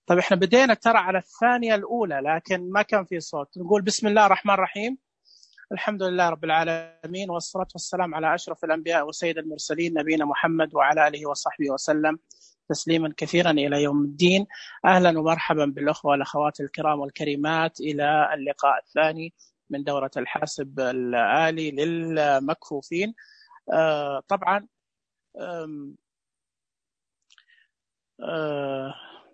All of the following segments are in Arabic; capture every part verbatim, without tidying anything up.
طيب احنا بدينا ترى على الثانية الأولى لكن ما كان في صوت. نقول بسم الله الرحمن الرحيم، الحمد لله رب العالمين، والصلاة والسلام على أشرف الأنبياء وسيد المرسلين نبينا محمد وعلى آله وصحبه وسلم تسليما كثيرا إلى يوم الدين. أهلا ومرحبا بالأخوة والأخوات الكرام والكريمات إلى اللقاء الثاني من دورة الحاسب الآلي للمكفوفين. آه طبعا آه آه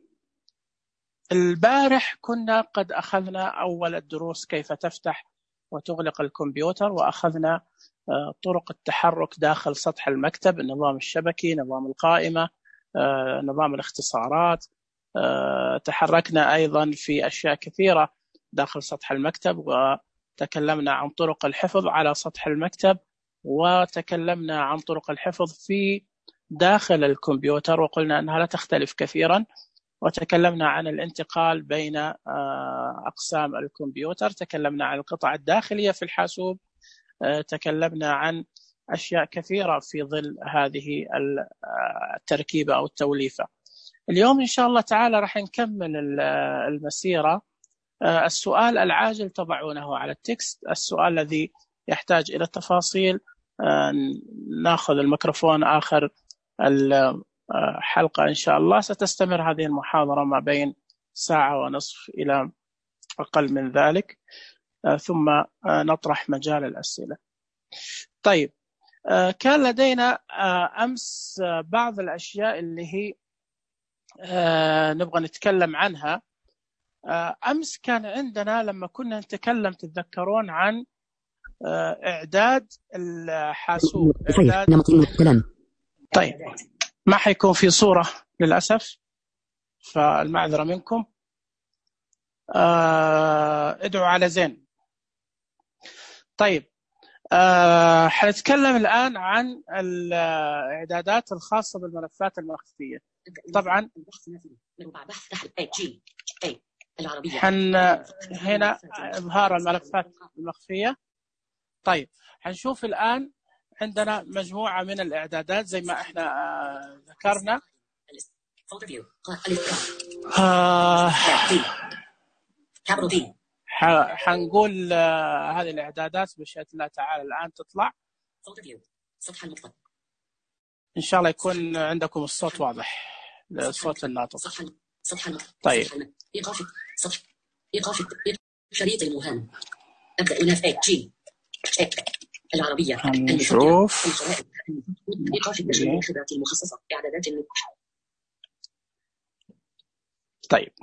البارح كنا قد أخذنا أول الدروس كيف تفتح وتغلق الكمبيوتر، وأخذنا طرق التحرك داخل سطح المكتب، النظام الشبكي، نظام القائمة، نظام الاختصارات. تحركنا أيضا في أشياء كثيرة داخل سطح المكتب، وتكلمنا عن طرق الحفظ على سطح المكتب، وتكلمنا عن طرق الحفظ في داخل الكمبيوتر وقلنا أنها لا تختلف كثيرا، وتكلمنا عن الانتقال بين أقسام الكمبيوتر، تكلمنا عن القطع الداخلية في الحاسوب، تكلمنا عن أشياء كثيرة في ظل هذه التركيبة أو التوليفة. اليوم إن شاء الله تعالى راح نكمل المسيرة. السؤال العاجل تضعونه على التكست، السؤال الذي يحتاج إلى التفاصيل ناخذ الميكروفون آخر الحلقة إن شاء الله. ستستمر هذه المحاضرة ما بين ساعة ونصف إلى أقل من ذلك، ثم نطرح مجال الأسئلة. طيب، كان لدينا أمس بعض الأشياء اللي هي نبغى نتكلم عنها. أمس كان عندنا لما كنا نتكلم تتذكرون عن إعداد الحاسوب، إعداد... طيب ما حيكون في صورة للأسف، فالمعذرة منكم. ادعوا على زين. طيب أه حنتكلم الآن عن الإعدادات الخاصة بالملفات المخفية. طبعا حن هنا إظهار الملفات المخفية. طيب حنشوف الآن عندنا مجموعة من الإعدادات زي ما احنا آه ذكرنا. آه حنقول آه هذه الإعدادات بشأن الله تعالى الآن تطلع إن شاء الله، يكون عندكم الصوت واضح، الصوت الناطق. طيب شريط المهام أبدأ نافع جي العربية هنشوف إيقاف التشغيل الخبرات المخصصة إعدادات. طيب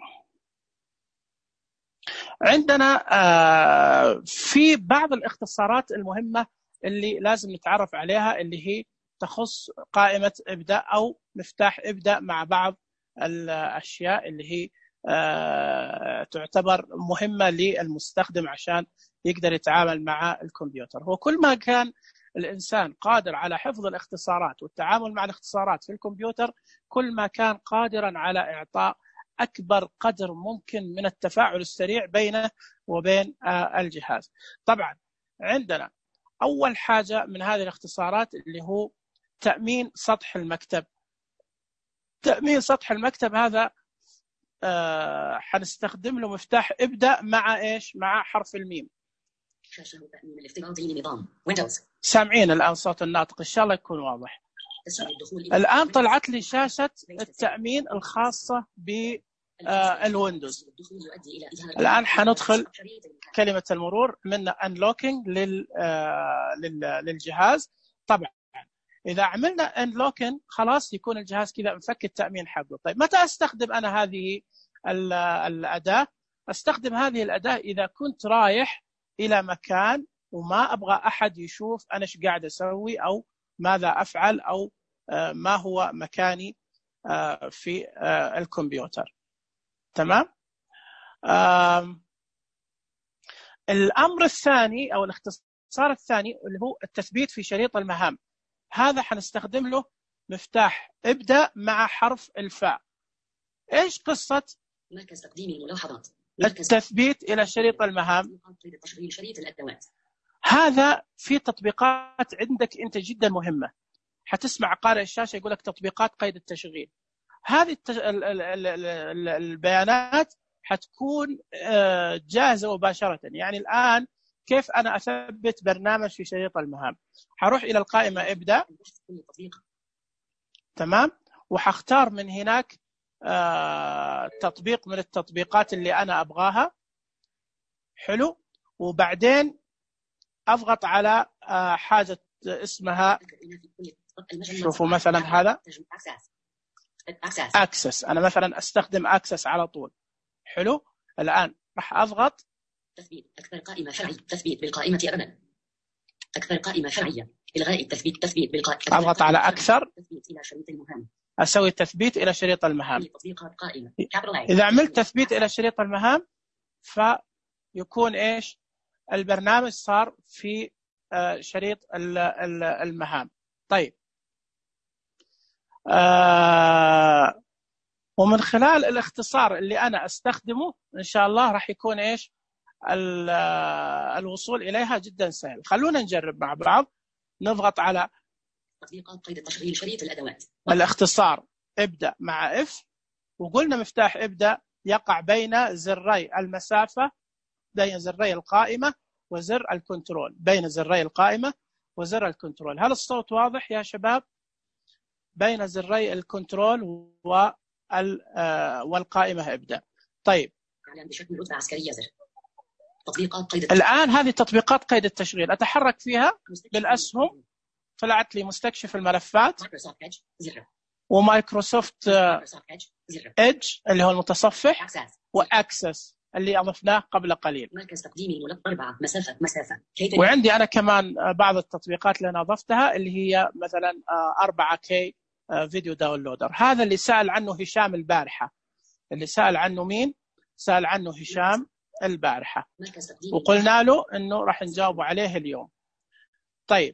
عندنا آه في بعض الاختصارات المهمة اللي لازم نتعرف عليها، اللي هي تخص قائمة ابدأ أو مفتاح ابدأ، مع بعض الأشياء اللي هي آه تعتبر مهمة للمستخدم عشان يقدر يتعامل مع الكمبيوتر. هو كل ما كان الإنسان قادر على حفظ الاختصارات والتعامل مع الاختصارات في الكمبيوتر، كل ما كان قادرا على إعطاء أكبر قدر ممكن من التفاعل السريع بينه وبين آه الجهاز. طبعا عندنا أول حاجة من هذه الاختصارات اللي هو تأمين سطح المكتب. تأمين سطح المكتب هذا آه حنستخدم له مفتاح ابدأ مع إيش؟ مع حرف الميم. شاشة تأمين الافتراضي لنظام ويندوز. سامعين الآن صوت الناطق؟ إن شاء الله يكون واضح. الآن طلعت لي شاشة التأمين الخاصة بالويندوز. الآن حندخل كلمة المرور من unlocking لل للجهاز. طبعا إذا عملنا unlocking خلاص يكون الجهاز كذا مفك التأمين حقه. طيب متى أستخدم أنا هذه الأداة؟ أستخدم هذه الأداة إذا كنت رايح إلى مكان وما أبغى أحد يشوف أنا إيش قاعد أسوي أو ماذا أفعل أو ما هو مكاني في الكمبيوتر. تمام؟ الأمر الثاني أو الاختصار الثاني اللي هو التثبيت في شريط المهام. هذا حنستخدم له مفتاح ابدأ مع حرف الفاء. إيش قصة مركز تقديم الملاحظات؟ التثبيت إلى شريط المهام. شريط الأدوات. هذا في تطبيقات عندك أنت جدا مهمة. حتسمع قارئ الشاشة يقول لك تطبيقات قيد التشغيل. هذه البيانات حتكون جاهزة مباشرة. يعني الآن كيف أنا أثبت برنامج في شريط المهام؟ حروح إلى القائمة ابدأ، تمام، وحختار من هناك تطبيق من التطبيقات اللي أنا أبغاها، حلو، وبعدين أضغط على حاجة اسمها، شوفوا مثلا هذا أكسس، أنا مثلا أستخدم أكسس على طول، حلو. الآن راح أضغط تثبيت أكثر قائمة شرعية، تثبيت بالقائمة أبدا، أكثر قائمة شرعية، إلغاء التثبيت، تثبيت بالقائمة، أضغط على أكثر، تثبيت إلى شريط المهام، أسوي تثبيت إلى شريط المهام. تطبيقات قائمة. إذا عملت تثبيت إلى شريط المهام فيكون إيش؟ البرنامج صار في شريط المهام. طيب، آه ومن خلال الاختصار اللي أنا أستخدمه إن شاء الله راح يكون إيش؟ الوصول إليها جدا سهل. خلونا نجرب مع بعض. نضغط على تطبيقات قيد التشغيل، شريط الأدوات، الاختصار ابدأ مع اف، وقلنا مفتاح ابدأ يقع بين زري المسافة، بين زري القائمة وزر الكنترول، بين زري القائمة وزر الكنترول. هل الصوت واضح يا شباب؟ بين زري الكنترول والقائمة ابدأ. طيب، بشكل رتبة عسكرية زر. تطبيقات قيد الآن هذه تطبيقات قيد التشغيل، أتحرك فيها بالأسهم، طلعت لي مستكشف الملفات ومايكروسوفت إدج اللي هو المتصفح، وأكسس اللي أضفناه قبل قليل. مركز تقديم الملف أربعة، مسافة مسافة. وعندي أنا كمان بعض التطبيقات اللي أنا أضفتها اللي هي مثلا أربعة كي فيديو داونلودر. هذا اللي سأل عنه هشام البارحة. اللي سأل عنه مين؟ سأل عنه هشام البارحة، وقلنا له إنه راح نجاوب عليه اليوم. طيب،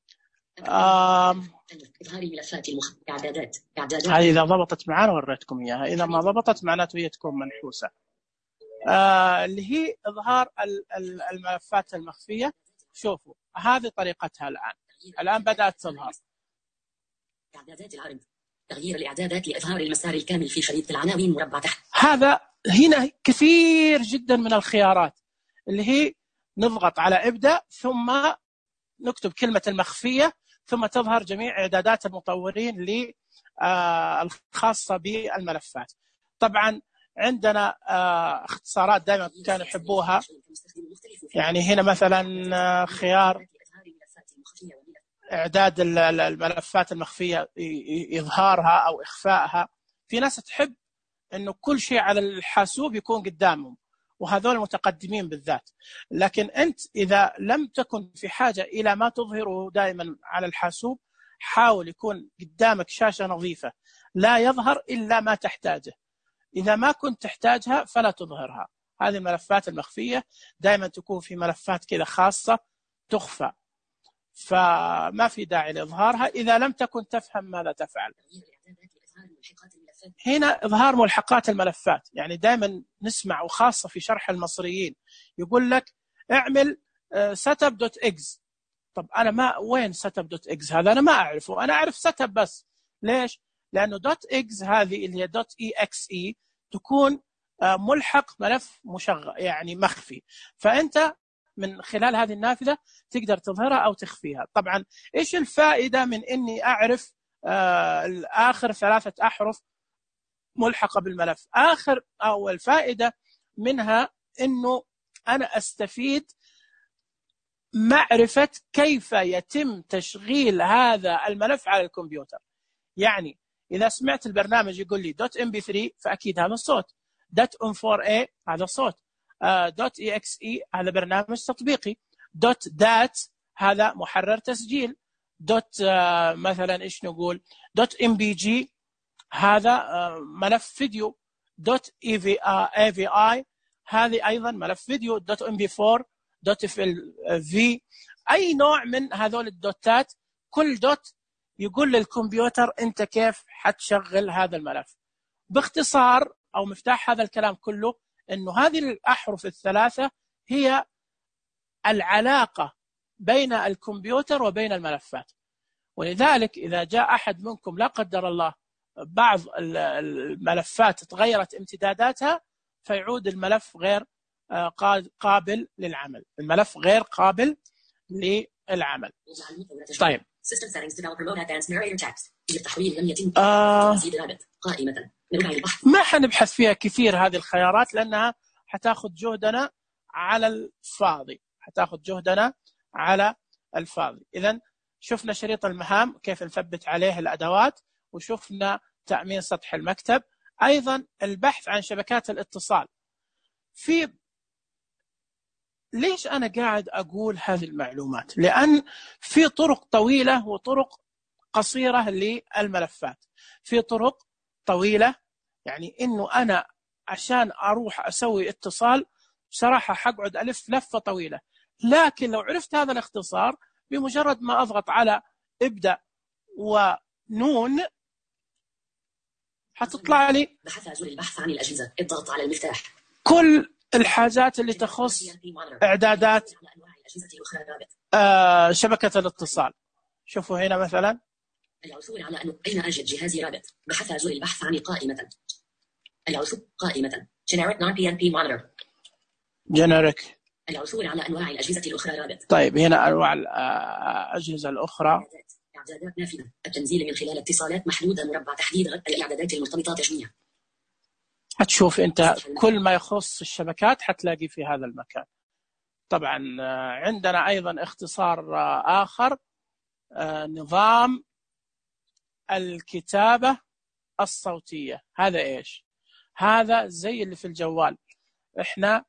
آم إظهار ملفات المخ... إعدادات إعدادات هذه إذا ضبطت معنا وريتكم إياها، إذا ما ضبطت معناته هي تكون منحوسة. آه اللي هي إظهار الملفات المخفية. شوفوا هذه طريقتها الآن، الآن بدأت تظهر. إعدادات العرض، تغيير الإعدادات لإظهار المسار الكامل في شريط العناوين مربع تحت. هذا هنا كثير جدا من الخيارات اللي هي نضغط على ابدأ ثم نكتب كلمة المخفية ثم تظهر جميع إعدادات المطورين الخاصة بالملفات. طبعا عندنا اختصارات دائما كانوا يحبوها، يعني هنا مثلا خيار إعداد الملفات المخفية إظهارها أو إخفائها. في ناس تحب إنه كل شيء على الحاسوب يكون قدامهم، وهذول المتقدمين بالذات. لكن أنت إذا لم تكن في حاجة إلى ما تظهره دائما على الحاسوب، حاول يكون قدامك شاشة نظيفة لا يظهر إلا ما تحتاجه. إذا ما كنت تحتاجها فلا تظهرها. هذه الملفات المخفية دائما تكون في ملفات كذا خاصة تخفى، فما في داعي لإظهارها إذا لم تكن تفهم ماذا تفعل. هنا إظهار ملحقات الملفات، يعني دائما نسمع وخاصة في شرح المصريين يقول لك اعمل setup دوت إكس. طب أنا ما وين setup دوت إكس؟ هذا أنا ما أعرفه، أنا أعرف setup بس. ليش؟ لأنه دوت إكس هذه اللي هي دوت إي إكس إي تكون ملحق ملف مشغل يعني مخفي، فأنت من خلال هذه النافذة تقدر تظهرها أو تخفيها. طبعا إيش الفائدة من إني أعرف آه آخر ثلاثة أحرف ملحقة بالملف؟ آخر أو الفائدة منها إنه أنا أستفيد معرفة كيف يتم تشغيل هذا الملف على الكمبيوتر. يعني إذا سمعت البرنامج يقول لي دوت ام بي ثري فأكيد هذا صوت، دوت ام فور اي هذا صوت، دوت اي اكس اي هذا برنامج تطبيقي، دوت دات هذا محرر تسجيل، دوت آه مثلا ايش نقول دوت ام بي جي هذا آه ملف فيديو، دوت اي في اي في اي هذه ايضا ملف فيديو، دوت ام بي فور، دوت اف ال في، اي نوع من هذول الدوتات. كل دوت يقول للكمبيوتر انت كيف حتشغل هذا الملف. باختصار او مفتاح هذا الكلام كله انه هذه الاحرف الثلاثه هي العلاقه بين الكمبيوتر وبين الملفات. ولذلك اذا جاء احد منكم لا قدر الله بعض الملفات تغيرت امتداداتها فيعود الملف غير قابل للعمل، الملف غير قابل للعمل. طيب آه ما حنبحث فيها كثير هذه الخيارات لأنها حتاخذ جهدنا على الفاضي، حتاخذ جهدنا على الفاضي. إذن شفنا شريط المهام كيف نثبت عليه الأدوات، وشفنا تأمين سطح المكتب، أيضا البحث عن شبكات الاتصال. في ليش أنا قاعد أقول هذه المعلومات؟ لأن في طرق طويلة وطرق قصيرة للملفات. في طرق طويلة يعني إنه أنا عشان أروح أسوي اتصال بصراحة حقعد ألف لفة طويلة، لكن لو عرفت هذا الاختصار بمجرد ما أضغط على ابدأ ونون حتطلع لي بحث زر البحث عن الأجهزة، اضغط على المفتاح، كل الحاجات اللي تخص إعدادات آه شبكة الاتصال. شوفوا هنا مثلا العثور على أن أين أجد جهازي رابط، بحث زر البحث عن قائمة، العثور قائمة generic non بي إن بي monitor generic، العثور على أنواع الأجهزة الأخرى رابط. طيب هنا أنواع الأجهزة الأخرى، إعدادات نافذة، التنزيل من خلال اتصالات محدودة مربع تحديد الإعدادات المرتبطة تجميع. هتشوف أنت كل ما يخص الشبكات حتلاقي في هذا المكان. طبعا عندنا أيضا اختصار آخر نظام الكتابة الصوتية. هذا إيش؟ هذا زي اللي في الجوال، إحنا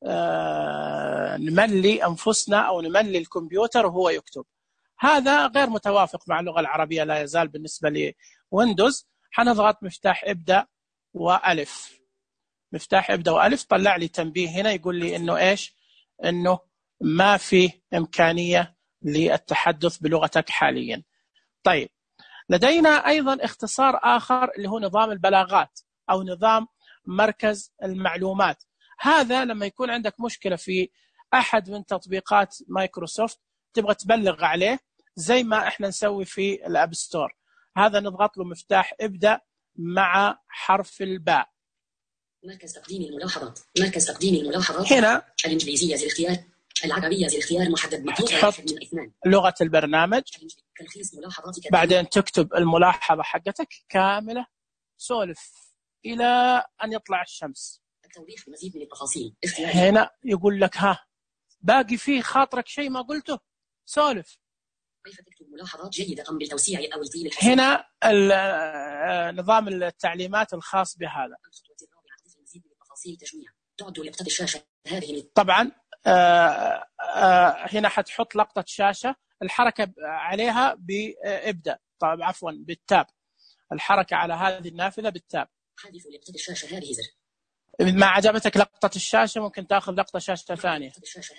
نملي أنفسنا أو نملي الكمبيوتر وهو يكتب. هذا غير متوافق مع اللغة العربية لا يزال بالنسبة لويندوز. حنضغط مفتاح ابدأ وألف، مفتاح ابدأ وألف طلع لي تنبيه هنا يقول لي إنه إيش؟ إنه ما في إمكانية للتحدث بلغتك حاليا. طيب لدينا أيضا اختصار آخر اللي هو نظام البلاغات أو نظام مركز المعلومات. هذا لما يكون عندك مشكلة في أحد من تطبيقات مايكروسوفت تبغى تبلغ عليه زي ما احنا نسوي في الأب ستور، هذا نضغط له مفتاح ابدأ مع حرف الباء. مركز تقديم الملاحظات، مركز تقديم الملاحظات هنا الإنجليزية زي الاختيار، العربية زي الاختيار محدد مطلوب واحد من اثنين، لغة البرنامج، تلخيص ملاحظاتك، بعدين تكتب الملاحظة حقتك كاملة، سولف إلى أن يطلع الشمس. التوضيح بمزيد من التفاصيل. هنا يقول لك ها باقي فيه خاطرك شيء ما قلته، سولف. كيف تكتب ملاحظات جيدة قم بالتوسيع أو التيل الحسن. هنا نظام التعليمات الخاص بهذا. الخطوة الرابعة مزيد من التفاصيل تجميع. تعد لقطة الشاشة هذه. طبعا آآ آآ هنا حتحط لقطة شاشة، الحركة عليها بابدأ، طيب عفوا بالتاب، الحركة على هذه النافذة بالتاب. حذف لقطة الشاشة هذه زر. ما عجبتك لقطة الشاشة ممكن تأخذ لقطة شاشة ثانية.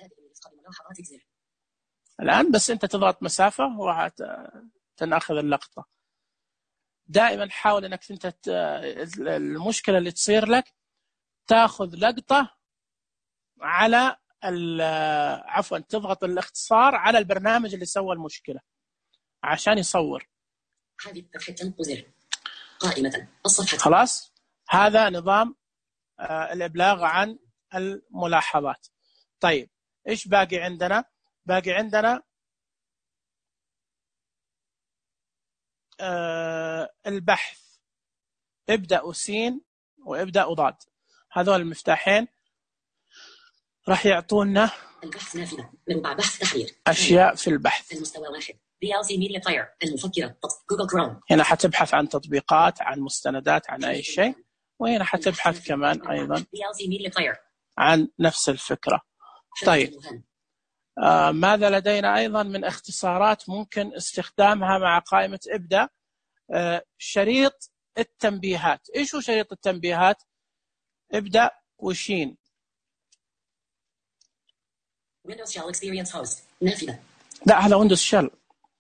الآن بس أنت تضغط مسافة وتنأخذ اللقطة. دائما حاول أنك أنت المشكلة اللي تصير لك تأخذ لقطة على عفوا تضغط الاختصار على البرنامج اللي سوى المشكلة عشان يصور. قائمة الصفحة. خلاص هذا نظام الإبلاغ عن الملاحظات. طيب إيش باقي عندنا؟ باقي عندنا آه البحث، ابدأ وسين وابدأ وضاد، هذول المفتاحين راح يعطونا البحث نافذة، مربع بحث تحرير، أشياء في البحث. المستوى واحد بي إل سي Media Player، المفكرة، جوجل كروم. هنا حتبحث عن تطبيقات، عن مستندات، عن أي شيء، وهنا حتبحث كمان أيضا عن نفس الفكرة. طيب آه ماذا لدينا أيضا من اختصارات ممكن استخدامها مع قائمة ابدأ؟ آه شريط التنبيهات. إيش هو شريط التنبيهات؟ ابدأ وشين. Windows Shell Experience Host نافذة. لا هذا ويندوز شيل.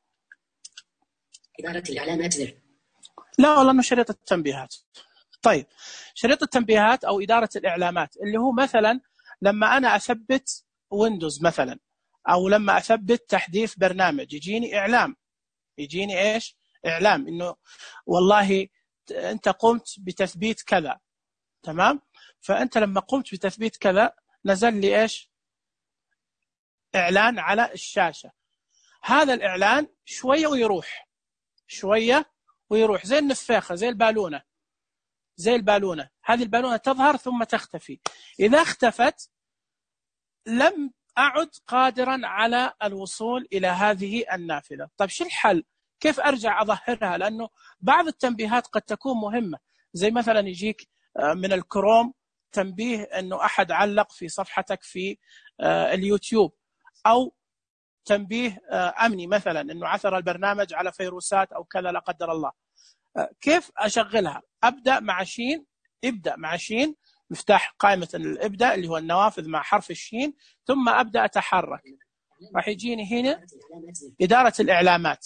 إدارة الإعلانات زر. لا والله إنه شريط التنبيهات. طيب شريط التنبيهات أو إدارة الإعلامات اللي هو مثلا لما أنا أثبت ويندوز مثلا، أو لما أثبت تحديث برنامج يجيني إعلام، يجيني إيش؟ إعلام إنه والله أنت قمت بتثبيت كذا، تمام؟ فأنت لما قمت بتثبيت كذا نزل لي إيش؟ إعلان على الشاشة. هذا الإعلان شوية ويروح، شوية ويروح، زي النفاخة، زي البالونة، زي البالونة. هذه البالونة تظهر ثم تختفي. إذا اختفت لم أعد قادرا على الوصول إلى هذه النافذة. طيب شو الحل؟ كيف أرجع أظهرها؟ لأنه بعض التنبيهات قد تكون مهمة، زي مثلا يجيك من الكروم تنبيه أنه أحد علق في صفحتك في اليوتيوب، أو تنبيه أمني مثلا أنه عثر البرنامج على فيروسات أو كذا لا قدر الله. كيف أشغلها؟ أبدأ مع شين، ابدأ مع شين، مفتاح قائمة الإبدأ اللي هو النوافذ مع حرف الشين، ثم أبدأ أتحرك. راح يجيني هنا إدارة الإعلامات،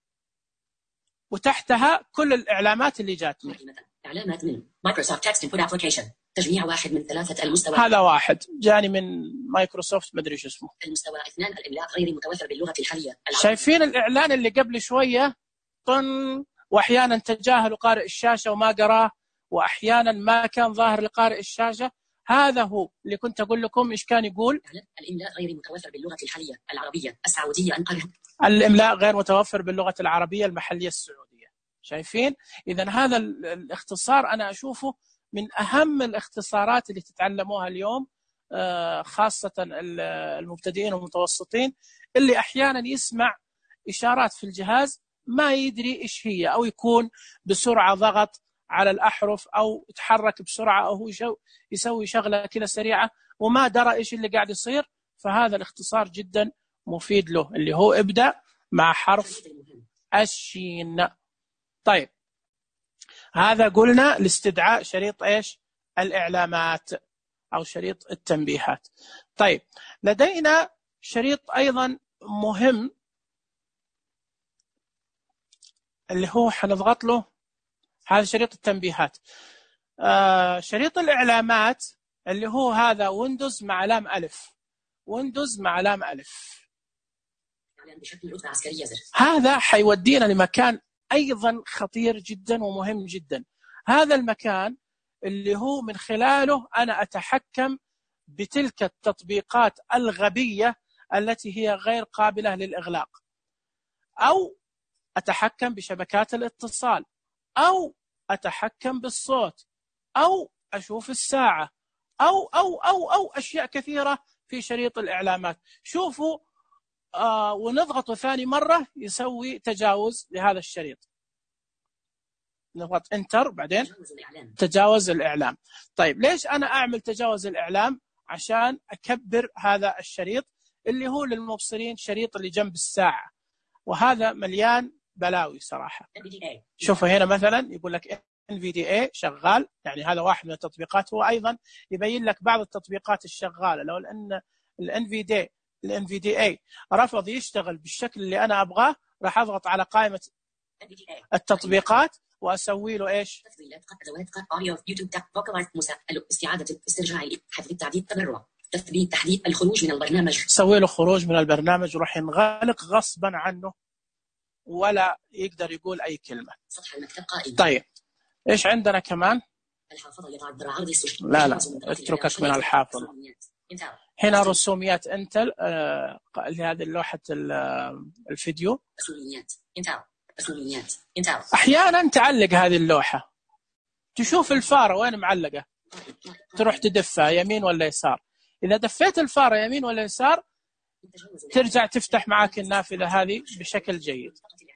وتحتها كل الإعلامات اللي جاتني. إعلامات من مايكروسوفت تكست انبوت ابلكيشن، تجميع واحد من ثلاثة. المستوى هذا واحد جاني من مايكروسوفت مدري شو اسمه. المستوى اثنان، الإملاء غير متوفر باللغة الحالية. شايفين الإعلان اللي قبل شوية؟ طن، وأحيانا تجاهل قارئ الشاشة وما قراه، وأحيانا ما كان ظاهر لقارئ الشاشة. هذا هو اللي كنت أقول لكم إيش كان يقول. الإملاء غير متوفر باللغة الحالية العربية السعودية أنقرة. الإملاء غير متوفر باللغة العربية المحلية السعودية. شايفين؟ إذن هذا الاختصار أنا أشوفه من أهم الاختصارات اللي تتعلموها اليوم، خاصة المبتدئين والمتوسطين، اللي أحيانا يسمع إشارات في الجهاز ما يدري إيش هي، أو يكون بسرعة ضغط على الأحرف، أو يتحرك بسرعة، أو هو يسوي شغلة كذا سريعة وما درى إيش اللي قاعد يصير. فهذا الاختصار جدا مفيد له، اللي هو ابدأ مع حرف الشين. طيب هذا قلنا لاستدعاء شريط إيش؟ الإعلامات أو شريط التنبيهات. طيب لدينا شريط أيضا مهم اللي هو حنضغط له، هذا شريط التنبيهات. آه شريط الإعلامات اللي هو هذا ويندوز مع لام ألف، ويندوز مع لام ألف. هذا حيودينا لمكان أيضا خطير جدا ومهم جدا. هذا المكان اللي هو من خلاله أنا أتحكم بتلك التطبيقات الغبية التي هي غير قابلة للإغلاق، أو أتحكم بشبكات الاتصال، أو أتحكم بالصوت، أو أشوف الساعة، أو أو أو أو أشياء كثيرة في شريط الإعلامات. شوفوا آه ونضغط ثاني مرة يسوي تجاوز لهذا الشريط. نضغط انتر بعدين تجاوز الإعلام. طيب ليش أنا أعمل تجاوز الإعلام؟ عشان أكبر هذا الشريط اللي هو للمبصرين، شريط اللي جنب الساعة، وهذا مليان بلاوي صراحة. شوفوا هنا مثلا يقول لك إن في دي إيه شغال، يعني هذا واحد من التطبيقات. هو أيضا يبين لك بعض التطبيقات الشغالة. لو أن ال إن في دي ال إن في دي إيه رفض يشتغل بالشكل اللي أنا أبغاه، راح أضغط على قائمة التطبيقات وأسوي له إيش؟ تفضيلات أدوات أوديو يوتيوب فوكاليزد مساء استعادة استرجاع حذف التعديل تبرع تثبيت تحديد الخروج من البرنامج. سوي له خروج من البرنامج وراح ينغلق غصبا عنه ولا يقدر يقول أي كلمة. سطح المكتب قائم. طيب إيش عندنا كمان؟ الحافظة يضع عرض السجل. لا لا اتركك من الحافظة. هنا رسوميات انتل، آه هذه لوحة الفيديو. رسوميات انتل رسوميات انتل. أحيانا تعلق هذه اللوحة، تشوف الفارة وين معلقة، تروح تدفها يمين ولا يسار. إذا دفيت الفارة يمين ولا يسار ترجع تفتح معك النافذة هذه بشكل جيد.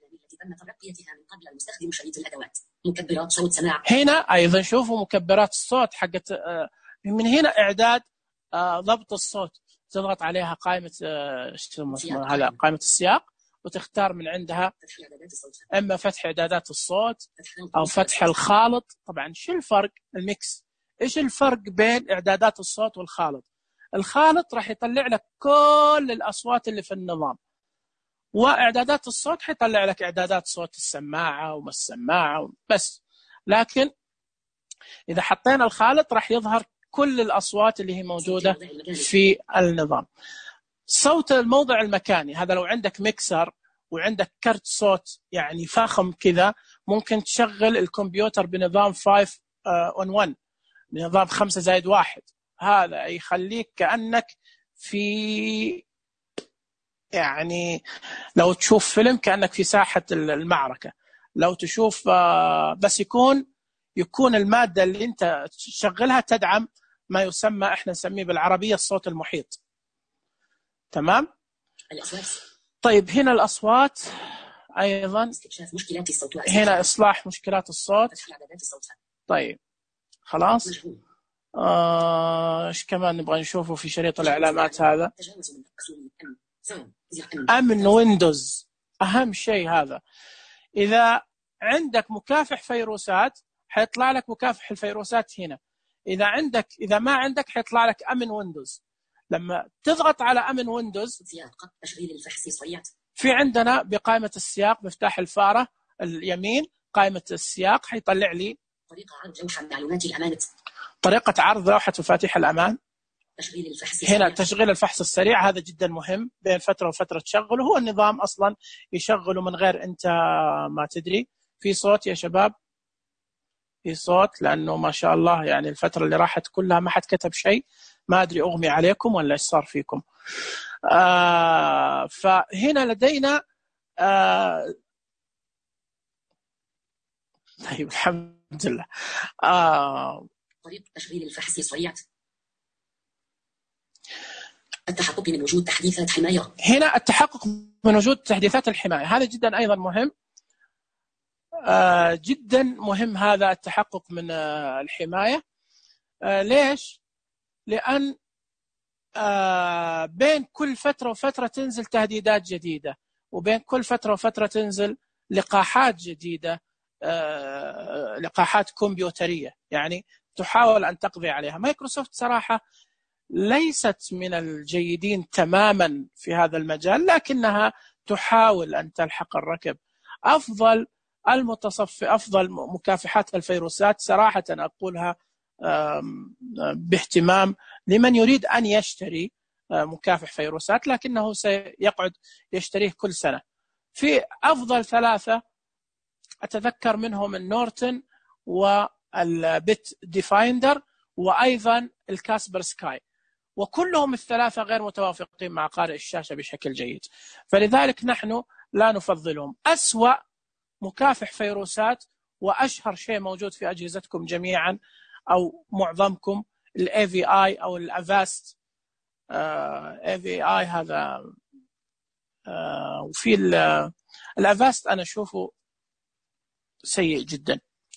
مكبرات صوت سماع. هنا أيضا شوفوا مكبرات الصوت حقت، من هنا إعداد ضبط الصوت، تضغط عليها قائمة هذا قائمة السياق، وتختار من عندها إما فتح إعدادات الصوت أو فتح الخالط. طبعا شو الفرق؟ الميكس. إيش الفرق بين إعدادات الصوت والخالط؟ الخالط راح يطلع لك كل الأصوات اللي في النظام، وإعدادات الصوت حيطلع لك إعدادات صوت السماعة وما السماعة بس. لكن إذا حطينا الخالط راح يظهر كل الأصوات اللي هي موجودة في النظام. صوت الموضع المكاني، هذا لو عندك ميكسر وعندك كرت صوت يعني فاخم كذا ممكن تشغل الكمبيوتر بنظام خمسة اون واحد، بنظام خمسة زائد واحد. هذا يخليك كأنك في يعني لو تشوف فيلم كأنك في ساحة المعركة. لو تشوف بس يكون يكون المادة اللي انت تشغلها تدعم ما يسمى احنا نسميه بالعربية الصوت المحيط. تمام. طيب هنا الأصوات أيضا، هنا إصلاح مشكلات الصوت. طيب خلاص. ايش آه كمان نبغى نشوفه في شريط الإعلامات هذا؟ أمن ويندوز أهم شيء هذا. إذا عندك مكافح فيروسات حيطلع لك مكافح الفيروسات هنا. إذا عندك إذا ما عندك حيطلع لك أمن ويندوز. لما تضغط على أمن ويندوز في عندنا بقائمة السياق مفتاح الفارة اليمين قائمة السياق حيطلع لي طريقة عرض لوحة معلومات الأمان، طريقة عرض لوحة مفاتيح الأمان. تشغيل الفحص هنا تشغيل الفحص السريع، هذا جدا مهم، بين فترة وفترة تشغله. هو النظام أصلا يشغله من غير أنت ما تدري. في صوت يا شباب؟ في صوت؟ لأنه ما شاء الله يعني الفترة اللي راحت كلها ما حد كتب شيء. ما أدري أغمي عليكم ولا إيش صار فيكم. آه فهنا لدينا آه طيب الحمد لله. آه طريقة تشغيل الفحص السريع، التحقق من وجود تحديثات حماية. هنا التحقق من وجود تحديثات الحماية هذا جدا أيضا مهم. آه جدا مهم هذا التحقق من آه الحماية. آه ليش؟ لأن آه بين كل فترة وفترة تنزل تهديدات جديدة، وبين كل فترة وفترة تنزل لقاحات جديدة، آه لقاحات كمبيوترية يعني تحاول أن تقضي عليها. مايكروسوفت صراحة ليست من الجيدين تماما في هذا المجال، لكنها تحاول أن تلحق الركب. أفضل المتصف أفضل مكافحات الفيروسات صراحة أقولها باهتمام لمن يريد أن يشتري مكافح فيروسات لكنه سيقعد يشتريه كل سنة. في أفضل ثلاثة أتذكر منهم النورتن والبيت ديفايندر وأيضا الكاسبر سكاي، وكلهم الثلاثة غير متوافقين مع قارئ الشاشة بشكل جيد، فلذلك نحن لا نفضلهم. أسوأ مكافح فيروسات وأشهر شيء موجود في أجهزتكم جميعا أو معظمكم الاي في اي أو الافاست. اي في اي هذا آه وفي الافاست أنا أشوفه سيء جدا.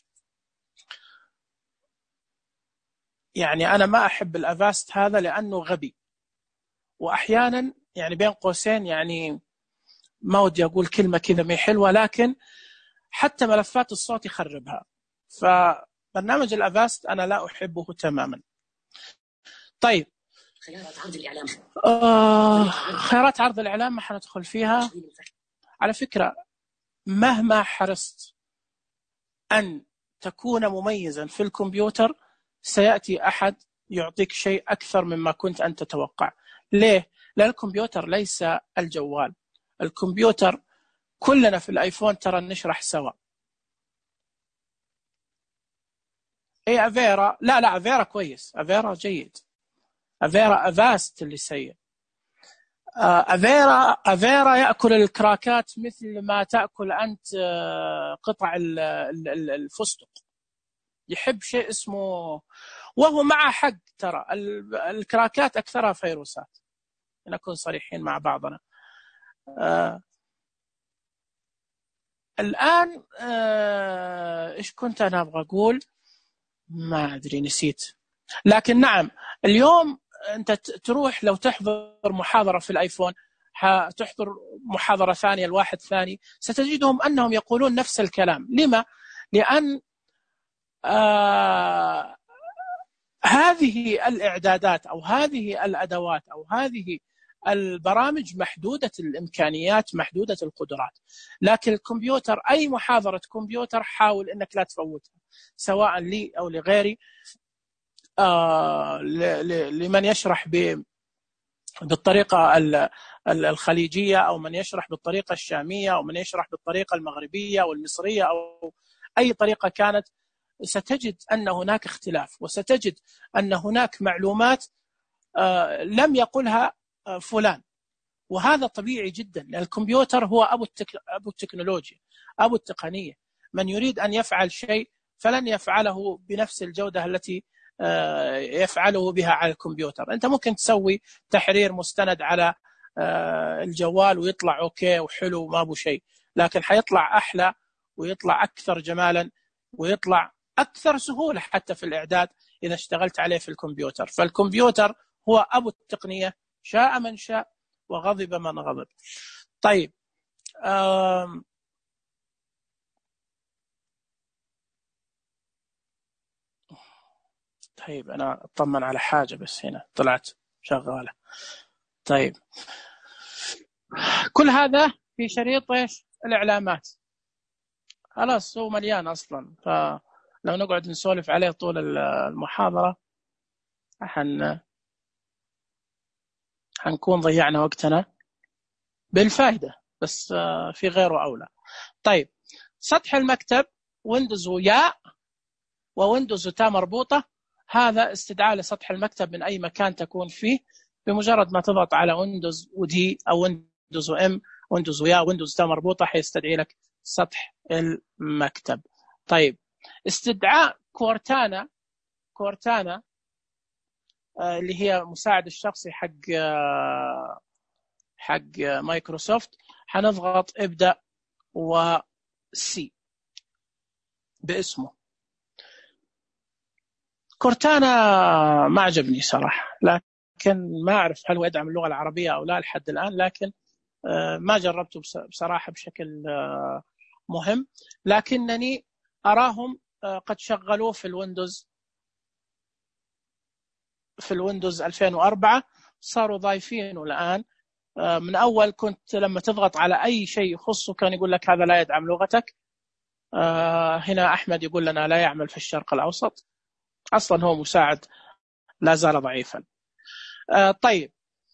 يعني أنا ما أحب الافاست هذا لأنه غبي، وأحيانا يعني بين قوسين يعني ما ودي أقول كلمة كذا ما حلوة، لكن حتى ملفات الصوت يخربها. فبرنامج الافاست أنا لا أحبه تماما. طيب خيارات عرض الإعلام. آه خيارات عرض الإعلام ما حندخل فيها. على فكرة مهما حرصت أن تكون مميزا في الكمبيوتر سيأتي أحد يعطيك شيء أكثر مما كنت أنت تتوقع. ليه؟ لأن الكمبيوتر ليس الجوال. الكمبيوتر كلنا في الآيفون ترى نشرح سوا. إيه أفيرا؟ لا لا أفيرا كويس، أفيرا جيد. أفيرا أفاست اللي سيء. أفيرا أفيرا يأكل الكراكات مثل ما تأكل أنت قطع الفستق. يحب شيء اسمه، وهو مع حق ترى الكراكات أكثرها فيروسات، نكون صريحين مع بعضنا. آه الآن آه إيش كنت أنا أبغى أقول؟ ما أدري نسيت. لكن نعم اليوم أنت تروح لو تحضر محاضرة في الآيفون، تحضر محاضرة ثانية الواحد ثاني، ستجدهم أنهم يقولون نفس الكلام. لما؟ لأن آه هذه الإعدادات أو هذه الأدوات أو هذه البرامج محدودة الإمكانيات محدودة القدرات. لكن الكمبيوتر أي محاضرة كمبيوتر حاول أنك لا تفوتها، سواء لي أو لغيري. آه لمن يشرح بالطريقة الخليجية، أو من يشرح بالطريقة الشامية، أو من يشرح بالطريقة المغربية أو المصرية أو أي طريقة كانت، ستجد أن هناك اختلاف، وستجد أن هناك معلومات لم يقلها فلان. وهذا طبيعي جدا، لأن الكمبيوتر هو أبو, التك... أبو التكنولوجيا، أبو التقنية. من يريد أن يفعل شيء فلن يفعله بنفس الجودة التي يفعله بها على الكمبيوتر. أنت ممكن تسوي تحرير مستند على الجوال ويطلع أوكي وحلو وما أبو شيء، لكن حيطلع أحلى ويطلع أكثر جمالا ويطلع أكثر سهولة حتى في الإعداد إذا اشتغلت عليه في الكمبيوتر. فالكمبيوتر هو أبو التقنية، شاء من شاء وغضب من غضب. طيب آم طيب أنا أطمن على حاجة بس هنا طلعت شغالة. طيب كل هذا في شريط إيش؟ الإعلامات. خلاص هو مليان أصلا، فلو نقعد نسولف عليه طول المحاضرة حن حنكون ضيعنا وقتنا بالفائدة، بس في غيره أولى. طيب سطح المكتب ويندوز وياء وويندوز وتاء مربوطة، هذا استدعاء لسطح المكتب من أي مكان تكون فيه. بمجرد ما تضغط على ويندوز ودي أو ويندوز وإم، ويندوز وياء ويندوز تاء مربوطة، حيستدعي لك سطح المكتب. طيب استدعاء كورتانا، كورتانا آه اللي هي مساعد الشخصي حق آه حق آه مايكروسوفت، حنضغط ابدأ وسي باسمه. كورتانا ما عجبني صراحة، لكن ما أعرف هل هو يدعم اللغة العربية أو لا لحد الآن، لكن ما جربته بصراحة بشكل مهم. لكنني أراهم قد شغلوه في الويندوز في الويندوز ألفين وأربعة، صاروا ضايفينه الآن. من أول كنت لما تضغط على أي شيء يخصه كان يقول لك هذا لا يدعم لغتك. هنا أحمد يقول لنا لا يعمل في الشرق الأوسط، أصلا هو مساعد لا زال ضعيفا. طيب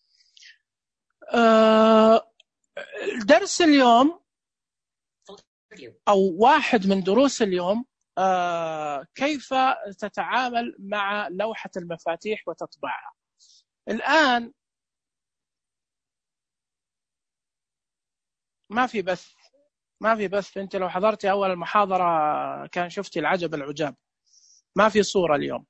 درس اليوم أو واحد من دروس اليوم كيف تتعامل مع لوحة المفاتيح وتطبعها. الآن ما في بث، ما في بث. أنت لو حضرتي أول المحاضرة كان شفتي العجب العجاب، ما في صورة اليوم.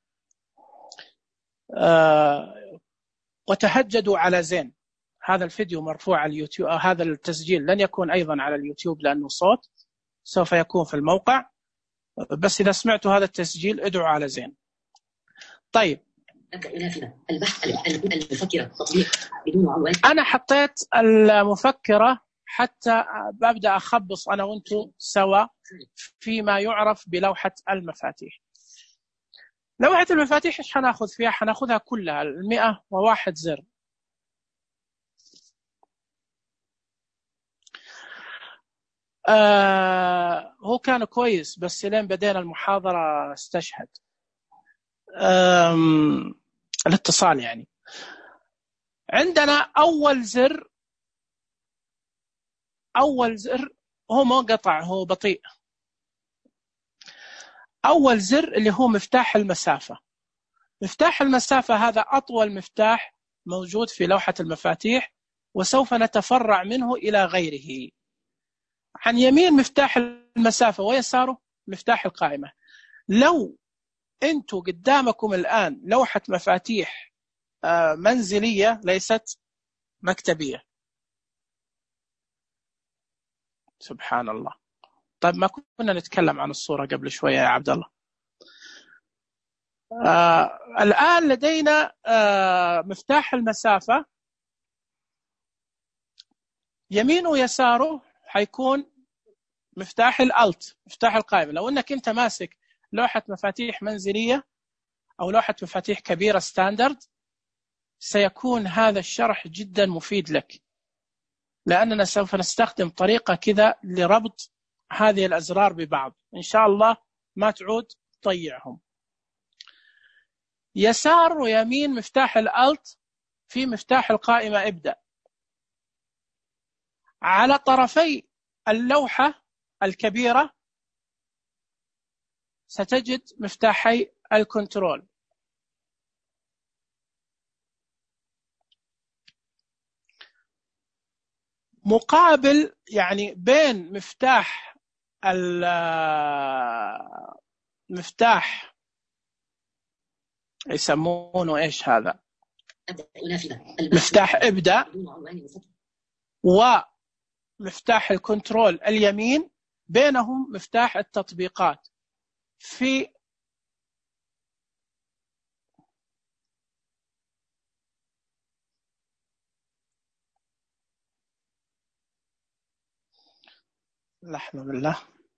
وتهجدوا على زين، هذا الفيديو مرفوع على اليوتيوب، هذا التسجيل لن يكون أيضا على اليوتيوب لأنه صوت، سوف يكون في الموقع، بس إذا سمعتوا هذا التسجيل ادعوا على زين. طيب البحث المفكرة تطبيق بدون عنوان. أنا حطيت المفكرة حتى ببدأ أخبص أنا وأنتم سوا فيما يعرف بلوحة المفاتيح. لوحة المفاتيح إيش حناخذ فيها؟ حناخذها كلها المئة وواحد زر. آه هو كان كويس بس لين بدينا المحاضرة استشهد الاتصال. يعني عندنا أول زر، أول زر هو ما قطع، هو بطيء. أول زر اللي هو مفتاح المسافة. مفتاح المسافة هذا أطول مفتاح موجود في لوحة المفاتيح، وسوف نتفرع منه إلى غيره. عن يمين مفتاح المسافة ويساره مفتاح القائمة. لو أنتوا قدامكم الآن لوحة مفاتيح منزلية ليست مكتبية، سبحان الله. طيب ما كنا نتكلم عن الصورة قبل شوية يا عبد الله؟ آه الآن لدينا آه مفتاح المسافة، يمينه ويساره حيكون مفتاح الألت، مفتاح القائمة. لو أنك أنت ماسك لوحة مفاتيح منزلية أو لوحة مفاتيح كبيرة ستاندرد، سيكون هذا الشرح جدا مفيد لك، لأننا سوف نستخدم طريقة كذا لربط هذه الأزرار ببعض إن شاء الله ما تعود تضيعهم. يسار ويمين مفتاح الألت في مفتاح القائمة ابدأ. على طرفي اللوحة الكبيرة ستجد مفتاحي الكنترول. مقابل يعني بين مفتاح المفتاح يسمونه ايش هذا، مفتاح ابدأ ومفتاح الكنترول اليمين، بينهم مفتاح التطبيقات. في لحظة بالله،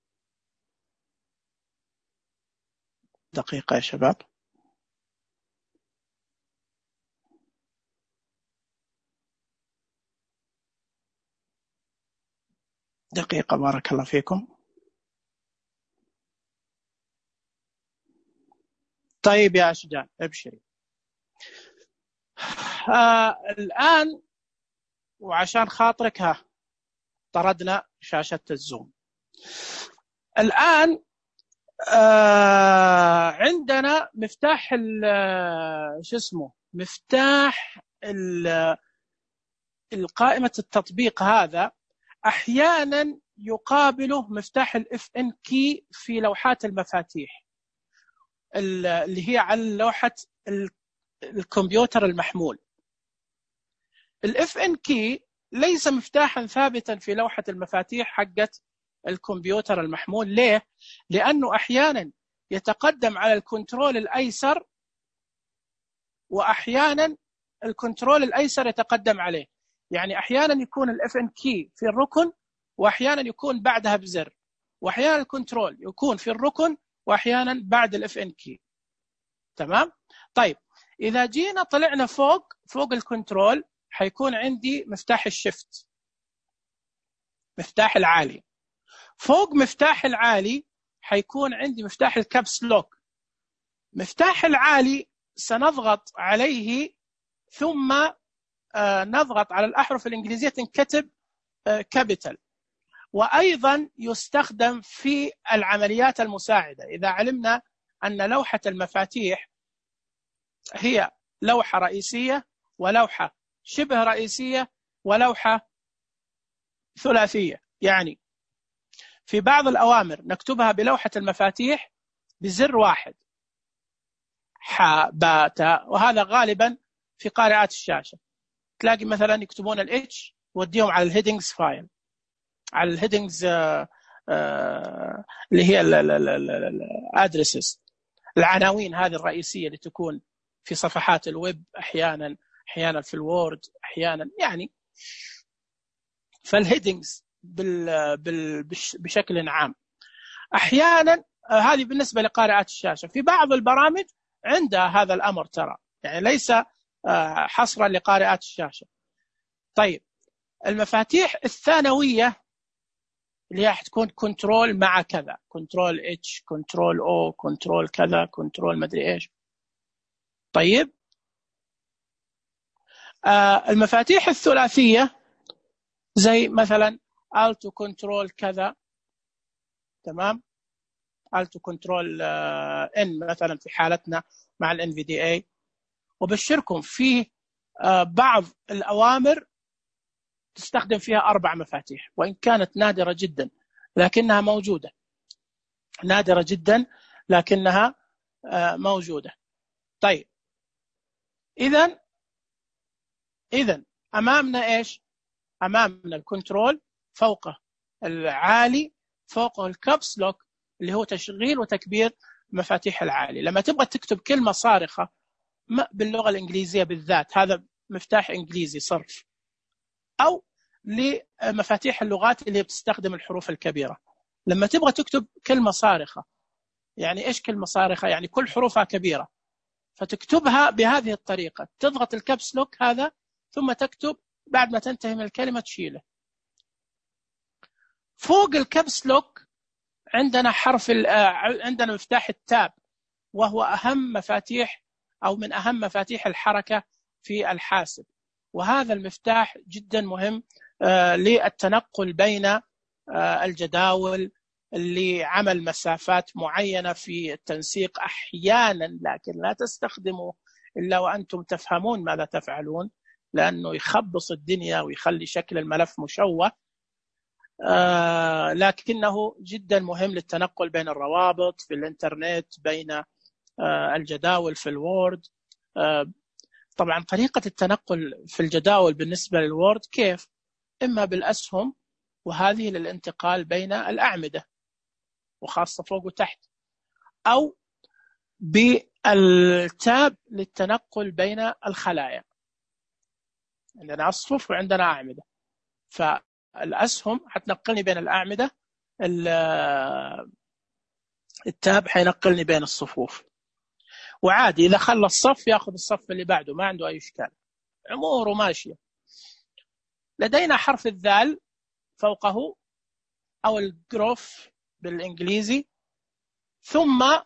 دقيقة يا شباب. دقيقة بارك الله فيكم. طيب يا أشجان ابشري. آه الآن وعشان خاطرك ها طردنا شاشة الزوم. الآن آه عندنا مفتاح شو اسمه مفتاح القائمة التطبيق هذا أحيانا يقابله مفتاح الاف ان كي في لوحات المفاتيح اللي هي على لوحة الكمبيوتر المحمول. الاف ان كي ليس مفتاحا ثابتا في لوحة المفاتيح حقت الكمبيوتر المحمول. ليه؟ لأنه أحيانا يتقدم على الكنترول الأيسر وأحيانا الكنترول الأيسر يتقدم عليه. يعني أحيانا يكون الاف ان كي في الركن وأحيانا يكون بعدها بزر، وأحيانا الكنترول يكون في الركن وأحيانا بعد الاف ان كي. تمام؟ طيب إذا جينا طلعنا فوق فوق الكنترول حيكون عندي مفتاح الشيفت، مفتاح العالي. فوق مفتاح العالي حيكون عندي مفتاح الكابس لوك. مفتاح العالي سنضغط عليه ثم آه نضغط على الأحرف الإنجليزية تنكتب آه كابيتال. وأيضا يستخدم في العمليات المساعدة. إذا علمنا أن لوحة المفاتيح هي لوحة رئيسية ولوحة شبه رئيسية ولوحة ثلاثية، يعني في بعض الأوامر نكتبها بلوحة المفاتيح بزر واحد ح با تا، وهذا غالبا في قارئات الشاشة تلاقي مثلا يكتبون الاتش وديهم على الهيدنجز فايل، على الهيدنجز اللي هي الادرسز، العناوين هذه الرئيسية اللي تكون في صفحات الويب، أحيانا أحيانا في الوورد، أحيانا يعني فالهيدنجز بال بال بشكل عام. أحيانا هذه بالنسبة لقارئات الشاشة. في بعض البرامج عندها هذا الأمر ترى، يعني ليس حصرا لقارئات الشاشة. طيب المفاتيح الثانوية اللي هي حتكون كنترول مع كذا، كنترول اتش، كنترول او، كنترول كذا، كنترول مدري ايش. طيب آه المفاتيح الثلاثية زي مثلا الت كنترول كذا، تمام، الت كنترول ان مثلا في حالتنا مع الان في دي اي. وبشركم في آه بعض الأوامر تستخدم فيها أربع مفاتيح، وإن كانت نادرة جدا لكنها موجودة، نادرة جدا لكنها آه موجودة. طيب إذن إذن أمامنا إيش؟ أمامنا الكنترول، فوقه العالي، فوقه الكابس لوك اللي هو تشغيل وتكبير مفاتيح العالي. لما تبغى تكتب كلمة صارخة باللغة الإنجليزية بالذات، هذا مفتاح إنجليزي صرف، أو لمفاتيح اللغات اللي بتستخدم الحروف الكبيرة. لما تبغى تكتب كلمة صارخة، يعني إيش كلمة صارخة؟ يعني كل حروفها كبيرة، فتكتبها بهذه الطريقة، تضغط الكابس لوك هذا ثم تكتب، بعد ما تنتهي من الكلمة تشيله. فوق الكابس لوك عندنا حرف عندنا مفتاح التاب، وهو أهم مفاتيح أو من أهم مفاتيح الحركة في الحاسب، وهذا المفتاح جدا مهم آه للتنقل بين آه الجداول، لعمل مسافات معينة في التنسيق أحيانا، لكن لا تستخدموا إلا وأنتم تفهمون ماذا تفعلون، لأنه يخبص الدنيا ويخلي شكل الملف مشوه. آه لكنه جدا مهم للتنقل بين الروابط في الإنترنت، بين آه الجداول في الوورد. آه طبعا طريقة التنقل في الجداول بالنسبة للوورد كيف؟ إما بالأسهم، وهذه للانتقال بين الأعمدة وخاصة فوق وتحت، أو بالتاب للتنقل بين الخلايا. عندنا أصفف وعندنا أعمدة، فالأسهم حتنقلني بين الأعمدة، التاب حينقلني بين الصفوف. وعادي إذا خلى الصف يأخذ الصف اللي بعده، ما عنده أي إشكال، أموره ماشية. لدينا حرف الذال فوقه أو الجروف بالإنجليزي، ثم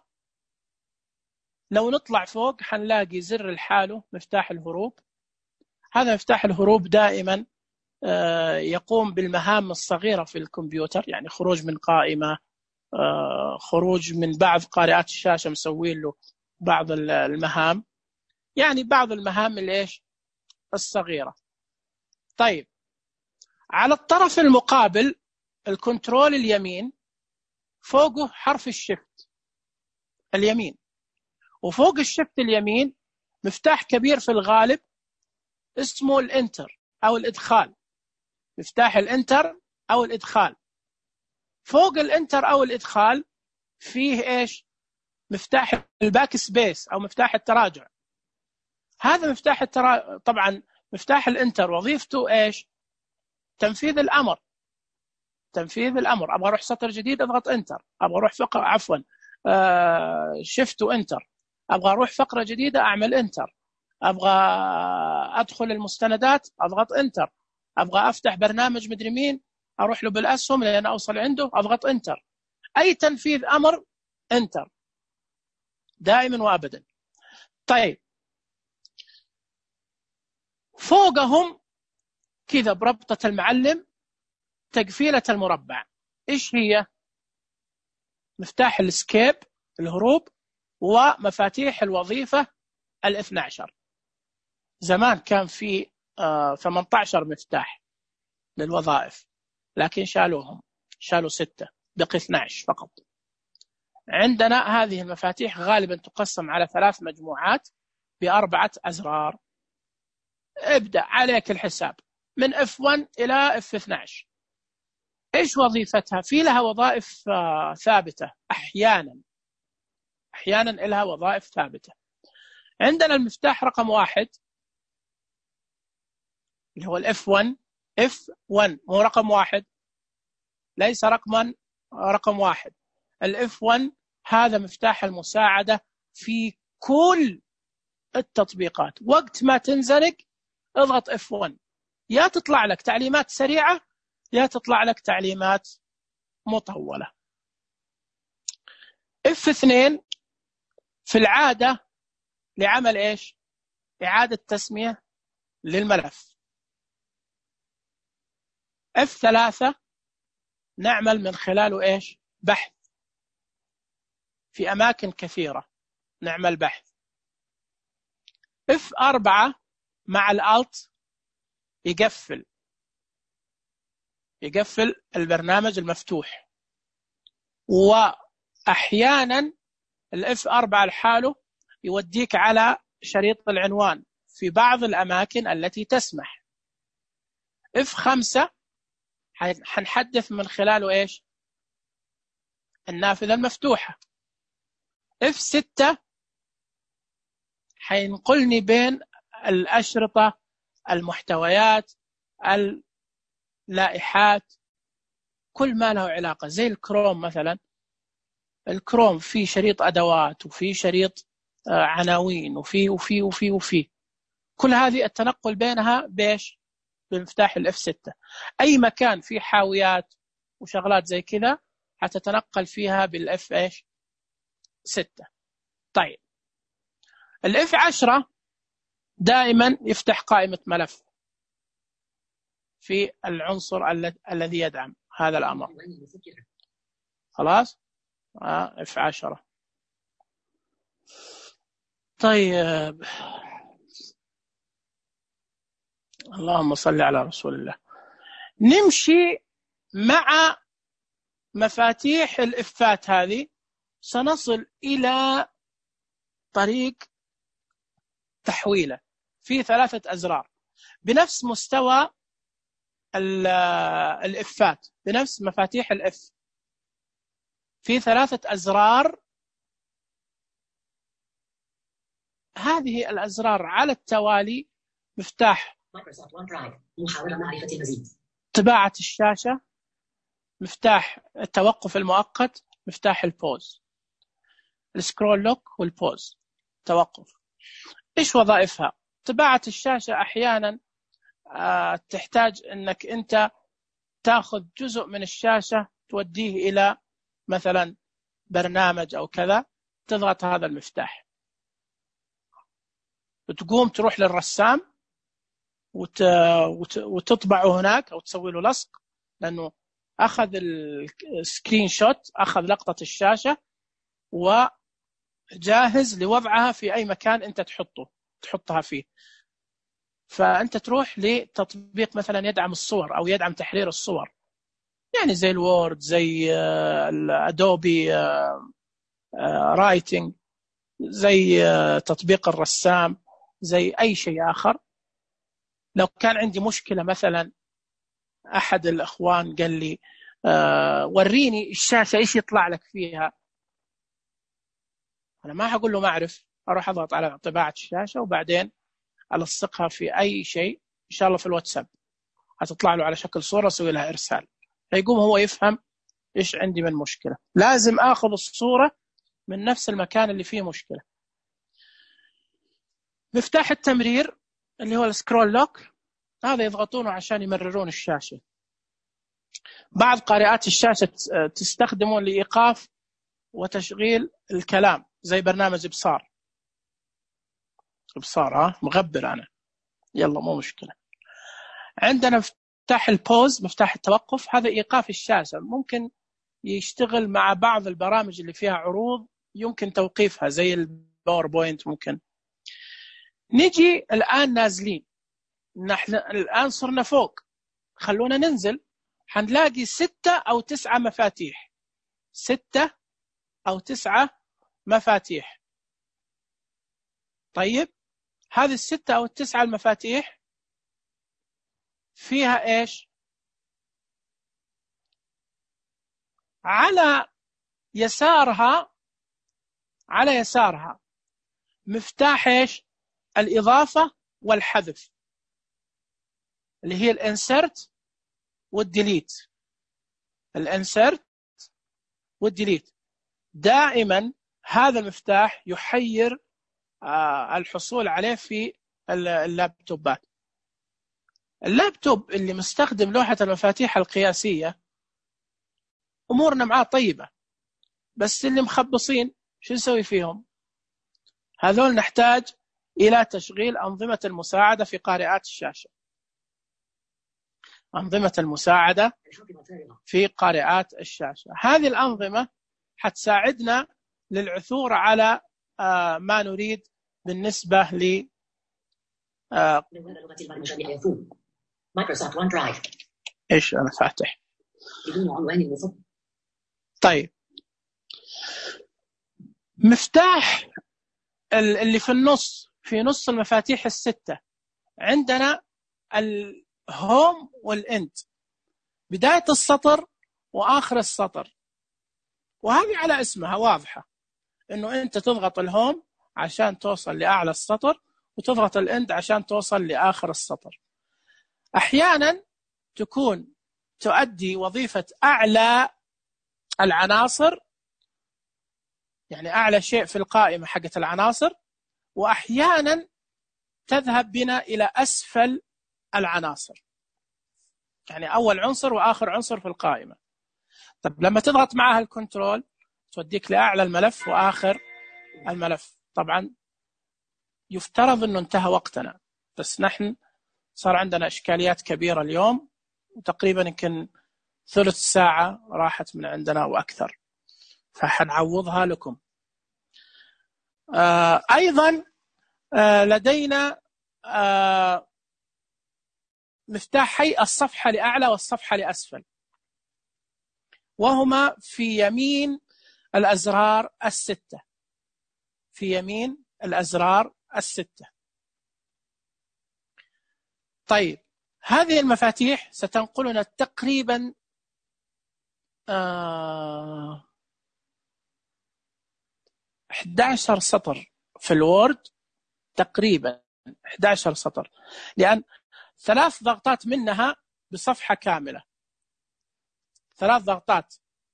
لو نطلع فوق حنلاقي زر الحاله مفتاح الهروب. هذا مفتاح الهروب دائما يقوم بالمهام الصغيرة في الكمبيوتر، يعني خروج من قائمة، خروج من بعض قارئات الشاشة مسوين له بعض المهام، يعني بعض المهام الإيش الصغيرة. طيب، على الطرف المقابل الكنترول اليمين فوقه حرف الشفت اليمين، وفوق الشفت اليمين مفتاح كبير في الغالب اسمه الانتر أو الإدخال، مفتاح الانتر أو الإدخال. فوق الانتر أو الإدخال فيه إيش؟ مفتاح الباك سبيس أو مفتاح التراجع. هذا مفتاح التراجع، طبعا مفتاح الانتر وظيفته إيش؟ تنفيذ الأمر، تنفيذ الأمر. أبغى أروح سطر جديد أضغط انتر، أبغى أروح فقرة عفوا آه شفت وانتر، أبغى أروح فقرة جديدة أعمل انتر، أبغى أدخل المستندات أضغط انتر، أبغى أفتح برنامج مدري مين أروح له بالأسهم لأن أوصل عنده أضغط انتر. أي تنفيذ أمر انتر دائما وأبدا. طيب، فوقهم كذا بربطة المعلم تقفيلة المربع، إيش هي؟ مفتاح الاسكيب الهروب، ومفاتيح الوظيفة الاثنى عشر. زمان كان في آه ثمانية عشر مفتاح للوظائف، لكن شالوهم، شالوا ستة، بقي اثنى عشر فقط. عندنا هذه المفاتيح غالبا تقسم على ثلاث مجموعات بأربعة أزرار. ابدأ عليك الحساب من إف واحد إلى إف اثنى عشر. إيش وظيفتها؟ في لها وظائف آه ثابتة، أحيانا أحيانا لها وظائف ثابتة. عندنا المفتاح رقم واحد اللي هو الإف واحد، إف واحد مو رقم واحد، ليس رقما رقم واحد. الإف واحد هذا مفتاح المساعدة في كل التطبيقات. وقت ما تنزلق اضغط إف واحد، يا تطلع لك تعليمات سريعة يا تطلع لك تعليمات مطولة. إف اثنين في العادة لعمل إيش؟ إعادة تسمية للملف. إف ثلاثة نعمل من خلاله إيش؟ بحث في أماكن كثيرة، نعمل بحث. إف أربعة مع الألت يقفل يقفل البرنامج المفتوح. وأحيانا الإف أربعة لحاله يوديك على شريط العنوان في بعض الأماكن التي تسمح. إف خمسة حنحدث من خلاله إيش؟ النافذة المفتوحة. إف ستة حينقلني بين الأشرطة، المحتويات، اللائحات، كل ما له علاقة. زي الكروم مثلا، الكروم فيه شريط أدوات وفيه شريط عناوين وفيه وفيه وفيه وفيه كل هذه التنقل بينها بيش؟ بمفتاح الإف ستة. أي مكان فيه حاويات وشغلات زي كذا حتتنقل فيها بالإف إيش؟ ستة. طيب، الإف عشرة دائما يفتح قائمة ملف في العنصر الذي يدعم هذا الأمر. خلاص اف عشرة. طيب اللهم صل على رسول الله. نمشي مع مفاتيح الإفات هذه، سنصل إلى طريق تحويله في ثلاثة أزرار بنفس مستوى الإفات، بنفس مفاتيح الإف، في ثلاثة أزرار. هذه الأزرار على التوالي: مفتاح محاولة معرفة المزيد، طباعة الشاشة، مفتاح التوقف المؤقت، مفتاح البوز، السكرول لوك والبوز توقف. إيش وظائفها؟ طباعة الشاشة أحيانا تحتاج أنك أنت تأخذ جزء من الشاشة توديه إلى مثلا برنامج أو كذا، تضغط هذا المفتاح وتقوم تروح للرسام وت... وت... وتطبعه هناك أو تسوي له لصق، لأنه أخذ السكرين شوت، أخذ لقطة الشاشة وجاهز لوضعها في أي مكان أنت تحطه تحطها فيه. فأنت تروح لتطبيق مثلا يدعم الصور أو يدعم تحرير الصور، يعني زي الوورد، زي الأدوبي رايتنج، زي تطبيق الرسام، زي أي شيء آخر. لو كان عندي مشكلة مثلا، أحد الأخوان قال لي آه وريني الشاشة إيش يطلع لك فيها، أنا ما هقول له ما أعرف، أروح أضغط على طباعة الشاشة وبعدين ألصقها في أي شيء، إن شاء الله في الواتساب هتطلع له على شكل صورة، أسوي لها إرسال، فيقوم هو يفهم إيش عندي من مشكلة. لازم أخذ الصورة من نفس المكان اللي فيه مشكلة. مفتاح التمرير اللي هو السكرول لوك، هذا يضغطونه عشان يمررون الشاشة. بعض قارئات الشاشة تستخدمه لإيقاف وتشغيل الكلام، زي برنامج إبصار. إبصار ها مغبر أنا، يلا مو مشكلة. عندنا مفتاح البوز، مفتاح التوقف، هذا إيقاف الشاشة، ممكن يشتغل مع بعض البرامج اللي فيها عروض يمكن توقيفها زي الباوربوينت ممكن. نجي الآن نازلين، نحن الآن صرنا فوق، خلونا ننزل، حنلاقي ستة أو تسعة مفاتيح، ستة أو تسعة مفاتيح. طيب هذه الستة أو التسعة المفاتيح فيها إيش؟ على يسارها على يسارها مفتاح إيش؟ الإضافة والحذف، اللي هي الانسرت والديليت. الانسرت والديليت دائما هذا المفتاح يحير الحصول عليه في اللابتوبات. اللابتوب اللي مستخدم لوحة المفاتيح القياسية أمورنا معاه طيبة، بس اللي مخبصين شو نسوي فيهم؟ هذول نحتاج إلى تشغيل أنظمة المساعدة في قارئات الشاشة. أنظمة المساعدة في قارئات الشاشة، هذه الأنظمة حتساعدنا للعثور على ما نريد بالنسبة ل مايكروسوفت ون درايف. إيش أنا فاتح بدون عنوان المفضل. طيب مفتاح اللي في النص، في نص المفاتيح الستة، عندنا الهوم والإند، بداية السطر وآخر السطر، وهذه على اسمها واضحة، إنه أنت تضغط الهوم عشان توصل لأعلى السطر وتضغط الإند عشان توصل لآخر السطر. أحيانا تكون تؤدي وظيفة أعلى العناصر، يعني أعلى شيء في القائمة حقت العناصر، وأحيانا تذهب بنا إلى أسفل العناصر، يعني أول عنصر وآخر عنصر في القائمة. طب لما تضغط معها الكنترول توديك لأعلى الملف وآخر الملف. طبعا يفترض أنه انتهى وقتنا، بس نحن صار عندنا إشكاليات كبيرة اليوم، وتقريبا يمكن ثلث ساعة راحت من عندنا وأكثر، فحنعوضها لكم. آه أيضا آه لدينا آه مفتاحي الصفحة لأعلى والصفحة لأسفل، وهما في يمين الأزرار الستة، في يمين الأزرار الستة. طيب هذه المفاتيح ستنقلنا تقريبا آه أحد عشر سطر في الوورد، تقريبا أحد عشر سطر، لأن ثلاث ضغطات منها بصفحة كاملة، ثلاث ضغطات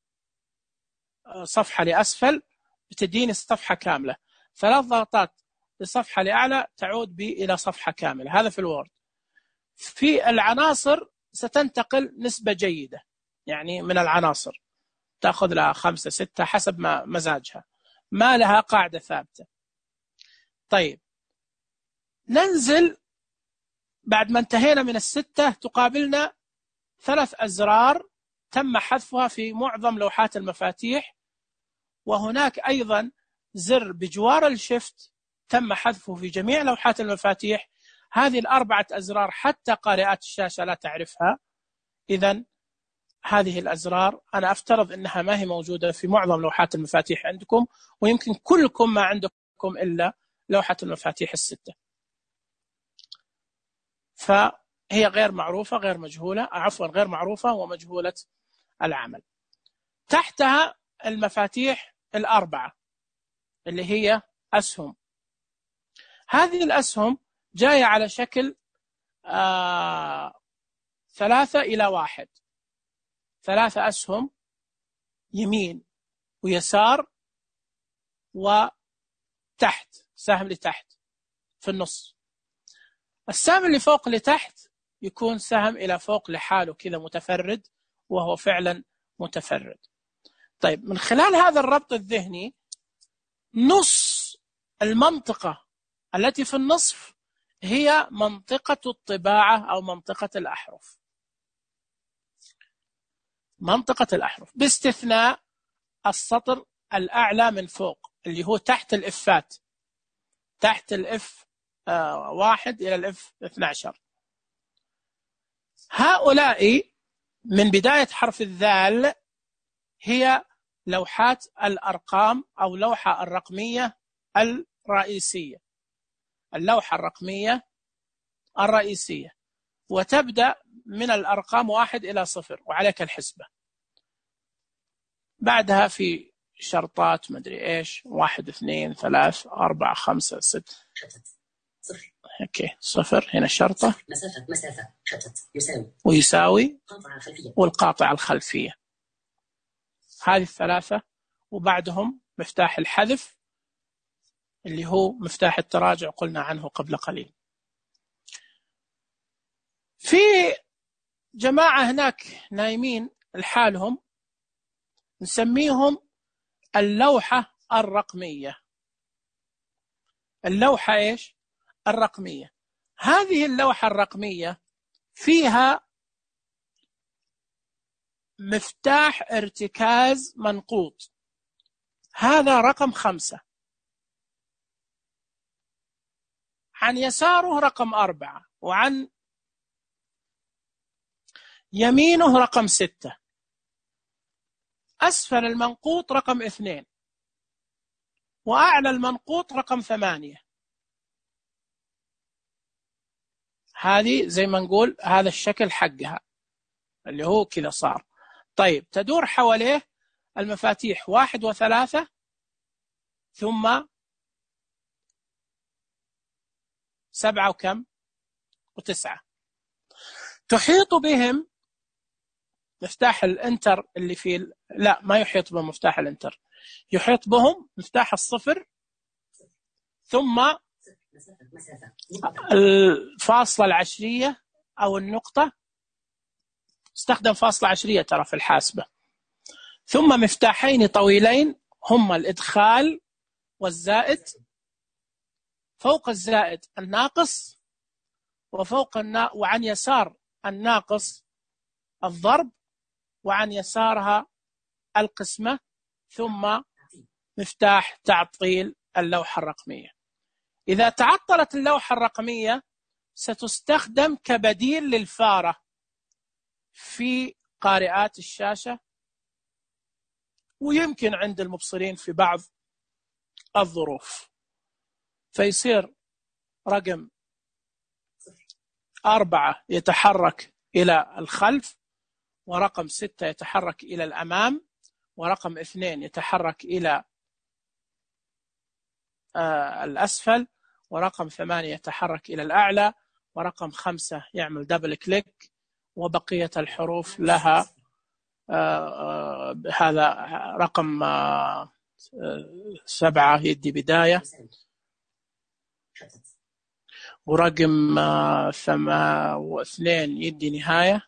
صفحة لأسفل بتديني الصفحة كاملة، ثلاث ضغطات لصفحة لأعلى تعود بي إلى صفحة كاملة. هذا في الوورد. في العناصر ستنتقل نسبة جيدة، يعني من العناصر تأخذ لها خمسة ستة حسب ما مزاجها، ما لها قاعدة ثابتة. طيب ننزل بعد ما انتهينا من الستة، تقابلنا ثلاث أزرار تم حذفها في معظم لوحات المفاتيح، وهناك أيضا زر بجوار الشيفت تم حذفه في جميع لوحات المفاتيح. هذه الأربعة أزرار حتى قارئات الشاشة لا تعرفها، إذن هذه الأزرار أنا أفترض أنها ما هي موجودة في معظم لوحات المفاتيح عندكم، ويمكن كلكم ما عندكم إلا لوحة المفاتيح الستة، فهي غير معروفة غير مجهولة عفوا غير معروفة ومجهولة العمل. تحتها المفاتيح الأربعة اللي هي أسهم. هذه الأسهم جاية على شكل آه ثلاثة إلى واحد، ثلاثة أسهم يمين ويسار وتحت، سهم لتحت في النص. السهم اللي فوق لتحت يكون سهم إلى فوق لحاله كذا متفرد، وهو فعلا متفرد. طيب من خلال هذا الربط الذهني، نص المنطقة التي في النصف هي منطقة الطباعة أو منطقة الأحرف، منطقة الأحرف باستثناء السطر الأعلى من فوق اللي هو تحت الإفات، تحت الإف آه واحد إلى الإف اثني عشر. هؤلاء من بداية حرف الذال هي لوحات الأرقام أو لوحة الرقمية الرئيسية، اللوحة الرقمية الرئيسية، وتبدأ من الأرقام واحد إلى صفر وعليك الحسبة. بعدها في شرطات مدري إيش، واحد اثنين ثلاث أربعة خمسة ست صفر. أوكي صفر هنا الشرطة، مسافة مسافة حتت يساوي ويساوي قاطعة خلفية والقاطعة الخلفية. هذه الثلاثة، وبعدهم مفتاح الحذف اللي هو مفتاح التراجع قلنا عنه قبل قليل. في جماعة هناك نايمين لحالهم نسميهم اللوحة الرقمية. اللوحة إيش؟ الرقمية. هذه اللوحة الرقمية فيها مفتاح ارتكاز منقوط، هذا رقم خمسة، عن يساره رقم أربعة، وعن يمينه رقم ستة، أسفل المنقوط رقم اثنين، وأعلى المنقوط رقم ثمانية. هذه زي ما نقول هذا الشكل حقها اللي هو كذا صار. طيب تدور حواليه المفاتيح واحد وثلاثة ثم سبعة وكم وتسعة، تحيط بهم مفتاح الانتر اللي فيه، لا ما يحيط بهم مفتاح الانتر، يحيط بهم مفتاح الصفر ثم الفاصلة العشرية أو النقطة، استخدم فاصلة عشرية ترى في الحاسبة، ثم مفتاحين طويلين هما الإدخال والزائد، فوق الزائد الناقص، وفوق النا... وعن يسار الناقص الضرب، وعن يسارها القسمة، ثم مفتاح تعطيل اللوحة الرقمية. إذا تعطلت اللوحة الرقمية ستستخدم كبديل للفارة في قارئات الشاشة، ويمكن عند المبصرين في بعض الظروف، فيصير رقم أربعة يتحرك إلى الخلف، ورقم ستة يتحرك إلى الأمام، ورقم اثنين يتحرك إلى آه الأسفل، ورقم ثمانية يتحرك إلى الأعلى، ورقم خمسة يعمل دبل كليك، وبقية الحروف لها آه آه هذا رقم آه سبعة يدي بداية، ورقم آه ثما واثنين يدي نهاية.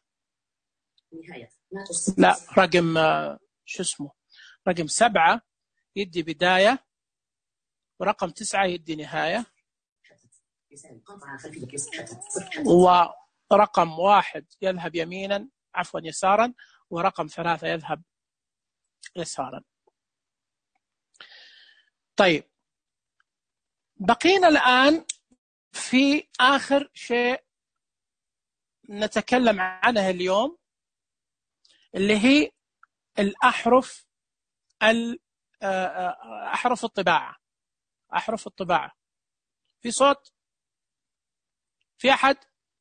لا، رقم آه شو اسمه رقم سبعة يدي بداية، ورقم تسعة يدي نهاية، ورقم واحد يذهب يمينا عفوا يسارا، ورقم ثلاثة يذهب يسارا. طيب، بقينا الآن في آخر شيء نتكلم عنه اليوم، اللي هي الأحرف أحرف الطباعة. أحرف الطباعة. في صوت؟ في أحد؟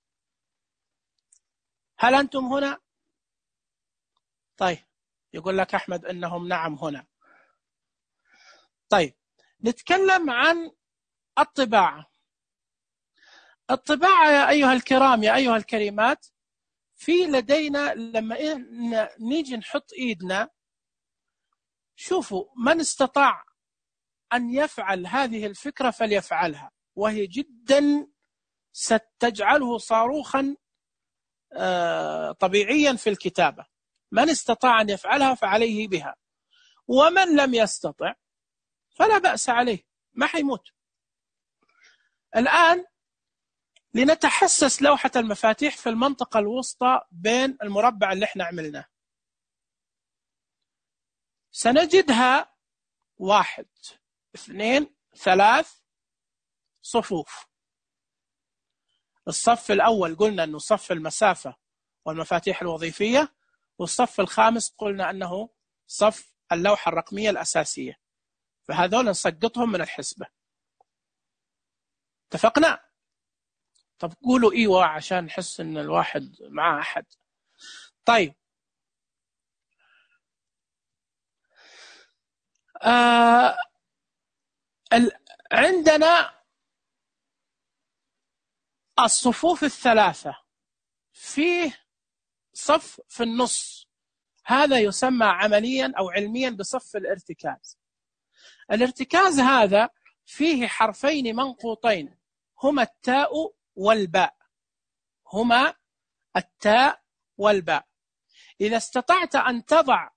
هل أنتم هنا؟ طيب، يقول لك أحمد أنهم نعم هنا. طيب، نتكلم عن الطباعة. الطباعة يا أيها الكرام يا أيها الكريمات، في لدينا لما نيجي نحط إيدنا، شوفوا من استطاع أن يفعل هذه الفكرة فليفعلها، وهي جدا ستجعله صاروخا طبيعيا في الكتابة. من استطاع أن يفعلها فعليه بها، ومن لم يستطع فلا بأس عليه، ما حيموت. الآن لنتحسس لوحة المفاتيح في المنطقة الوسطى بين المربع اللي احنا عملناه. سنجدها واحد اثنين ثلاث صفوف. الصف الأول قلنا أنه صف المسافة والمفاتيح الوظيفية، والصف الخامس قلنا أنه صف اللوحة الرقمية الأساسية، فهذول نسقطهم من الحسبة. اتفقنا؟ طب قولوا إيوة عشان نحس أن الواحد معاه أحد. طيب، آه عندنا الصفوف الثلاثة، فيه صف في النص، هذا يسمى عمليا أو علميا بصف الارتكاز. الارتكاز هذا فيه حرفين منقوطين هما التاء والباء، هما التاء والباء. إذا استطعت أن تضع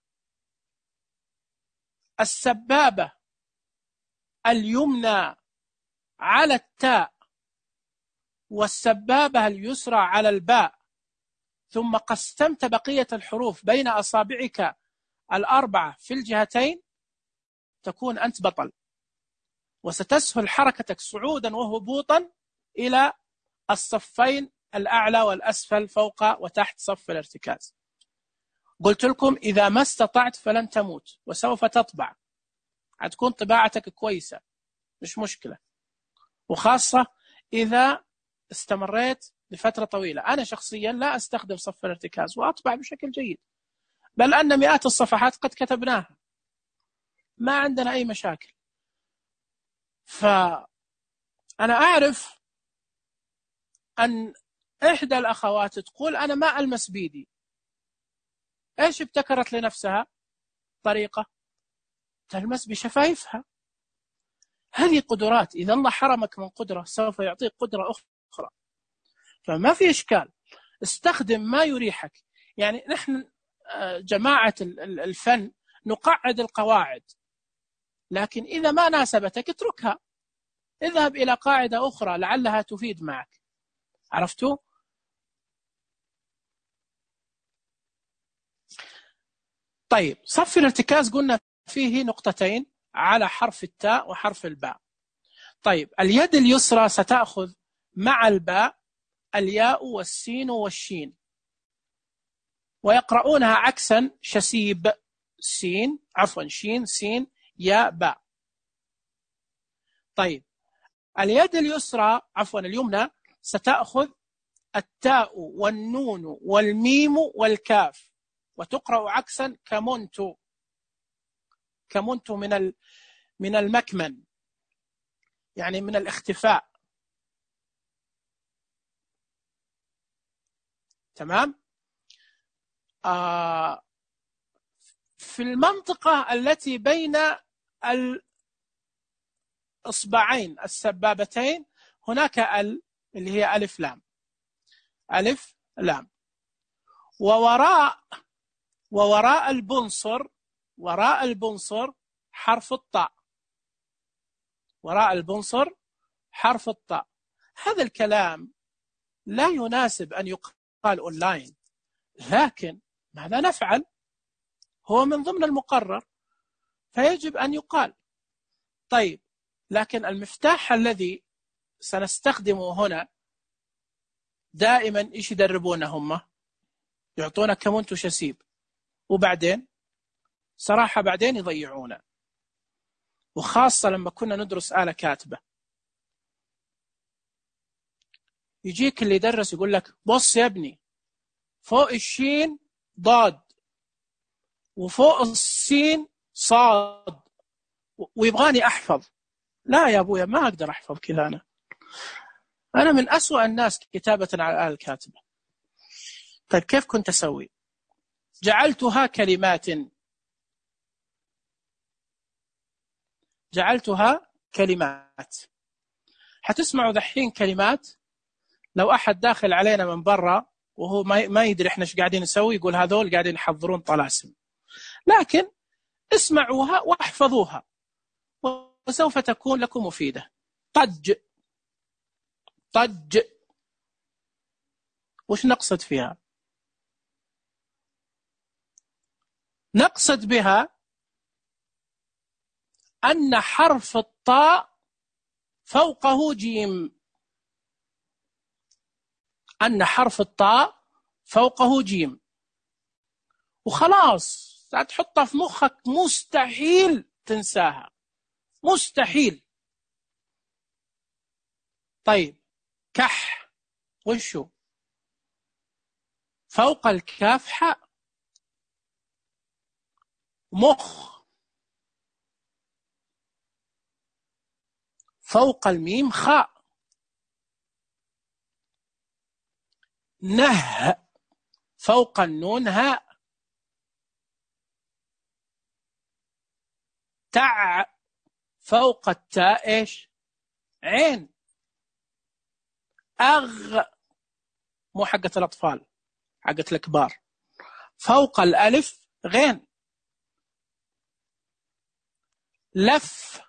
السبابة اليمنى على التاء والسبابة اليسرى على الباء، ثم قسمت بقية الحروف بين أصابعك الأربعة في الجهتين، تكون أنت بطل، وستسهل حركتك صعودا وهبوطا إلى الصفين الأعلى والأسفل فوق وتحت صف الارتكاز. قلت لكم إذا ما استطعت فلن تموت، وسوف تطبع، هتكون طباعتك كويسة مش مشكلة، وخاصة إذا استمريت لفترة طويلة. أنا شخصيا لا أستخدم صف الارتكاز وأطبع بشكل جيد، بل أن مئات الصفحات قد كتبناها، ما عندنا أي مشاكل. فأنا أعرف أن إحدى الأخوات تقول أنا ما ألمس بيدي. إيش ابتكرت لنفسها؟ طريقة تلمس بشفايفها. هذه قدرات، إذا الله حرمك من قدرة سوف يعطيك قدرة أخرى، فما في إشكال، استخدم ما يريحك. يعني نحن جماعة الفن نقعد القواعد، لكن إذا ما ناسبتك اتركها. اذهب إلى قاعدة أخرى لعلها تفيد معك. عرفتوا؟ طيب صف الارتكاز قلنا فيه نقطتين على حرف التاء وحرف الباء. طيب اليد اليسرى ستأخذ مع الباء الياء والسين والشين، ويقرؤونها عكسا، شسيب سين عفوا شين سين ياء باء. طيب اليد اليسرى عفوا اليمنى ستأخذ التاء والنون والميم والكاف، وتقرأ عكسا كمنت، كمنت من من المكمن، يعني من الاختفاء. تمام؟ آه في المنطقة التي بين الإصبعين السبابتين هناك ال اللي هي ألف لام، ألف لام. ووراء ووراء البنصر، وراء البنصر حرف الطاء، وراء البنصر حرف الطاء. هذا الكلام لا يناسب أن يقال أونلاين، لكن ماذا نفعل؟ هو من ضمن المقرر فيجب أن يقال. طيب لكن المفتاح الذي سنستخدمه هنا دائما إيش يدربونا هم؟ يعطونا كمنت شسيب، وبعدين صراحة بعدين يضيعونا، وخاصة لما كنا ندرس آلة كاتبة. يجيك اللي يدرس يقول لك بص يا ابني، فوق الشين ضاد وفوق السين صاد، ويبغاني أحفظ. لا يا أبويا، ما أقدر أحفظ كذا. أنا أنا من أسوأ الناس كتابة على الآلة الكاتبة. طيب كيف كنت أسوي؟ جعلتها كلمات، جعلتها كلمات. حتسمعوا دحين كلمات لو أحد داخل علينا من برا وهو ما يدري إحنا إيش قاعدين نسوي يقول هذول قاعدين يحضرون طلاسم، لكن اسمعوها واحفظوها وسوف تكون لكم مفيدة. طج، طج وش نقصد فيها؟ نقصد بها أن حرف الطاء فوقه جيم، أن حرف الطاء فوقه جيم، وخلاص تحطها في مخك، مستحيل تنساها، مستحيل. طيب كح، وشو؟ فوق الكاف حاء. مخ، فوق الميم خاء. نه، فوق النون هاء. تع، فوق التاء ايش؟ عين. أغ، مو حقة الأطفال، حقة الكبار، فوق الألف غين. لف،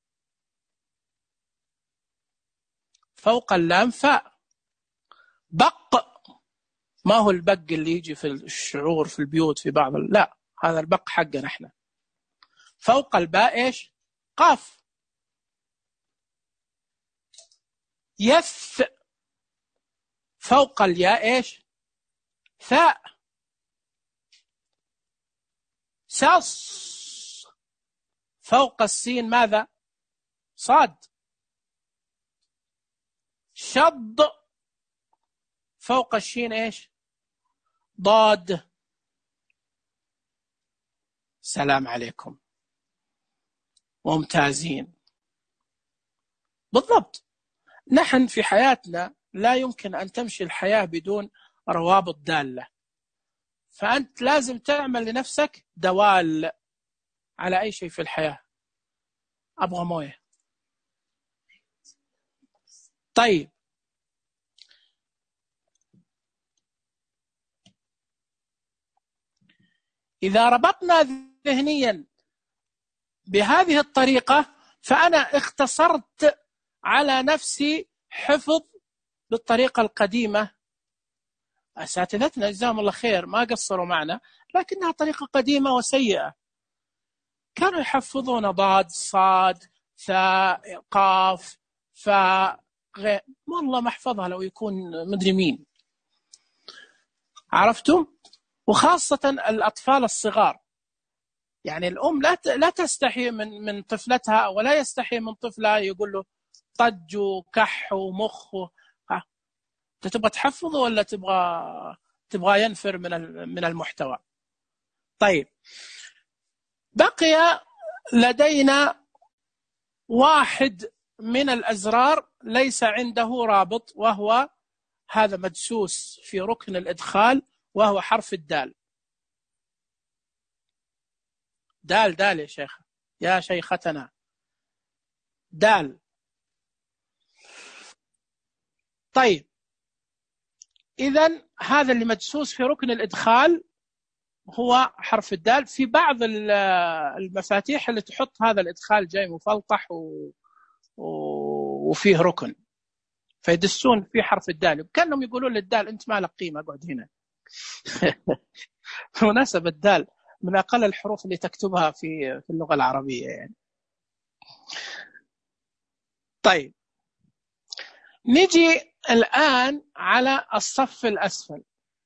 فوق اللام فاء. بق، ما هو البق اللي يجي في الشعور في البيوت في بعض، لا هذا البق حقنا احنا. فوق الباء ايش؟ قاف. يث، فوق الياء ايش؟ ثاء. سص، فوق السين ماذا؟ صاد. شض، فوق الشين ايش؟ ضاد. سلام عليكم، ممتازين بالضبط. نحن في حياتنا لا يمكن أن تمشي الحياة بدون روابط دالة، فأنت لازم تعمل لنفسك دوال على أي شيء في الحياة. أبغى موية. طيب إذا ربطنا ذهنيا بهذه الطريقة، فأنا اختصرت على نفس حفظ بالطريقة القديمة. أساتذتنا جزاهم الله خير ما قصروا معنا، لكنها طريقة قديمة وسيئة. كانوا يحفظون ضاد صاد ثاء قاف فاء غير، والله ما احفظها لو يكون مدري مين. عرفتم؟ وخاصة الأطفال الصغار، يعني الأم لا لا تستحي من من طفلتها ولا يستحي من طفلها يقول له طج وكح ومخ. أنت تبغى تحفظه ولا تبغى تبغى ينفر من من المحتوى؟ طيب، بقي لدينا واحد من الأزرار ليس عنده رابط، وهو هذا مدسوس في ركن الإدخال، وهو حرف الدال. دال دال يا شيخ، يا شيختنا، دال. طيب، إذن هذا اللي مدسوس في ركن الإدخال هو حرف الدال. في بعض المفاتيح اللي تحط هذا الإدخال جاي مفلطح و... وفيه ركن، فيدسون في حرف الدال، كأنهم يقولون للدال أنت ما لك قيمة، اقعد هنا. مناسبة الدال من أقل الحروف اللي تكتبها في في اللغة العربية يعني. طيب، نجي الآن على الصف الأسفل.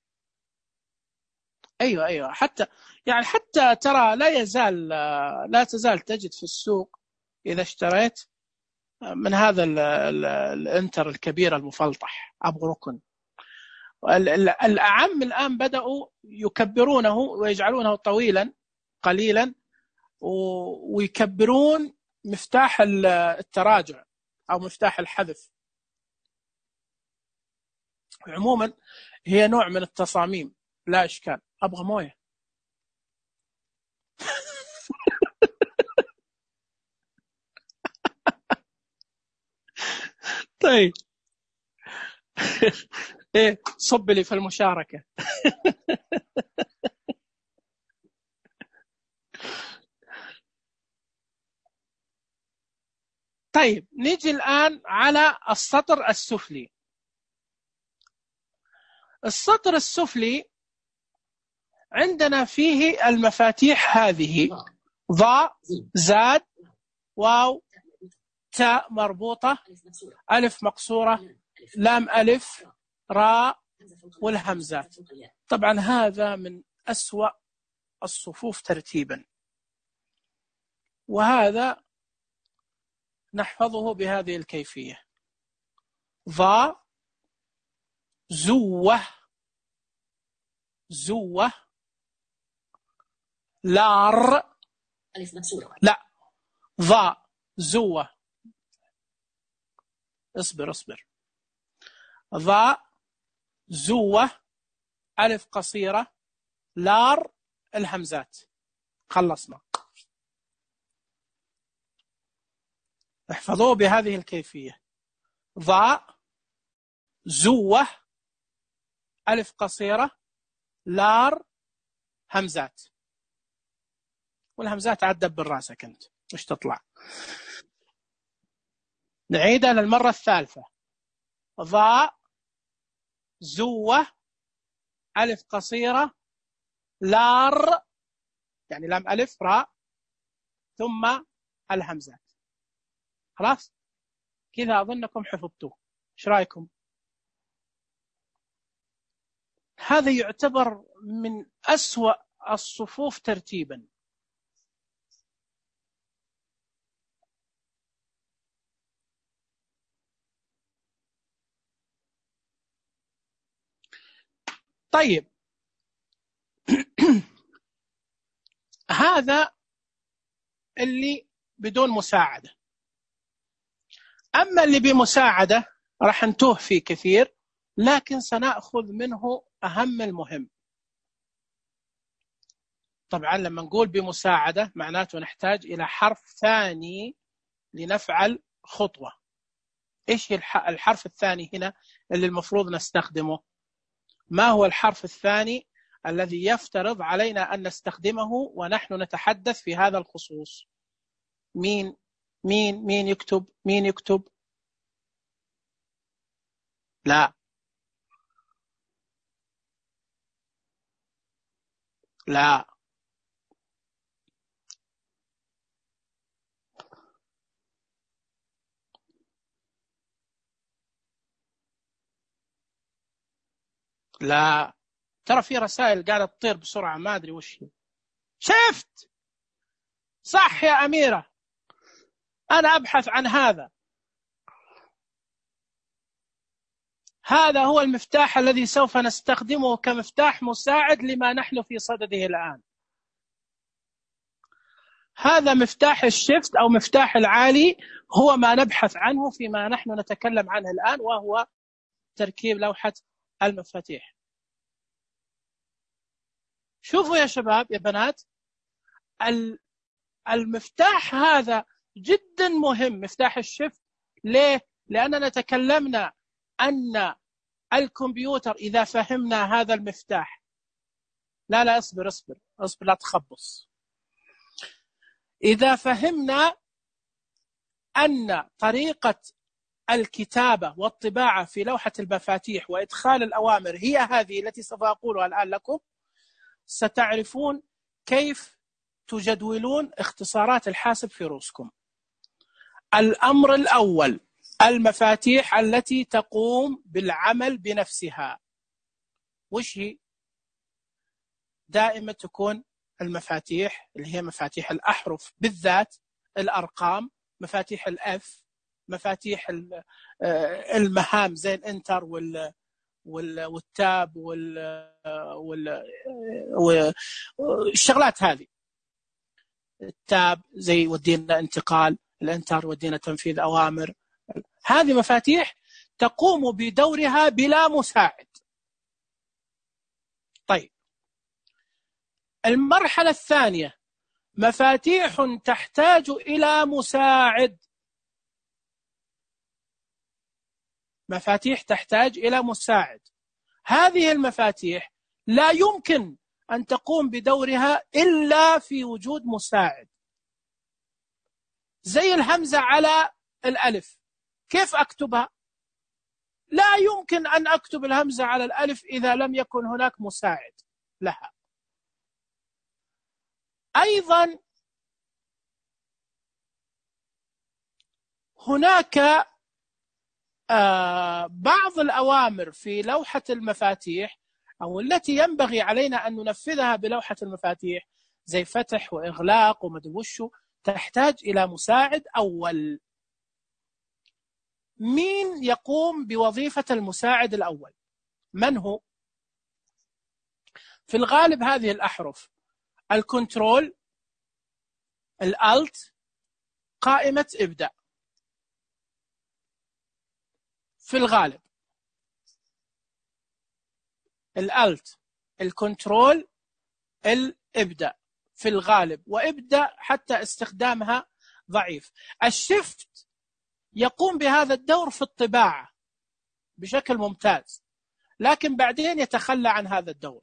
أيوة أيوة حتى يعني حتى ترى لا يزال لا تزال تجد في السوق إذا اشتريت من هذا ال ال الانتر الكبير المفلطح أبو ركن. الأعم الآن بدأوا يكبرونه ويجعلونه طويلا قليلا، ويكبرون مفتاح التراجع أو مفتاح الحذف. عموما هي نوع من التصاميم لا إشكال. أبغى موية. طيب. إيه، صب لي في المشاركة. طيب، نيجي الآن على السطر السفلي. السطر السفلي عندنا فيه المفاتيح هذه: ضاء، زاد، واو، تاء مربوطة، ألف مقصورة، لام ألف، راء، والهمزات. طبعا هذا من أسوأ الصفوف ترتيبا، وهذا نحفظه بهذه الكيفية: ضاء، زوة، زوة، لار، ألف مكسورة، لا، ضاء، زوة، اصبر اصبر، ضاء، زوة، ألف قصيرة، لار، الهمزات. خلصنا. احفظوه بهذه الكيفية: ضاء، زوة، ألف قصيرة، لار، همزات. والهمزات عدد بالراسك أنت مش تطلع. نعيدها للمرة الثالثة: ضاء، زوة، ألف قصيرة، لار، يعني لام ألف راء، ثم الهمزات. خلاص كذا أظنكم حفظتوه. ايش رايكم؟ هذا يعتبر من أسوأ الصفوف ترتيبا. طيب. هذا اللي بدون مساعدة. أما اللي بمساعدة راح نتوه فيه كثير، لكن سنأخذ منه أهم المهم. طبعا لما نقول بمساعدة معناته نحتاج إلى حرف ثاني لنفعل خطوة. إيش الحرف الثاني هنا اللي المفروض نستخدمه؟ ما هو الحرف الثاني الذي يفترض علينا أن نستخدمه ونحن نتحدث في هذا الخصوص؟ مين مين مين يكتب؟ مين يكتب؟ لا لا لا، ترى في رسائل قاعدة تطير بسرعة ما أدري وش هي. شفت؟ صح يا أميرة، أنا أبحث عن هذا. هذا هو المفتاح الذي سوف نستخدمه كمفتاح مساعد لما نحن في صدده الآن. هذا مفتاح الشيفت أو مفتاح العالي، هو ما نبحث عنه فيما نحن نتكلم عنه الآن، وهو تركيب لوحة المفاتيح. شوفوا يا شباب يا بنات، المفتاح هذا جدا مهم، مفتاح الشيفت. ليه؟ لأننا تكلمنا أن الكمبيوتر إذا فهمنا هذا المفتاح، لا لا اصبر اصبر اصبر لا تخبص. إذا فهمنا أن طريقة الكتابة والطباعة في لوحة المفاتيح وإدخال الأوامر هي هذه التي سوف أقولها الآن لكم، ستعرفون كيف تجدولون اختصارات الحاسب في رؤوسكم. الأمر الأول، المفاتيح التي تقوم بالعمل بنفسها. وش هي؟ دائما تكون المفاتيح اللي هي مفاتيح الأحرف بالذات، الأرقام، مفاتيح الأف، مفاتيح المهام زي الانتر وال والتاب والشغلات هذه. التاب زي ودينا انتقال، الانتر ودينا تنفيذ أوامر. هذه مفاتيح تقوم بدورها بلا مساعد. طيب، المرحلة الثانية مفاتيح تحتاج إلى مساعد. مفاتيح تحتاج إلى مساعد. هذه المفاتيح لا يمكن أن تقوم بدورها إلا في وجود مساعد. زي الهمزة على الألف، كيف أكتبها؟ لا يمكن أن أكتب الهمزة على الألف إذا لم يكن هناك مساعد لها. أيضا هناك آه بعض الأوامر في لوحة المفاتيح أو التي ينبغي علينا أن ننفذها بلوحة المفاتيح، زي فتح وإغلاق ومدوشه، تحتاج إلى مساعد أول. مين يقوم بوظيفة المساعد الأول؟ من هو؟ في الغالب هذه الأحرف: الكنترول، الألت، قائمة ابدأ. في الغالب الألت، الكنترول، الابدأ في الغالب، وابدأ حتى استخدامها ضعيف. الشيفت يقوم بهذا الدور في الطباعة بشكل ممتاز، لكن بعدين يتخلى عن هذا الدور.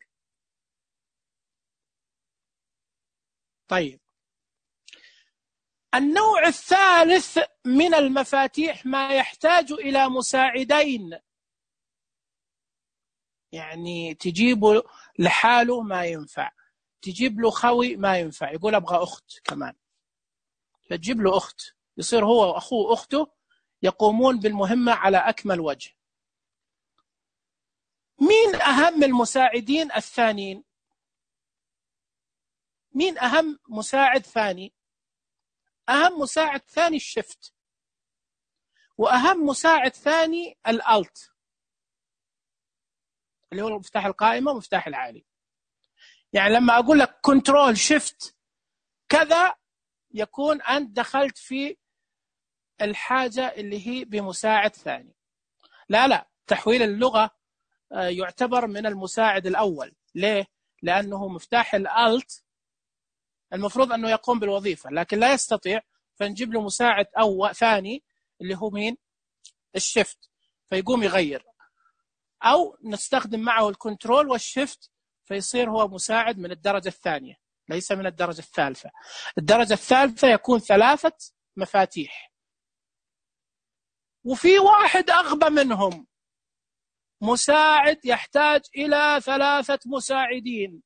طيب، النوع الثالث من المفاتيح ما يحتاج إلى مساعدين. يعني تجيب لحاله ما ينفع، تجيب له خوي ما ينفع، يقول أبغى أخت كمان، فتجيب له أخت، يصير هو وأخوه أخته يقومون بالمهمة على أكمل وجه. مين أهم المساعدين الثانيين؟ مين أهم مساعد ثاني؟ أهم مساعد ثاني الشيفت، وأهم مساعد ثاني الألت اللي هو مفتاح القائمة ومفتاح العالي. يعني لما أقول لك كنترول شيفت كذا، يكون أنت دخلت في الحاجة اللي هي بمساعد ثاني. لا لا، تحويل اللغة يعتبر من المساعد الأول. ليه؟ لأنه مفتاح الألت المفروض أنه يقوم بالوظيفة لكن لا يستطيع، فنجيب له مساعد أو ثاني اللي هو مين؟ الشيفت، فيقوم يغير. أو نستخدم معه الكنترول والشيفت فيصير هو مساعد من الدرجة الثانية ليس من الدرجة الثالثة. الدرجة الثالثة يكون ثلاثة مفاتيح، وفي واحد أغبى منهم مساعد يحتاج إلى ثلاثة مساعدين.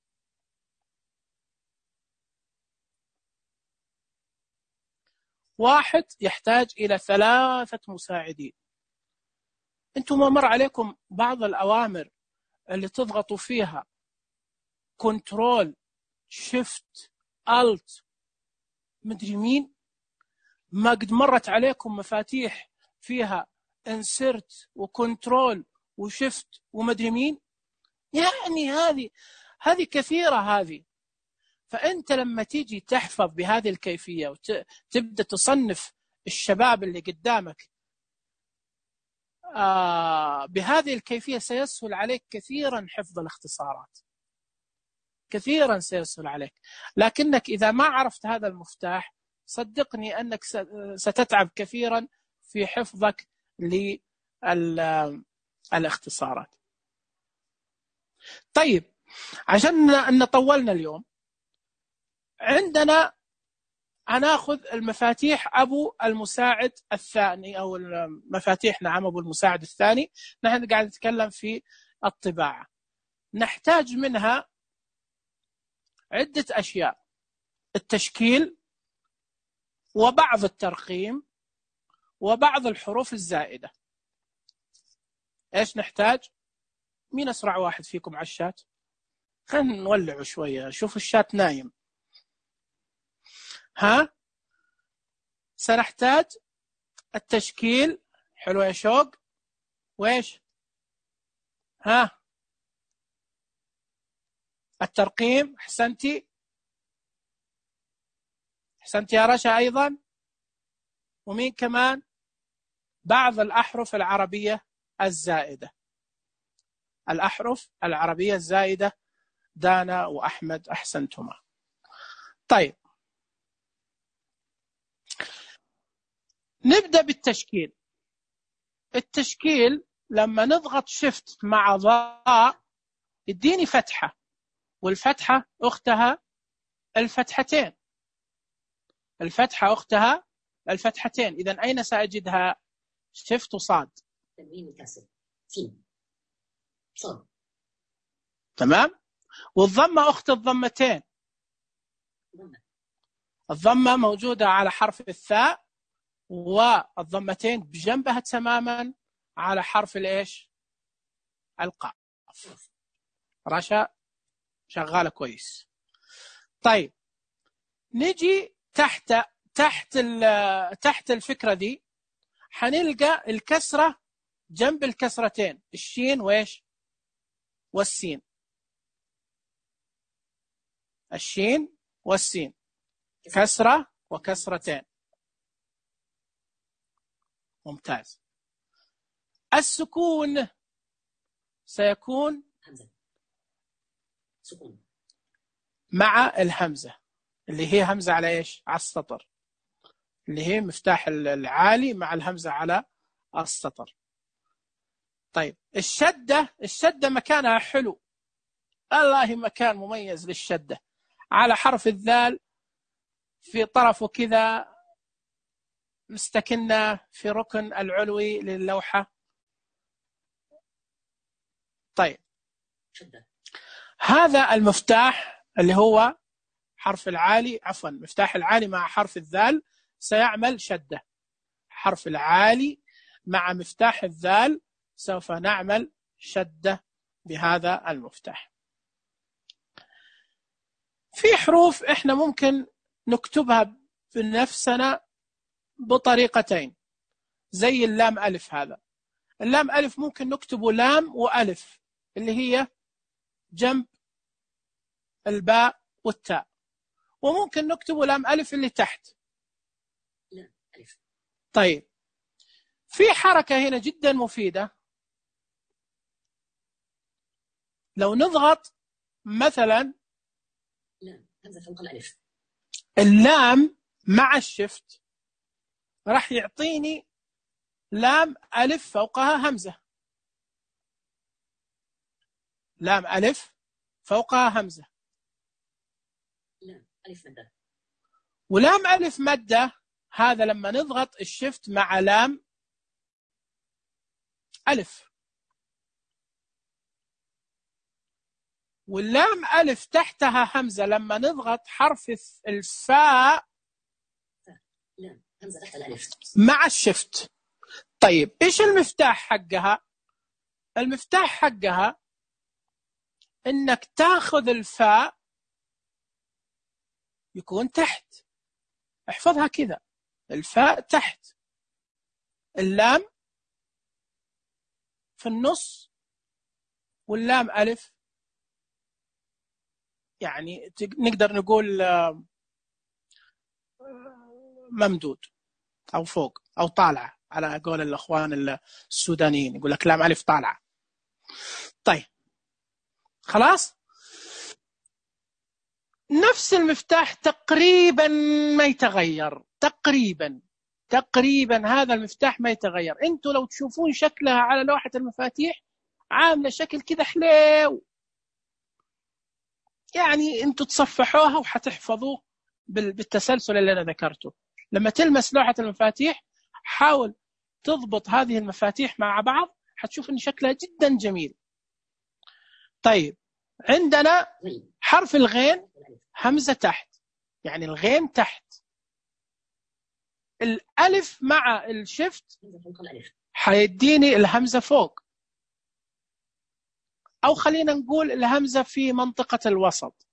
واحد يحتاج إلى ثلاثة مساعدين. أنتم ما مر عليكم بعض الأوامر اللي تضغطوا فيها كنترول شيفت ألت مدري مين؟ ما قد مرت عليكم مفاتيح فيها انسرت وكنترول وشيفت ومدري مين؟ يعني هذه هذه كثيرة هذه. فأنت لما تيجي تحفظ بهذه الكيفية وتبدأ تصنف الشباب اللي قدامك آه بهذه الكيفية سيسهل عليك كثيرا حفظ الاختصارات، كثيرا سيسهل عليك. لكنك إذا ما عرفت هذا المفتاح صدقني أنك ستتعب كثيرا في حفظك للاختصارات. طيب عشان أن طولنا اليوم، عندنا هناخذ المفاتيح أبو المساعد الثاني أو المفاتيح نعم أبو المساعد الثاني. نحن قاعد نتكلم في الطباعة، نحتاج منها عدة أشياء: التشكيل وبعض الترقيم وبعض الحروف الزائدة. إيش نحتاج؟ مين أسرع واحد فيكم على الشات؟ خلينا نولعه شوية، شوف الشات نايم. ها، سنحتاج التشكيل. حلو يا شوق. وإيش؟ ها، الترقيم. أحسنتي أحسنتي يا رشا أيضا. ومين كمان؟ بعض الأحرف العربية الزائدة. الأحرف العربية الزائدة دانا وأحمد أحسنتما. طيب نبدأ بالتشكيل. التشكيل لما نضغط شيفت مع ضاء يديني فتحة، والفتحة أختها الفتحتين. الفتحة أختها الفتحتين. إذن أين سأجدها؟ شيفت وصاد. تنوين الكسر سين صاد. تمام. والضمة أخت الضمتين. ضمة. الضمة موجودة على حرف الثاء، والضمتين بجنبها تماما على حرف الإيش؟ القاف. رشا شغالة كويس. طيب نجي تحت تحت تحت الفكرة دي حنلقى الكسرة جنب الكسرتين، الشين وإيش؟ والسين. الشين والسين كسرة وكسرتين. ممتاز. السكون سيكون همزة. سكون مع الهمزة اللي هي همزة على إيش؟ على السطر، اللي هي مفتاح العالي مع الهمزة على السطر. طيب الشدة، الشدة مكانها حلو، والله مكان مميز للشدة، على حرف الذال في طرفه كذا مستكنة في ركن العلوي للوحة. طيب شدة. هذا المفتاح اللي هو حرف العالي، عفوا مفتاح العالي مع حرف الذال سيعمل شدة. حرف العالي مع مفتاح الذال سوف نعمل شدة بهذا المفتاح. في حروف احنا ممكن نكتبها بنفسنا بطريقتين، زي اللام ألف. هذا اللام ألف ممكن نكتبه لام وألف اللي هي جنب الباء والتاء، وممكن نكتبه لام ألف اللي تحت. لام ألف. طيب في حركة هنا جدا مفيدة. لو نضغط مثلا لام همزة فوق الألف، اللام مع الشفت راح يعطيني لام ألف فوقها همزة. لام ألف فوقها همزة. لام ألف مدة. ولام ألف مدة هذا لما نضغط الشفت مع لام ألف. واللام ألف تحتها همزة، لما نضغط حرف الفاء لام همزة تحت الألف مع الشفت. طيب إيش المفتاح حقها؟ المفتاح حقها إنك تاخذ الفاء يكون تحت، احفظها كذا، الفاء تحت، اللام في النص، واللام ألف يعني نقدر نقول ممدود أو فوق أو طالعة، على قول الأخوان السودانيين يقول لك لام ألف طالعة. طيب خلاص، نفس المفتاح تقريبا ما يتغير، تقريبا تقريبا هذا المفتاح ما يتغير. انتوا لو تشوفون شكلها على لوحة المفاتيح عاملة شكل كذا حليو، يعني انتوا تصفحوها وحتحفظوه بالتسلسل اللي انا ذكرته. لما تلمس لوحة المفاتيح حاول تضبط هذه المفاتيح مع بعض، حتشوف ان شكلها جدا جميل. طيب عندنا حرف الغين همزة تحت، يعني الغين تحت، الألف مع الشفت حيديني الهمزة فوق، أو خلينا نقول الهمزة في منطقة الوسط.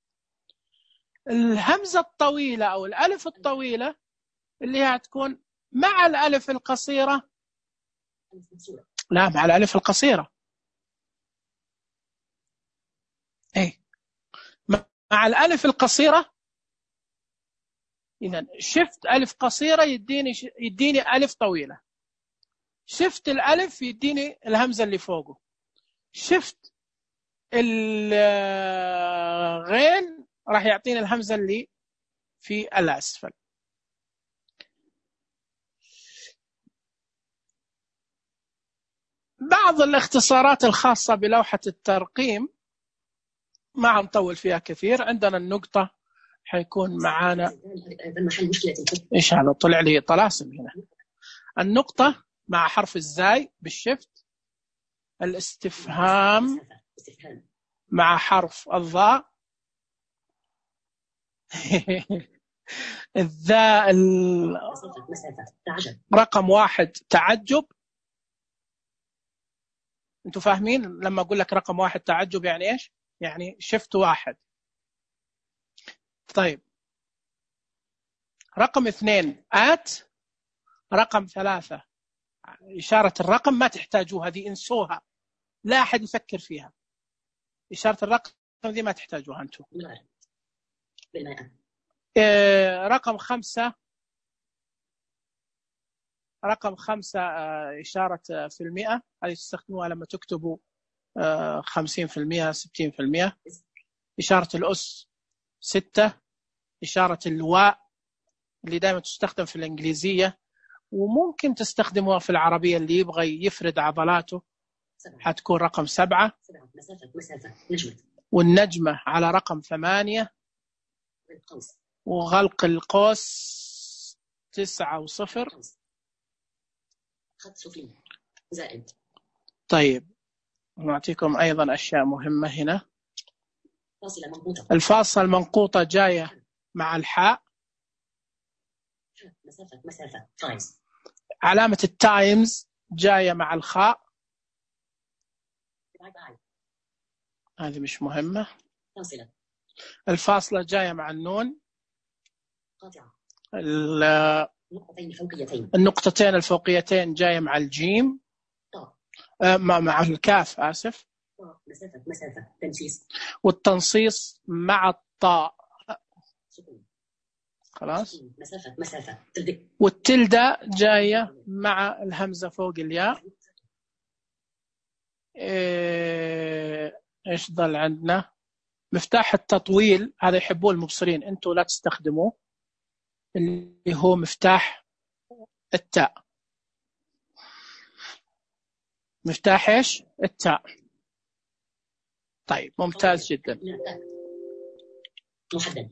الهمزة الطويلة أو الألف الطويلة اللي هي تكون مع الألف القصيرة، لا مع الألف القصيرة، إيه مع الألف القصيرة. إذن شفت ألف قصيرة يديني يديني ألف طويلة، شفت الألف يديني الهمزة اللي فوقه، شفت الغين راح يعطيني الهمزة اللي في الأسفل. بعض الاختصارات الخاصة بلوحة الترقيم ما نطول فيها كثير. عندنا النقطة حيكون معانا، إيش هذا طلع لي طلاسم هنا. النقطة مع حرف الزاي بالشفت، الاستفهام مع حرف الضاء الذا رقم واحد تعجب. انتوا فاهمين لما اقول لك رقم واحد تعجب يعني ايش؟ يعني شفت واحد. طيب رقم اثنين آت، رقم ثلاثة إشارة الرقم ما تحتاجوها، دي انسوها، لا أحد يفكر فيها. إشارة الرقم دي ما تحتاجوها أنتم. إيه رقم خمسة، رقم خمسة إشارة في المئة، هذه تستخدموها لما تكتبوا خمسين في المئة ستين في المئة. إشارة الأس ستة، إشارة الواء اللي دائما تستخدم في الإنجليزية وممكن تستخدموها في العربية اللي يبغى يفرد عضلاته حتكون رقم سبعة. والنجمة على رقم ثمانية، وغلق القوس تسعة وصفر. طيب نعطيكم أيضا أشياء مهمة هنا. الفاصلة المنقوطة جاية مع الحاء، مسافة مسافة تايمز. علامة التايمز جاية مع الخاء، هذه مش مهمة. فاصلة. الفاصلة جاية مع النون. قاطعة. النقطتين الفوقيتين النقطتين الفوقيتين جاية مع الجيم. طاء. آه مع الكاف آسف. طاء. مسافة مسافة تنصيص. والتنصيص مع الطاء. سكون. خلاص. مسافة مسافة تلدي. والتلدة جاية مع الهمزة فوق الياء. إيه... إيش ضل عندنا؟ مفتاح التطويل هذا يحبوه المبصرين، أنتوا لا تستخدموه، اللي هو مفتاح التاء. مفتاح إيش؟ التاء. طيب ممتاز جدا. محدد.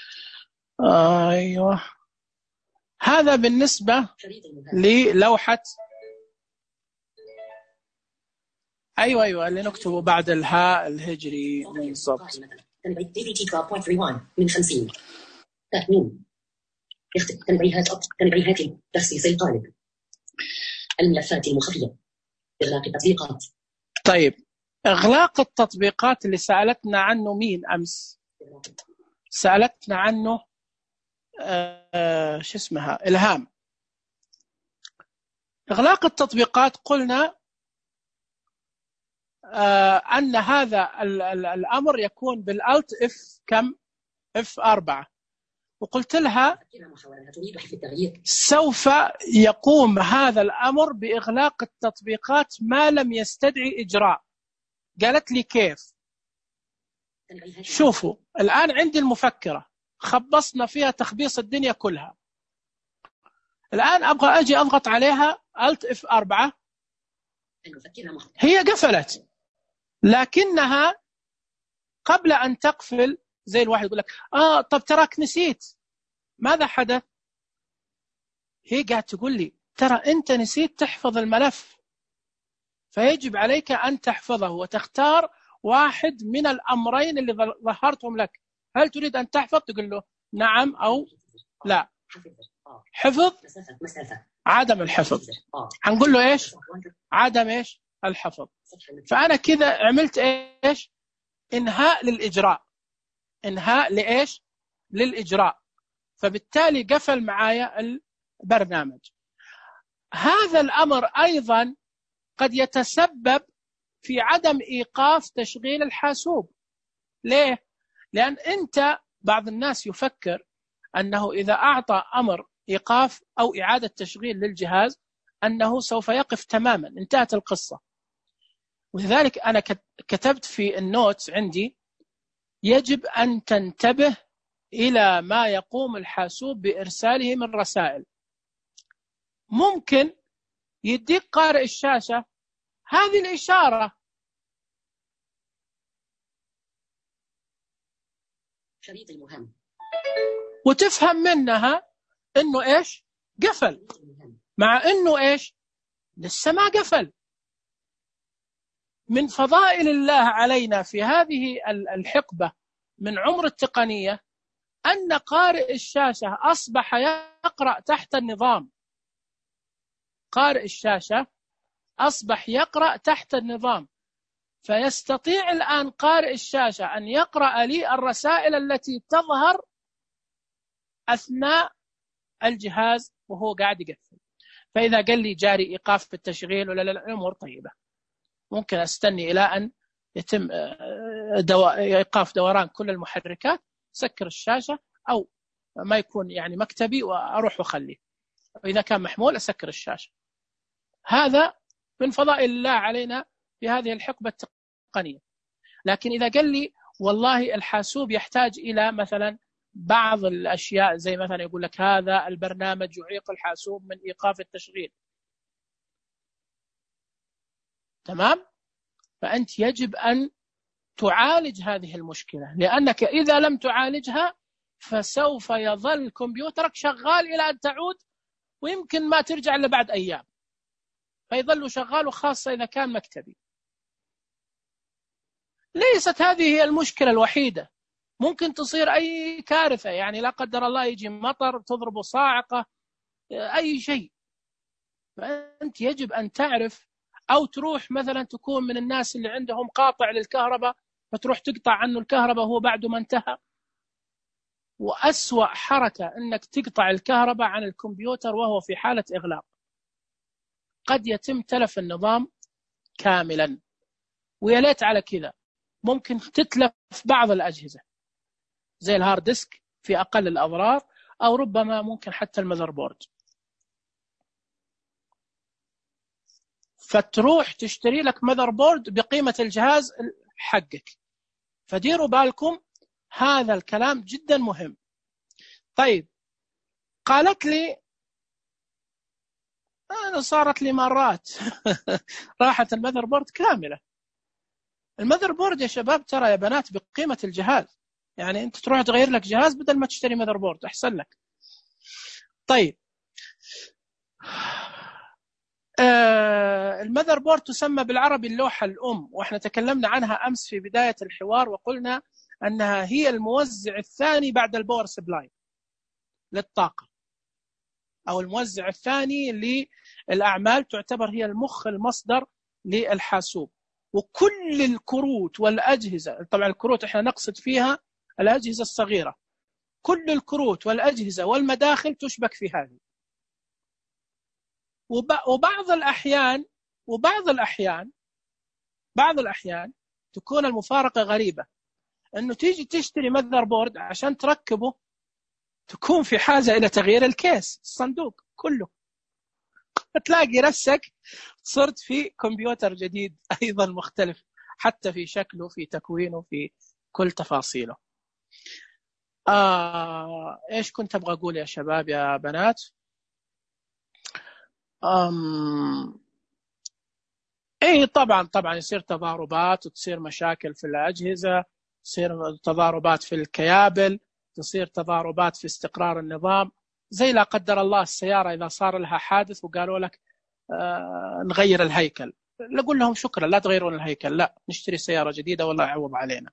أيوه هذا بالنسبة للوحة ايوه ايوه اللي نكتبه بعد الهاء الهجري بالضبط. من خمسين تأمين تنبيهات تنبيهات تخصيص القالب الملفات المخفية إغلاق التطبيقات. طيب إغلاق التطبيقات اللي سألتنا عنه مين أمس؟ سألتنا عنه آه شو اسمها إلهام. إغلاق التطبيقات قلنا آه أن هذا ال ال الأمر يكون بالألت إف كم؟ إف أربعة. وقلت لها سوف يقوم هذا الأمر بإغلاق التطبيقات ما لم يستدعي إجراء. قالت لي كيف؟ شوفوا الآن عندي المفكرة خبصنا فيها تخبيص الدنيا كلها. الآن أبغى أجي أضغط عليها ألت إف أربعة، هي قفلت، لكنها قبل أن تقفل زي الواحد يقول لك آه طب تراك نسيت. ماذا حدث؟ هي قاعد تقول لي ترى أنت نسيت تحفظ الملف، فيجب عليك أن تحفظه وتختار واحد من الأمرين اللي ظهرتهم لك. هل تريد أن تحفظ؟ تقول له نعم أو لا. حفظ عدم الحفظ، هنقول له إيش؟ عدم إيش؟ الحفظ. فأنا كذا عملت إيش؟ إنهاء للإجراء. إنهاء لإيش؟ للإجراء. فبالتالي قفل معايا البرنامج. هذا الأمر أيضا قد يتسبب في عدم إيقاف تشغيل الحاسوب. ليه؟ لأن أنت بعض الناس يفكر أنه إذا أعطى أمر إيقاف أو إعادة تشغيل للجهاز أنه سوف يقف تماما، انتهت القصة. ولذلك أنا كتبت في النوت عندي يجب أن تنتبه إلى ما يقوم الحاسوب بإرساله من رسائل. ممكن يديك قارئ الشاشة هذه الإشارة شريط المهم وتفهم منها إنه إيش؟ قفل، مع إنه إيش؟ لسه ما قفل. من فضائل الله علينا في هذه الحقبة من عمر التقنية أن قارئ الشاشة أصبح يقرأ تحت النظام. قارئ الشاشة أصبح يقرأ تحت النظام، فيستطيع الآن قارئ الشاشة أن يقرأ لي الرسائل التي تظهر أثناء الجهاز وهو قاعد يقفل. فإذا قال لي جاري إيقاف بالتشغيل ولا لا، الأمور طيبة، ممكن أستني إلى أن يتم دو... إيقاف دوران كل المحركات، سكر الشاشة أو ما يكون يعني مكتبي وأروح وأخليه، وإذا كان محمول أسكر الشاشة. هذا من فضائل الله علينا في هذه الحقبة التقنية. لكن إذا قال لي والله الحاسوب يحتاج إلى مثلا بعض الأشياء، زي مثلا يقول لك هذا البرنامج يعيق الحاسوب من إيقاف التشغيل، تمام؟ فأنت يجب أن تعالج هذه المشكلة، لأنك إذا لم تعالجها فسوف يظل كمبيوترك شغال إلى أن تعود، ويمكن ما ترجع إلا بعد أيام، فيظل شغال، وخاصة إذا كان مكتبي. ليست هذه هي المشكلة الوحيدة، ممكن تصير أي كارثة، يعني لا قدر الله يجي مطر تضرب صاعقة أي شيء، فأنت يجب أن تعرف. أو تروح مثلا تكون من الناس اللي عندهم قاطع للكهرباء، فتروح تقطع عنه الكهرباء هو بعد ما انتهى. وأسوأ حركة أنك تقطع الكهرباء عن الكمبيوتر وهو في حالة إغلاق، قد يتم تلف النظام كاملا. ويا ليت على كذا، ممكن تتلف بعض الأجهزة زي الهارد ديسك في أقل الأضرار، أو ربما ممكن حتى المذر بورد. فتروح تشتري لك مذر بورد بقيمة الجهاز حقك. فديروا بالكم، هذا الكلام جدا مهم. طيب، قالت لي أنا صارت لي مرات راحت المذر بورد كاملة. المذر بورد يا شباب ترى يا بنات بقيمة الجهاز، يعني أنت تروح تغير لك جهاز بدل ما تشتري مذر بورد أحسن لك. طيب آه المذر بورد تسمى بالعربي اللوحة الأم، وإحنا تكلمنا عنها أمس في بداية الحوار وقلنا أنها هي الموزع الثاني بعد الباور سبلاي للطاقة، أو الموزع الثاني للأعمال، تعتبر هي المخ المصدر للحاسوب. وكل الكروت والأجهزة، طبعا الكروت إحنا نقصد فيها الأجهزة الصغيرة، كل الكروت والأجهزة والمداخل تشبك في هذه. وبعض الأحيان وبعض الأحيان بعض الأحيان تكون المفارقة غريبة، أنه تيجي تشتري ماذر بورد عشان تركبه تكون في حاجة إلى تغيير الكيس، الصندوق كله، تلاقي نفسك صرت في كمبيوتر جديد أيضا مختلف، حتى في شكله، في تكوينه، في كل تفاصيله. آه، إيش كنت أبغى أقول يا شباب يا بنات؟ أم... اي طبعا طبعا يصير تضاربات وتصير مشاكل في الأجهزة، تصير تضاربات في الكيابل، تصير تضاربات في استقرار النظام، زي لا قدر الله السيارة إذا صار لها حادث وقالوا لك آه نغير الهيكل، نقول لهم شكرا لا تغيرون الهيكل، لا نشتري سيارة جديدة والله يعوض علينا.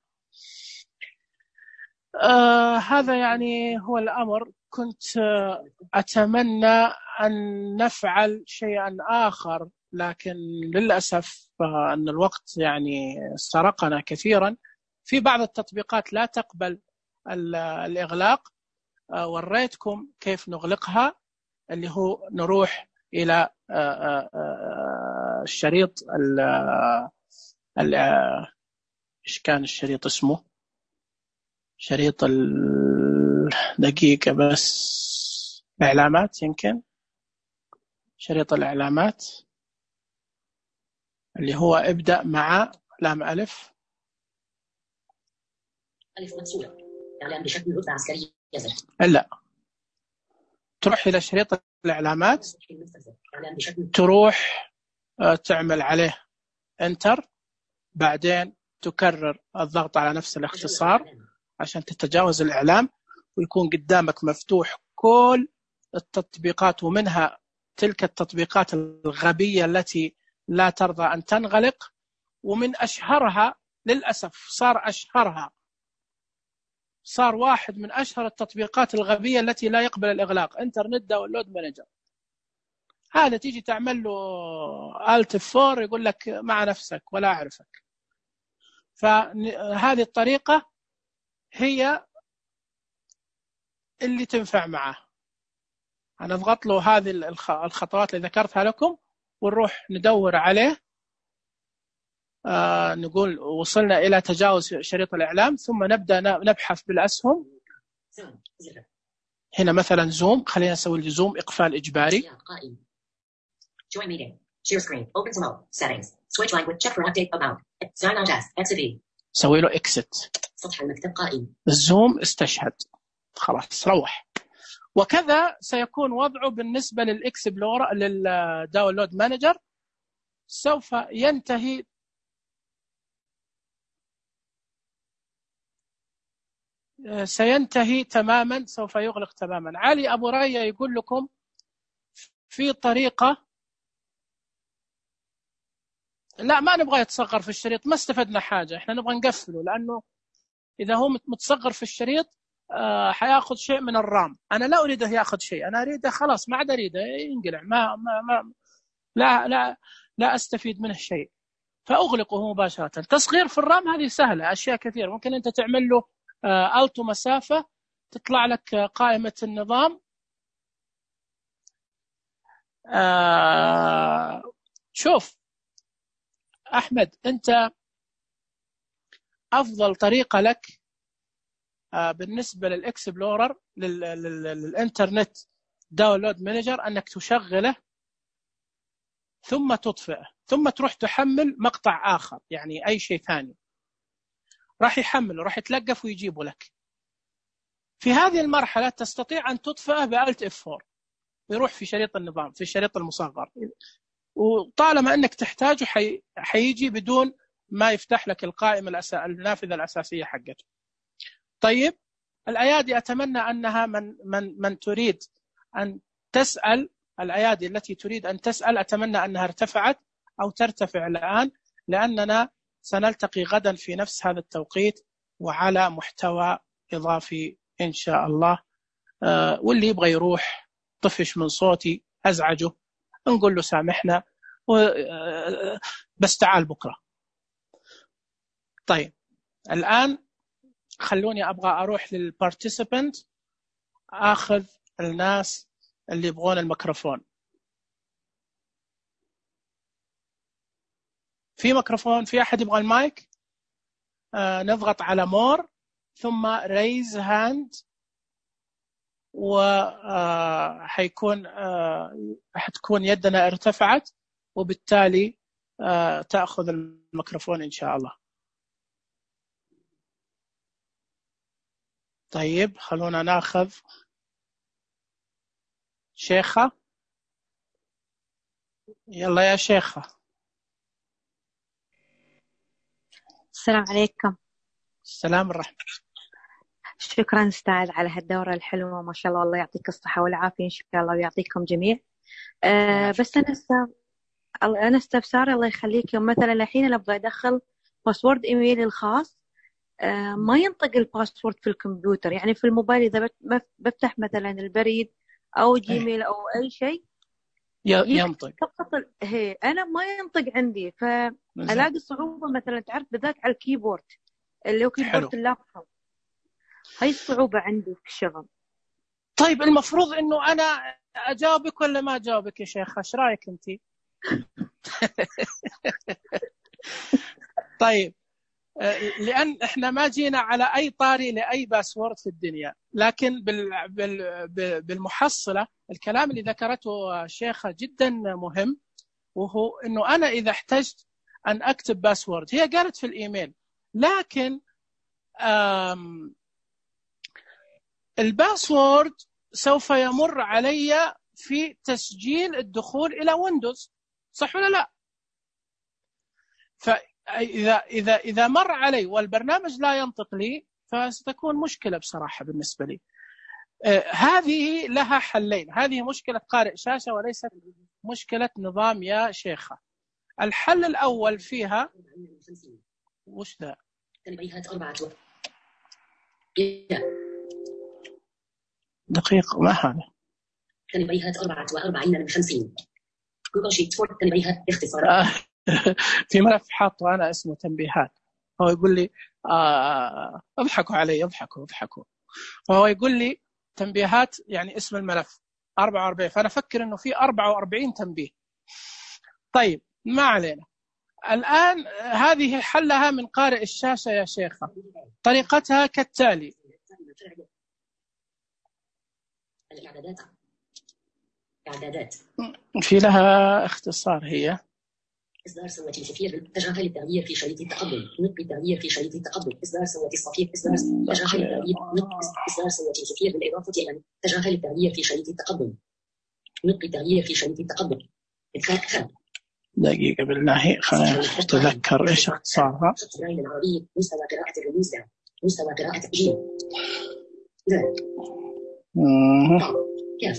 آه هذا يعني هو الأمر. كنت آه أتمنى أن نفعل شيئا آخر، لكن للأسف آه أن الوقت يعني سرقنا كثيرا. في بعض التطبيقات لا تقبل الإغلاق، آه وريتكم كيف نغلقها، اللي هو نروح إلى آه آه الشريط ال إيش كان الشريط اسمه؟ شريط الدقيقة بس، الإعلامات، يمكن شريط الإعلامات اللي هو ابدأ مع لام ألف ألف مكسورة إعلام بشكل رتبة عسكرية يزر. لا، تروح إلى شريط الإعلامات، تروح تعمل عليه انتر، بعدين تكرر الضغط على نفس الاختصار عشان تتجاوز الإعلام، ويكون قدامك مفتوح كل التطبيقات، ومنها تلك التطبيقات الغبية التي لا ترضى أن تنغلق. ومن أشهرها للأسف صار أشهرها صار واحد من أشهر التطبيقات الغبية التي لا يقبل الإغلاق، إنترنت داونلود مانجر. هذا تيجي تعمل له آلت فور يقول لك مع نفسك ولا أعرفك. فهذه الطريقة هي اللي تنفع معه. أنا أضغط له هذه الخطوات اللي ذكرتها لكم ونروح ندور عليه. آه نقول وصلنا إلى تجاوز شريط الإعلام، ثم نبدأ نبحث بالأسهم. هنا مثلا زوم، خلينا نسوي الزوم إقفال إجباري. Join meeting. Share screen. Open Zoom. Settings. Switch language. Check for update about. Sign out as. Exit. سوي له exit. سطح المكتب قائم. الزوم استشهد. خلاص روح. وكذا سيكون وضعه بالنسبة للإكسبلورر للداونلود مانجر. سوف ينتهي سينتهي تماما، سوف يغلق تماما. علي أبو ريا يقول لكم في طريقة، لا ما نبغى يتصغر في الشريط، ما استفدنا حاجة، احنا نبغى نقفله، لأنه إذا هو متصغر في الشريط آه حياخذ شيء من الرام. أنا لا أريده يأخذ شيء، أنا أريده خلاص ما عاد أريده ينقلع، ما, ما, ما لا لا لا أستفيد منه شيء، فأغلقه مباشرة. تصغير في الرام هذه سهلة، أشياء كثير ممكن أنت تعمل له آه ألتو مسافة، تطلع لك قائمة النظام. آه شوف أحمد، أنت أفضل طريقة لك آه بالنسبة للإكسبلورر للإنترنت داونلود مانجر أنك تشغله ثم تطفئه، ثم تروح تحمل مقطع آخر، يعني أي شيء ثاني راح يحمله، راح يتلقف ويجيبه لك. في هذه المرحلة تستطيع أن تطفئه بألت إف فور، يروح في شريط النظام، في الشريط المصغر، وطالما أنك تحتاجه حي... حيجي بدون ما يفتح لك القائمة الأس... النافذة الأساسية حقته. طيب الأيادي أتمنى أنها من, من, من تريد أن تسأل الأيادي التي تريد أن تسأل أتمنى أنها ارتفعت أو ترتفع الآن، لأننا سنلتقي غدا في نفس هذا التوقيت وعلى محتوى إضافي إن شاء الله. أه واللي يبغى يروح طفش من صوتي أزعجه نقول له سامحنا بس تعال بكرة. طيب الآن خلوني أبغى أروح للبارتيسيبنت أخذ الناس اللي يبغون الميكروفون. في ميكروفون؟ في أحد يبغى المايك؟ آه نضغط على مور ثم raise hand وحيكون آه حتكون يدنا ارتفعت وبالتالي آه تأخذ الميكروفون إن شاء الله. طيب خلونا ناخذ شيخة. يلا يا شيخة. السلام عليكم. السلام الرحمة. شكرا أستاذ على هالدورة الحلوة، ما شاء الله، الله يعطيك الصحة والعافية إن شاء الله ويعطيكم جميع. أه بس أنا استف... أنا استفسار الله يخليك، مثلا الحين أنا أبغى أدخل باسورد إيميلي الخاص، أه ما ينطق الباسورد في الكمبيوتر، يعني في الموبايل إذا بفتح مثلا البريد أو جيميل أو أي شيء ينطق فقط. هي أنا ما ينطق عندي، فألاقي صعوبة مثلا تعرف بالذات على الكيبورد اللي هو كيبورد اللابتوب، هاي الصعوبة عندي في الشغل. طيب المفروض إنه أنا أجاوبك ولا ما أجاوبك يا شيخة؟ إيش رأيك أنتي؟ طيب لأن إحنا ما جينا على أي طاري لأي باسورد في الدنيا، لكن بالمحصلة الكلام اللي ذكرته شيخة جدا مهم، وهو إنه أنا إذا احتجت أن أكتب باسورد، هي قالت في الإيميل، لكن الباسورد سوف يمر علي في تسجيل الدخول إلى ويندوز، صح ولا لا؟ فإذا إذا إذا مر علي والبرنامج لا ينطق لي فستكون مشكلة بصراحة بالنسبة لي. آه هذه لها حلين، هذه مشكلة قارئ شاشة وليست مشكلة نظام يا شيخة. الحل الأول فيها وش ذا؟ دقيقة ما هذا؟ تنبيهات أربعة وأربعين من خمسين. جوجل شيت فور تنبيهات اختصارات. في ملف حاطه أنا اسمه تنبيهات، هو يقول لي آه اضحكوا علي اضحكوا اضحكوا فهو يقول لي تنبيهات يعني اسم الملف أربعة وأربعين، فأنا أفكر إنه في أربعة وأربعين تنبيه. طيب ما علينا. الآن هذه حلها من قارئ الشاشة يا شيخة، طريقتها كالتالي. الإعدادات إعدادات في لها اختصار، هي إصدار صوت السفير، تجاهل التغيير في شريط التقدم، نطق التغيير في شريط التقدم، إصدار صوت السفير، إصدار تجاهل التغيير، إصدار صوت السفير بالإضافة إلى تجاهل التغيير في شريط التقدم، نطق التغيير في شريط التقدم. إدخال خل دقيقة بالله خلينا أتذكر إيش اختصارها. العربي مستوى قراءة الرموز، مستوى قراءة جيم كاف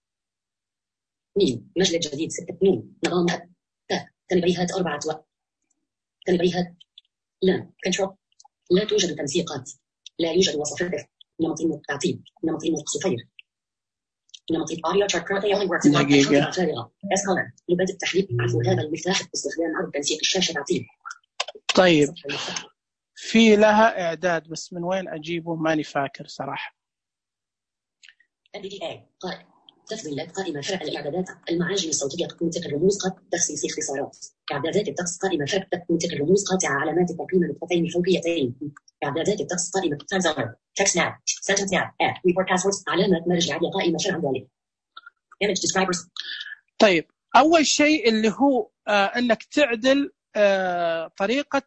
ميم مجلد جديد ستة ميم نظام تا تنبيهات أربعة و تنبيهات لا كنترول لا توجد تنسيقات، لا يوجد وصفات، نمط التعطيل، نمط النطق صفير، نمط الأوريو تراك only works in دقيقة اسهل لبدء التحريك. عفوا هذا المفتاح باستخدام عرض تنسيق الشاشة تعطيل. طيب في لها إعداد بس من وين أجيبه ماني فاكر صراحة. إن دي إيه تفضيلات قائمة فرع الإعدادات المعاجم الصوتية تنطق الرموز قط تخصيص اختصارات إعدادات الطقس قائمة فرع تنطق الرموز قاطعة علامات التقييم نقطتين فوقيتين إعدادات الطقس قائمة تايم تكست ناب سنتنس ناب اد ريبورت باسوردز علامات مرجع عالية قائمة فرع ذلك image describers. طيب أول شيء اللي هو آه أنك تعدل آه طريقة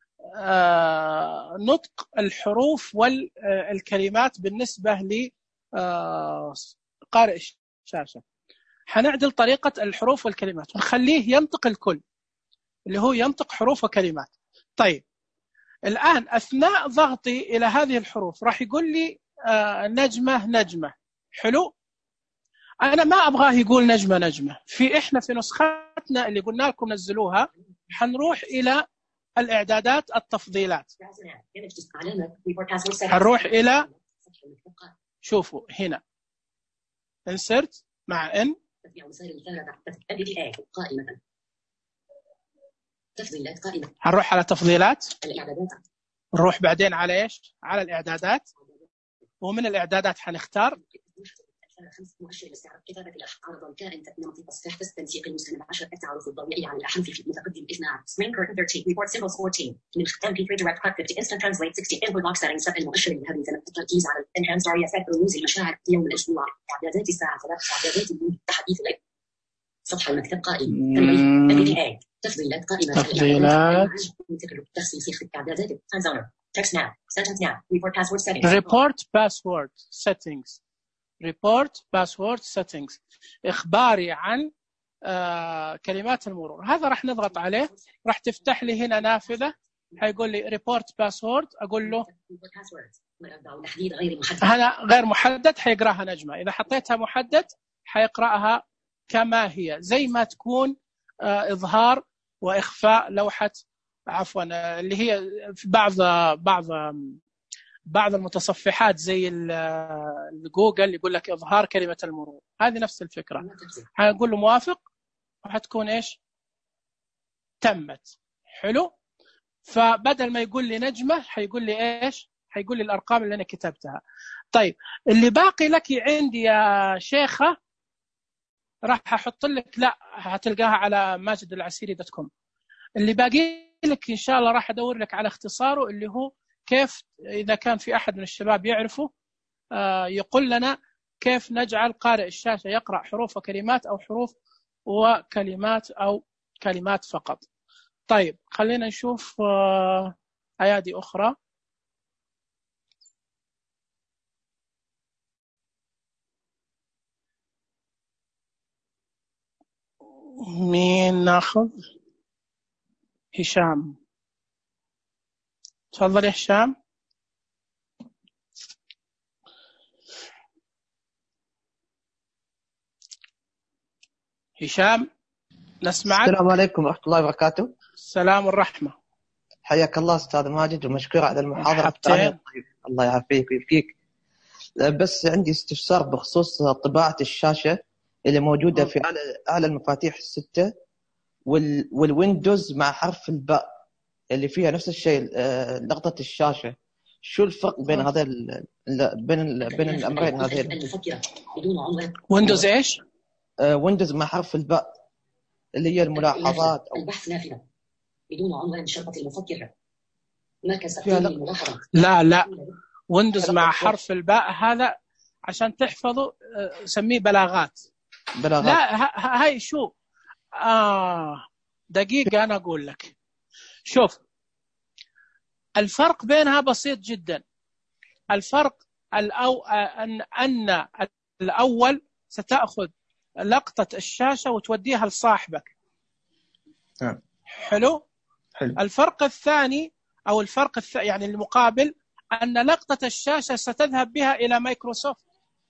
آه نطق الحروف والكلمات بالنسبة ل آه قارئ الشاشة. حنعدل طريقة الحروف والكلمات ونخليه ينطق الكل اللي هو ينطق حروف وكلمات. طيب الآن أثناء ضغطي إلى هذه الحروف راح يقول لي آه نجمة نجمة، حلو. أنا ما أبغاه يقول نجمة نجمة. في إحنا في نسختنا اللي قلنا لكم نزلوها حنروح إلى الإعدادات التفضيلات، حنروح إلى شوفوا هنا insert مع N تفضيلات قائمة. حنروح على تفضيلات، الإعدادات. نروح بعدين على إيش؟ على الإعدادات، ومن الإعدادات حنختار مؤشر الاستعراض كتابة الأحقار كائن نمط تصفيح تنسيق المستند عشرة التعرف الضوئي على الأحرف في متقدم اثنا عشر screen curtain ثلاثة عشر report symbols أربعة عشر من ختام في direct cockpit to instant translate ستين input box settings set المؤشر الذهبي ثلاثة التركيز على enhanced area effect رموز المشاعر يوم الأسبوع إعدادات الساعة ثلاثة إعدادات اليوم تحديث الليل صفحة المكتب قائم تنبيه تفضيلات قائمة تفضيلات تخصيص إعدادات time zoner text now sentence now report password settings report password settings report password settings إخباري عن آه كلمات المرور. هذا راح نضغط عليه، راح تفتح لي هنا نافذة حيقول لي report password، أقول له هنا غير محدد حيقرأها نجمة. إذا حطيتها محدد حيقرأها كما هي زي ما تكون آه إظهار وإخفاء لوحة عفوا اللي هي في بعض بعض بعض المتصفحات زي الجوجل يقول لك إظهار كلمة المرور، هذه نفس الفكرة. هنقول له موافق وحتكون إيش تمت. حلو. فبدل ما يقول لي نجمة حيقول لي إيش، حيقول لي الأرقام اللي أنا كتبتها. طيب اللي باقي لك عندي يا شيخة راح أحط لك، لا هتلقاها على ماجد العسيري دوت كوم. اللي باقي لك إن شاء الله راح أدور لك على اختصاره اللي هو كيف، إذا كان في أحد من الشباب يعرفه آه يقول لنا كيف نجعل قارئ الشاشة يقرأ حروف وكلمات أو حروف وكلمات أو كلمات فقط. طيب خلينا نشوف آه أيادي أخرى. مين ناخذ؟ هشام، تفضل يا هشام. هشام نسمعك. السلام عليكم ورحمة الله وبركاته. السلام والرحمة. حياك الله أستاذ ماجد ومشكور على المحاضرة الثانية. طيب الله يعافيك ويبقيك. بس عندي استفسار بخصوص طباعة الشاشة اللي موجودة في أعلى أعلى المفاتيح الستة وال والويندوز مع حرف الباء اللي فيها نفس الشيء لقطة الشاشة. شو الفرق بين هذا بين ال بين الأمرين هذين؟ ويندوز إيش؟ ويندوز مع حرف الباء اللي هي الملاحظات أو البحث نافذة بدون عنوان شرطة المفكرة مركز تقييم الملاحظات. لا لا ويندوز مع حرف الباء هذا عشان تحفظه سميه بلاغات. بلاغات. لا هاي شو آه دقيقة أنا أقول لك. شوف الفرق بينها بسيط جدا. الفرق الأو... أن... أن الأول ستأخذ لقطة الشاشة وتوديها لصاحبك. نعم. حلو؟ حلو. الفرق الثاني أو الفرق الث... يعني المقابل أن لقطة الشاشة ستذهب بها إلى مايكروسوفت.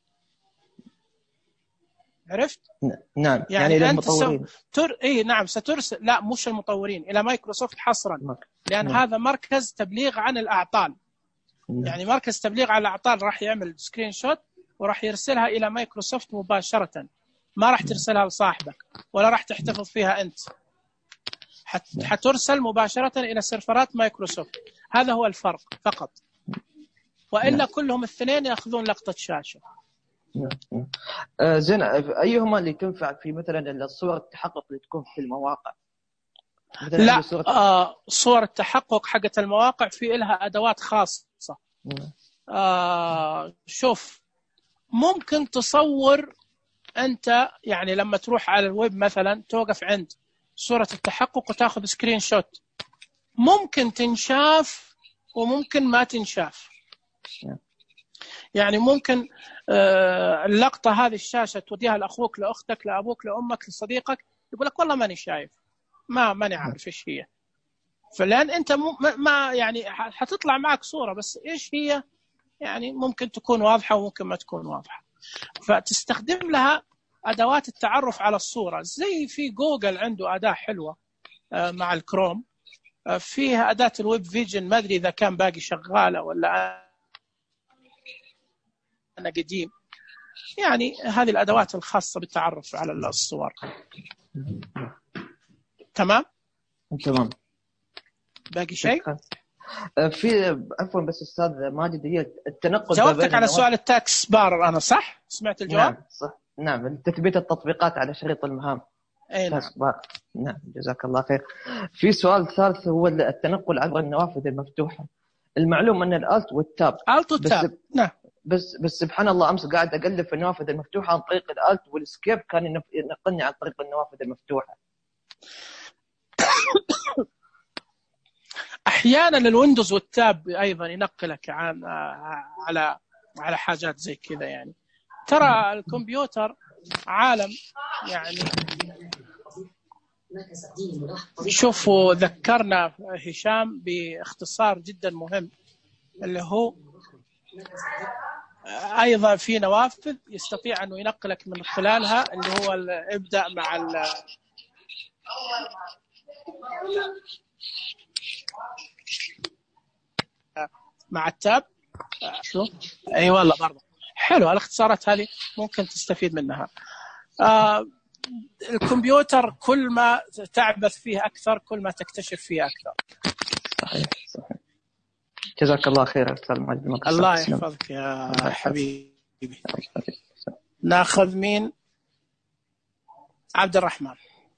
عرفت؟ نعم. يعني, يعني إلى أنت المطورين. س... تر... إيه نعم سترسل، لا مش المطورين، إلى مايكروسوفت حصرا. نعم. لأن نعم. هذا مركز تبليغ عن الأعطال. نعم. يعني مركز تبليغ عن الأعطال راح يعمل سكرين شوت وراح يرسلها إلى مايكروسوفت مباشرة، ما راح ترسلها لصاحبك ولا راح تحتفظ فيها أنت، حت... حترسل مباشرة إلى سيرفرات مايكروسوفت. هذا هو الفرق فقط، وإلا نعم. كلهم الاثنين يأخذون لقطة شاشة. نعم. آه زين، أيهما اللي تنفع في مثلا الصور التحقق اللي تكون في المواقع؟ لا صورة... آه صور التحقق حقت المواقع في لها أدوات خاصة. نعم. آه شوف ممكن تصور أنت، يعني لما تروح على الويب مثلا توقف عند صورة التحقق وتأخذ سكرين شوت، ممكن تنشاف وممكن ما تنشاف. يعني ممكن آه اللقطة هذه الشاشة توديها لأخوك لأختك لأبوك لأمك لصديقك، يقول لك والله ماني شايف، ما ماني عارف إيش هي. فلأن أنت ما يعني حتطلع معك صورة بس إيش هي يعني ممكن تكون واضحة وممكن ما تكون واضحة. فتستخدم لها أدوات التعرف على الصورة، زي في جوجل عنده أداة حلوة مع الكروم، فيها أداة الويب فيجن، ما أدري إذا كان باقي شغالة ولا أنا قديم. يعني هذه الأدوات الخاصة بالتعرف على الصور. تمام تمام. باقي شيء؟ في عفوا بس أستاذ ماجد، هي التنقل جاوبتك على سؤال التاكس بار أنا صح؟ سمعت الجواب؟ نعم صح. نعم، تثبيت التطبيقات على شريط المهام. أي نعم. نعم جزاك الله خير. في سؤال ثالث هو التنقل عبر النوافذ المفتوحة. المعلوم أن الألت والتاب ألت والتاب نعم. بس بس سبحان الله أمس قاعد أقلب في النوافذ المفتوحة عن طريق الألت والسكيب كان ينقلني عن طريق النوافذ المفتوحة. أحيانا الويندوز والتاب أيضا ينقلك عن على على حاجات زي كذا. يعني ترى الكمبيوتر عالم يعني. شوفوا ذكرنا هشام باختصار جدا مهم اللي هو أيضا في نوافذ يستطيع أنه ينقلك من خلالها، اللي هو ابدأ مع ال مع التاب. شو أي والله برضه حلو الاختصارات هذه، ممكن تستفيد منها. آه الكمبيوتر كل ما تعبث فيه أكثر كل ما تكتشف فيه أكثر. صحيح صحيح. جزاك الله خير أستاذ ماجد. الله يحفظك يا حبيبي. ناخذ مين؟ عبد الرحمن.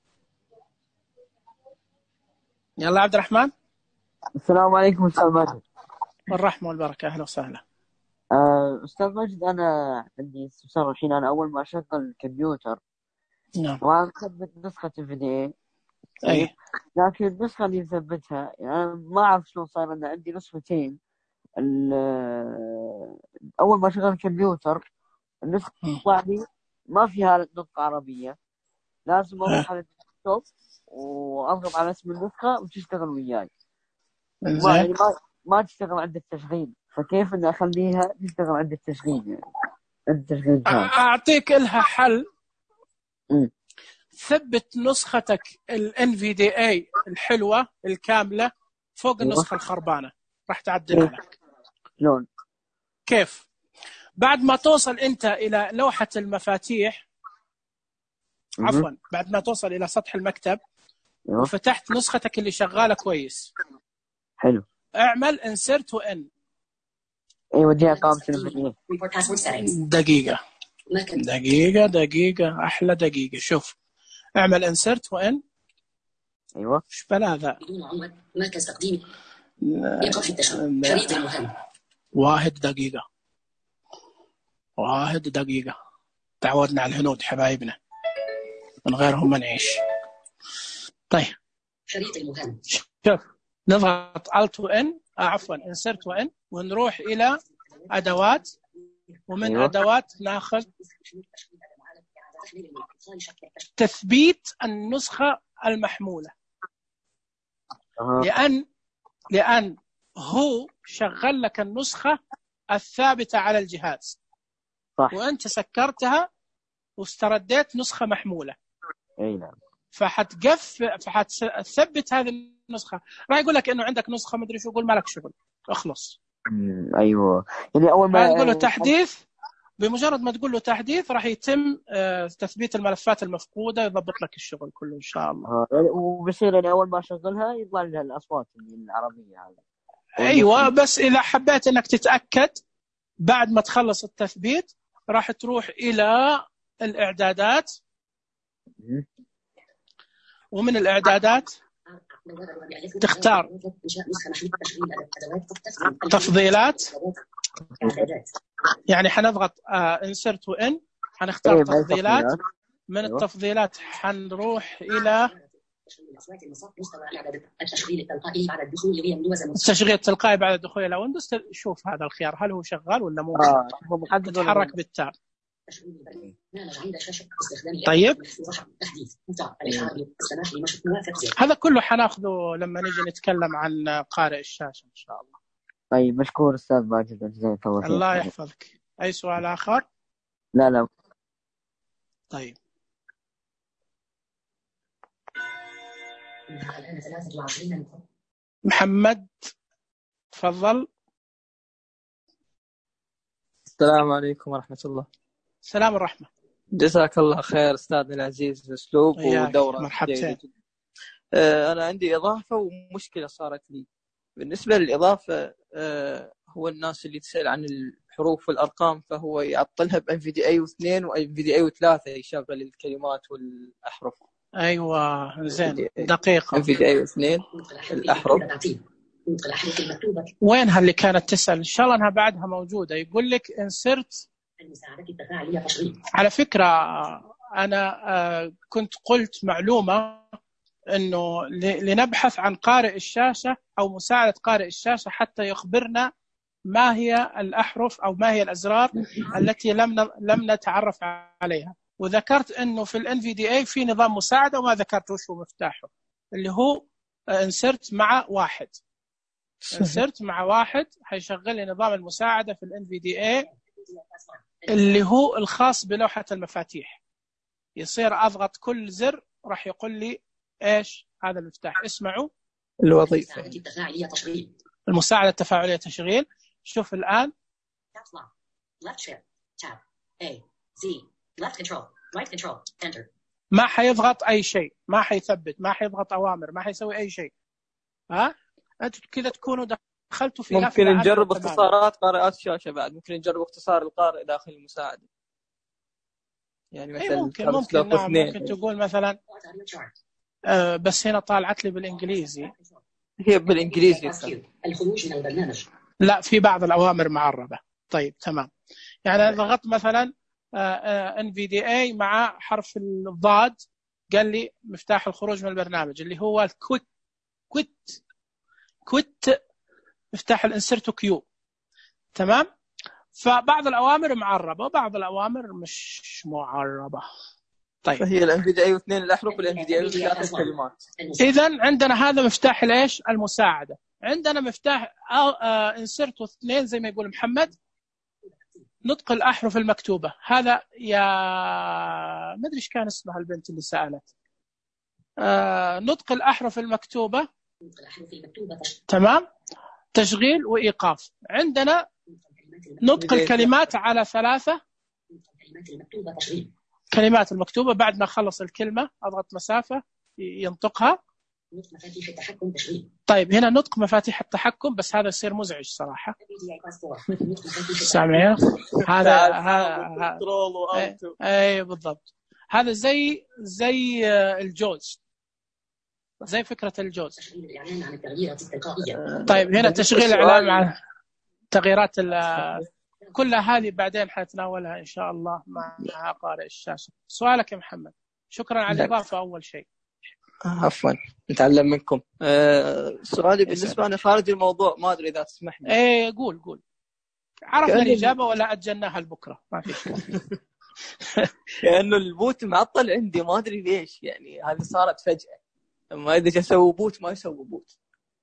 يلا عبد الرحمن. السلام عليكم أستاذ ماجد. والرحمة والبركة. أهلا وسهلا. أستاذ ماجد، أنا عندي استفسار الحين. أنا أول ما أشغل الكمبيوتر نعم وأثبت نسخة في دي إيه، أي لكن النسخة اللي مثبتها يعني ما أعرف شلون صار. أنا عندي نسختين. أول ما أشغل الكمبيوتر النسخة تطلع لي ما فيها نطق عربية، لازم أروح على الديسكتوب وأضغط على اسم النسخة وتشتغل وياي. ما يعني ما ما تشتغل عند التشغيل، فكيف إن أخليها تشتغل عند التشغيل؟ يعني عند التشغيل كان. أعطيك لها حل. م. ثبت نسختك ال إن في دي إيه الحلوة الكاملة فوق النسخة الخربانة، راح تعدلها لك. شلون؟ كيف؟ بعد ما توصل أنت إلى لوحة المفاتيح، عفوا بعد ما توصل إلى سطح المكتب وفتحت نسختك اللي شغالة كويس، حلو، اعمل insert وإن. ايوه دي قامت الفيديو. دقيقة دقيقة دقيقة أحلى دقيقة. شوف اعمل insert وإن. ايوه ايش بلا ذا؟ مركز تقديم ايقاف التشغيل شريط المهام. واحد دقيقة واحد دقيقة. تعودنا على الهنود حبايبنا، من غيرهم ما نعيش. طيب شريط المهام. شوف نضغط Alt وإن آه عفوا insert وإن ونروح إلى أدوات، ومن أيوة. أدوات ناخذ تثبيت النسخة المحمولة. أه. لأن لأن هو شغل لك النسخة الثابتة على الجهاز صح. وأنت سكرتها واسترديت نسخة محمولة. أي نعم. فحتقف فحتثبت هذه النسخة. راح يقول لك إنه عندك نسخة مدري شو، قول مالك شغل اخلص. أيوة يعني أول ما تقول له تحديث، بمجرد ما تقول له تحديث راح يتم تثبيت الملفات المفقودة، يضبط لك الشغل كله إن شاء الله. آه. وبصير يعني أول ما أشغلها يطلع لها الأصوات العربية هذه. أيوة بس إذا حبيت إنك تتأكد بعد ما تخلص التثبيت راح تروح إلى الإعدادات، ومن الإعدادات تختار تفضيلات. يعني حنضغط insert وإن، حنختار إيه تفضيلات. من التفضيلات حنروح إلى التشغيل التلقائي بعد الدخول إلى ويندوز. التشغيل التلقائي بعد الدخول إلى ويندوز. شوف هذا الخيار هل هو شغال ولا مو؟ آه. هو محدد. تتحرك بالتاب. طيب هذا كله حناخذه لما نجي نتكلم عن قارئ الشاشة إن شاء الله. طيب مشكور أستاذ ماجد، جزاك الله خير. الله يحفظك. أي سؤال آخر؟ لا لا. طيب الآن ثلاثة وعشرين نقطة. محمد تفضل. السلام عليكم ورحمة الله. سلام الرحمة. جزاك الله خير أستاذنا العزيز، أسلوب ودورة مرحبتين. آه أنا عندي إضافة ومشكلة صارت لي. بالنسبة للإضافة آه هو الناس اللي تسأل عن الحروف والأرقام فهو يعطلها ب إن في دي إيه واثنين و إن في دي إيه وثلاثة يشغل الكلمات والأحرف. أيوة زين دقيقة. إن في دي إيه واثنين الأحرف وين هاللي كانت تسأل؟ إن شاء الله أنها بعدها موجودة. يقول لك insert. على فكرة أنا كنت قلت معلومة أنه لنبحث عن قارئ الشاشة أو مساعدة قارئ الشاشة حتى يخبرنا ما هي الأحرف أو ما هي الأزرار التي لم لم نتعرف عليها. وذكرت أنه في ال إن في دي إيه في نظام مساعدة وما ذكرت وش هو مفتاحه اللي هو insert مع واحد. insert مع واحد هيشغل لي نظام المساعدة في ال إن في دي إيه اللي هو الخاص بلوحة المفاتيح. يصير أضغط كل زر راح يقول لي إيش هذا المفتاح. اسمعوا الوظيفة المساعدة التفاعلية تشغيل. شوف الآن ما حيضغط أي شيء، ما حيثبت، ما حيضغط أوامر، ما حيسوي أي شيء. ها أنتوا كذا تكونوا دخلتوا في ممكن نجرب اختصارات قارئات الشاشة بعد. ممكن نجرب اختصار القارئ داخل المساعدة يعني مثلا ممكن ممكن نعم ممكن تقول مثلا آه بس هنا طالعت لي بالإنجليزي. هي بالإنجليزي الخروج من البرنامج. لا في بعض الأوامر معربة. طيب تمام. يعني ضغطت مثلا إن في دي إيه مع حرف الضاد قال لي مفتاح الخروج من البرنامج اللي هو الكويت كويت كويت مفتاح الانسرت كيو. تمام. فبعض الأوامر معربة وبعض الأوامر مش معربة. طيب فهي ال إن في دي إيه واثنين الأحرف وال إن في دي إيه وثلاثة الكلمات. إذن عندنا هذا مفتاح ليش المساعدة. عندنا مفتاح انسرت واثنين زي ما يقول محمد نطق الأحرف المكتوبة. هذا يا ما أدري إيش كان اسمها البنت اللي سألت. آه... نطق الأحرف المكتوبة. تمام. تشغيل وإيقاف. عندنا نطق الكلمات على ثلاثة كلمات المكتوبة. بعد ما خلص الكلمة أضغط مسافة ينطقها. طيب هنا نطق مفاتيح التحكم بس هذا يصير مزعج صراحة. سامعين هذا هذا أي بالضبط. هذا زي زي الجوز زي فكرة الجوز. طيب هنا تشغيل الإعلام عن تغييرات كل هذه بعدين حنتناولها إن شاء الله مع قارئ الشاشة. سؤالك يا محمد. شكرا على الإضافة أول شيء. عفوا نتعلم منكم. أه سؤالي بالنسبة أنا خارج الموضوع ما أدري إذا تسمح لي. إيه قول قول. عرفنا الإجابة ولا أجلناها لبكرة ما في شيء. لأنه البوت معطل عندي ما أدري ليش يعني هذه صارت فجأة. ما إذا أسوي بوت ما يسوي بوت.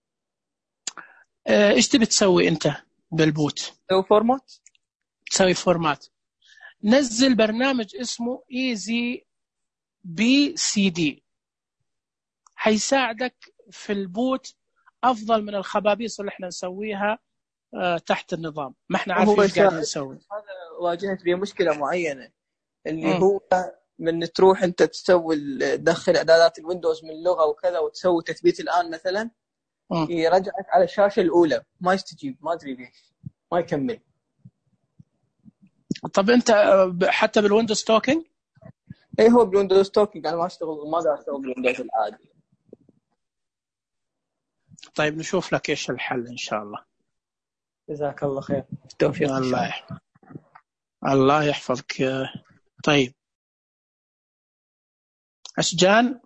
إيش تبي تسوي أنت بالبوت؟ تسوي فورمات. تسوي فورمات. نزل برنامج اسمه إيزي بي سي دي حيساعدك في البوت أفضل من الخبابيص اللي احنا نسويها تحت النظام. ما احنا عارفين ايش قاعد نسوي. هذا واجهت فيه مشكلة معينة اللي م. هو من تروح انت تسوي تدخل اعدادات الويندوز من لغة وكذا وتسوي تثبيت الآن مثلا م. يرجعك على الشاشة الأولى ما يستجيب ما أدري ليش ما يكمل. طب انت حتى بالويندوز توكينج؟ ايه هو بالويندوز توكينج انا ما اشتغل ما اقدر اشتغل بالويندوز العادي. طيب نشوف لك ايش الحل ان شاء الله. جزاك الله خير. بالتوفيق. الله يحفظك. الله يحفظك. طيب أشجان.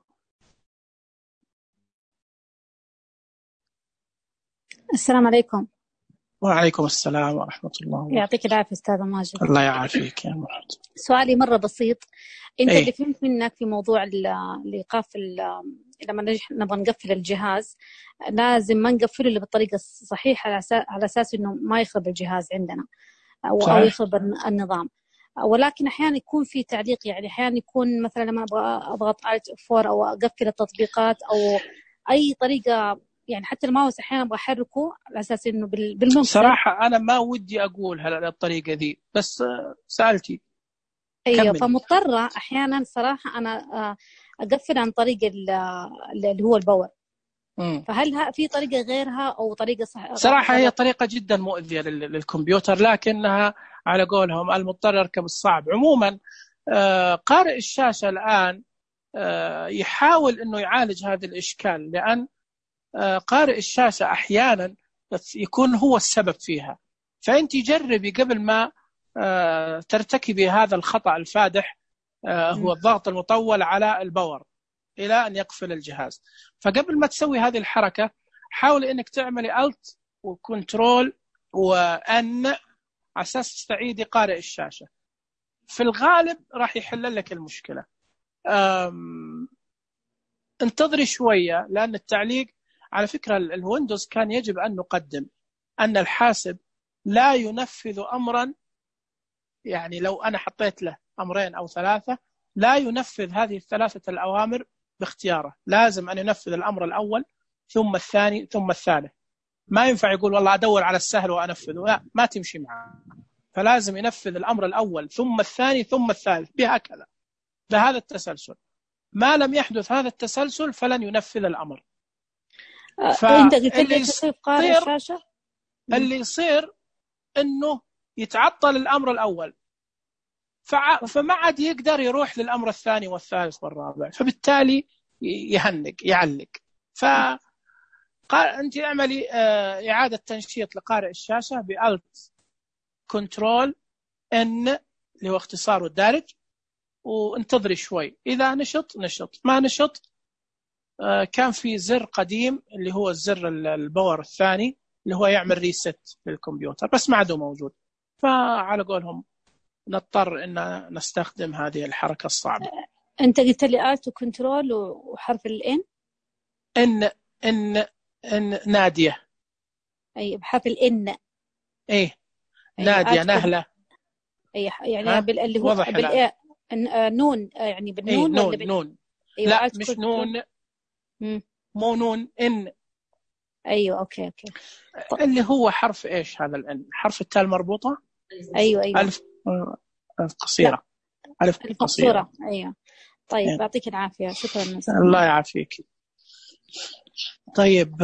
السلام عليكم. وعليكم السلام ورحمة الله. يعطيك العافية أستاذ ماجد. الله يعافيك يا محمد. سؤالي مرة بسيط. أنت أي. اللي فهمت منك في موضوع الإيقاف لما نبغى نقفل الجهاز لازم ما نقفله اللي بالطريقة الصحيحة على أساس إنه ما يخرب الجهاز عندنا أو, أو يخرب النظام. ولكن أحيانا يكون في تعليق، يعني أحيانا يكون مثلا لما أبغى أضغط Alt إف فور أو أقفل التطبيقات أو أي طريقة، يعني حتى الماوس أحيانا أبغى أحركه على أساس إنه بالمنصب. صراحة أنا ما ودي أقول هالطريقة ذي، بس سألتي. أيوة، فمضطرة أحيانا صراحة أنا أقفل عن طريق اللي هو الباور. مم. فهل في طريقة غيرها أو طريقة صح؟ صراحة هي طريقة جدا مؤذية للكمبيوتر، لكنها على قولهم المضطر يركب الصعب. عموما قارئ الشاشة الآن يحاول أنه يعالج هذا الإشكال، لأن قارئ الشاشة أحيانا يكون هو السبب فيها. فأنت جربي قبل ما ترتكبي هذا الخطأ الفادح، هو الضغط المطول على الباور إلى أن يقفل الجهاز. فقبل ما تسوي هذه الحركة حاولي أنك تعملي Alt وكنترول وأن على أساس تستعيدي قارئ الشاشة. في الغالب راح يحل لك المشكلة. انتظري شوية، لأن التعليق على فكرة الويندوز كان يجب أن نقدم أن الحاسب لا ينفذ أمرا، يعني لو أنا حطيت له أمرين أو ثلاثة لا ينفذ هذه الثلاثة الأوامر باختياره، لازم أن ينفذ الأمر الأول ثم الثاني ثم الثالث. ما ينفع يقول والله أدور على السهل وأنفذه، لا، ما تمشي معه. فلازم ينفذ الأمر الأول ثم الثاني ثم الثالث بهكذا، بهذا التسلسل. ما لم يحدث هذا التسلسل فلن ينفذ الأمر. فأنت قلت لي تصير قارئ الشاشة، اللي يصير إنه يتعطل الأمر الأول، فما عاد يقدر يروح للأمر الثاني والثالث والرابع، فبالتالي يهنق يعلق. فأنت اعملي إعادة تنشيط لقارئ الشاشة بألت كنترول إن اللي هو اختصاره الدارج، وانتظري شوي. إذا نشط نشط، ما نشط كان في زر قديم اللي هو الزر الباور الثاني اللي هو يعمل ريست للكمبيوتر، بس ما عاد موجود. فعلى قولهم نضطر إن نستخدم هذه الحركة الصعبة. أنت قلت لي آلت وكنترول وحرف الإن إن إن إن نادية. أي بحرف الإن. إيه نادية نهلة. أي يعني اللي هو بالإيه نون، يعني بالنون إيه ولا نون نون. أيوة لا مش نون، مو نون، إن. أيوة أوكي أوكي. اللي هو حرف إيش هذا الإن؟ حرف التاء المربوطة. أيوة أيوة. ألف ألف قصيرة. ألف قصيرة. أيوة. طيب يعني. يعطيك العافية، شكرا. الله يعافيك. طيب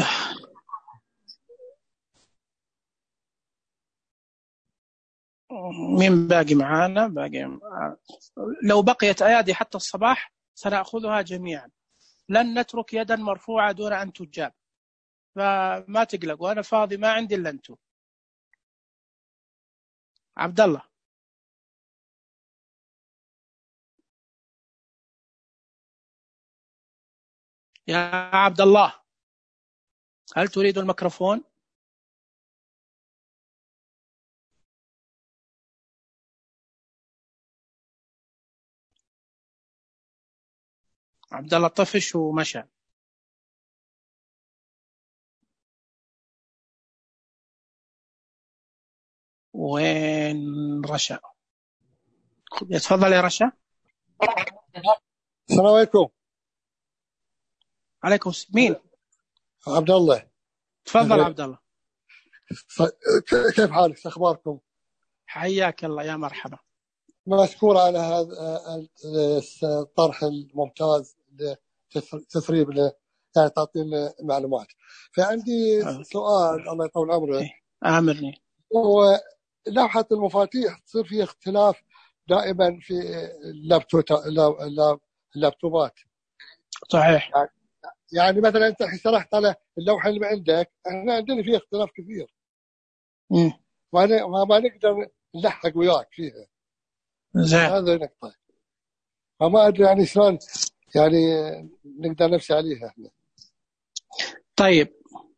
مين باقي معانا؟ باقي لو بقيت أيادي حتى الصباح سنأخذها جميعا، لن نترك يدا مرفوعة دون أن تجاب، فما تقلقوا، أنا فاضي ما عندي إلا أنتم. عبد الله. يا عبد الله هل تريد الميكروفون؟ عبد الله طفش ومشى. وين رشا؟ يتفضل يا رشا. السلام عليكم. عليكم مين؟ عبد الله. تفضل عبد الله. كيف حالك؟ اخباركم؟ حياك الله، يا مرحبا. مشكور على هذا الطرح الممتاز لتسريب يعني تعطينا معلومات. فعندي سؤال الله يطول عمرك. آمرني. هو لوحة المفاتيح تصير فيها اختلاف دائما في اللابتوبات. صحيح. يعني مثلا انت شرحت على اللوحة اللي عندك، احنا عندنا فيها اختلاف كثير. امم ما ما نقدر نلحق وياك فيها. زين. هذا نقطة. فما ادري يعني شلون يعني نقدر نمشي عليها احنا. طيب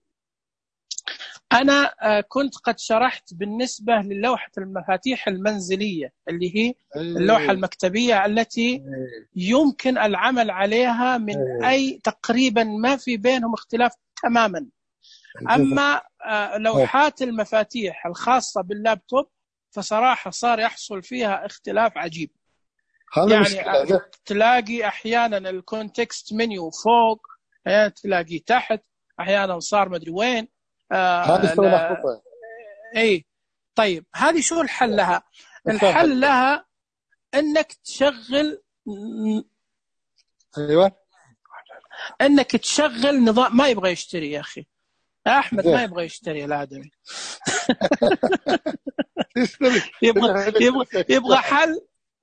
أنا كنت قد شرحت بالنسبة للوحة المفاتيح المنزلية اللي هي اللوحة المكتبية التي يمكن العمل عليها من أي تقريبا ما في بينهم اختلاف تماما. أما لوحات المفاتيح الخاصة باللابتوب فصراحة صار يحصل فيها اختلاف عجيب. هذا يعني مشكلة. تلاقي أحيانا الكونتكست منيو فوق، أحيانا تلاقي تحت، أحيانا صار مدري وين. آه هذا سوى لخبطة. اي طيب هذه شو الحل لها؟ الحل لها انك تشغل ايوه انك تشغل نظام. ما يبغى يشتري يا اخي احمد، ما يبغى يشتري الادمي. يبغى يبغى يبغى حل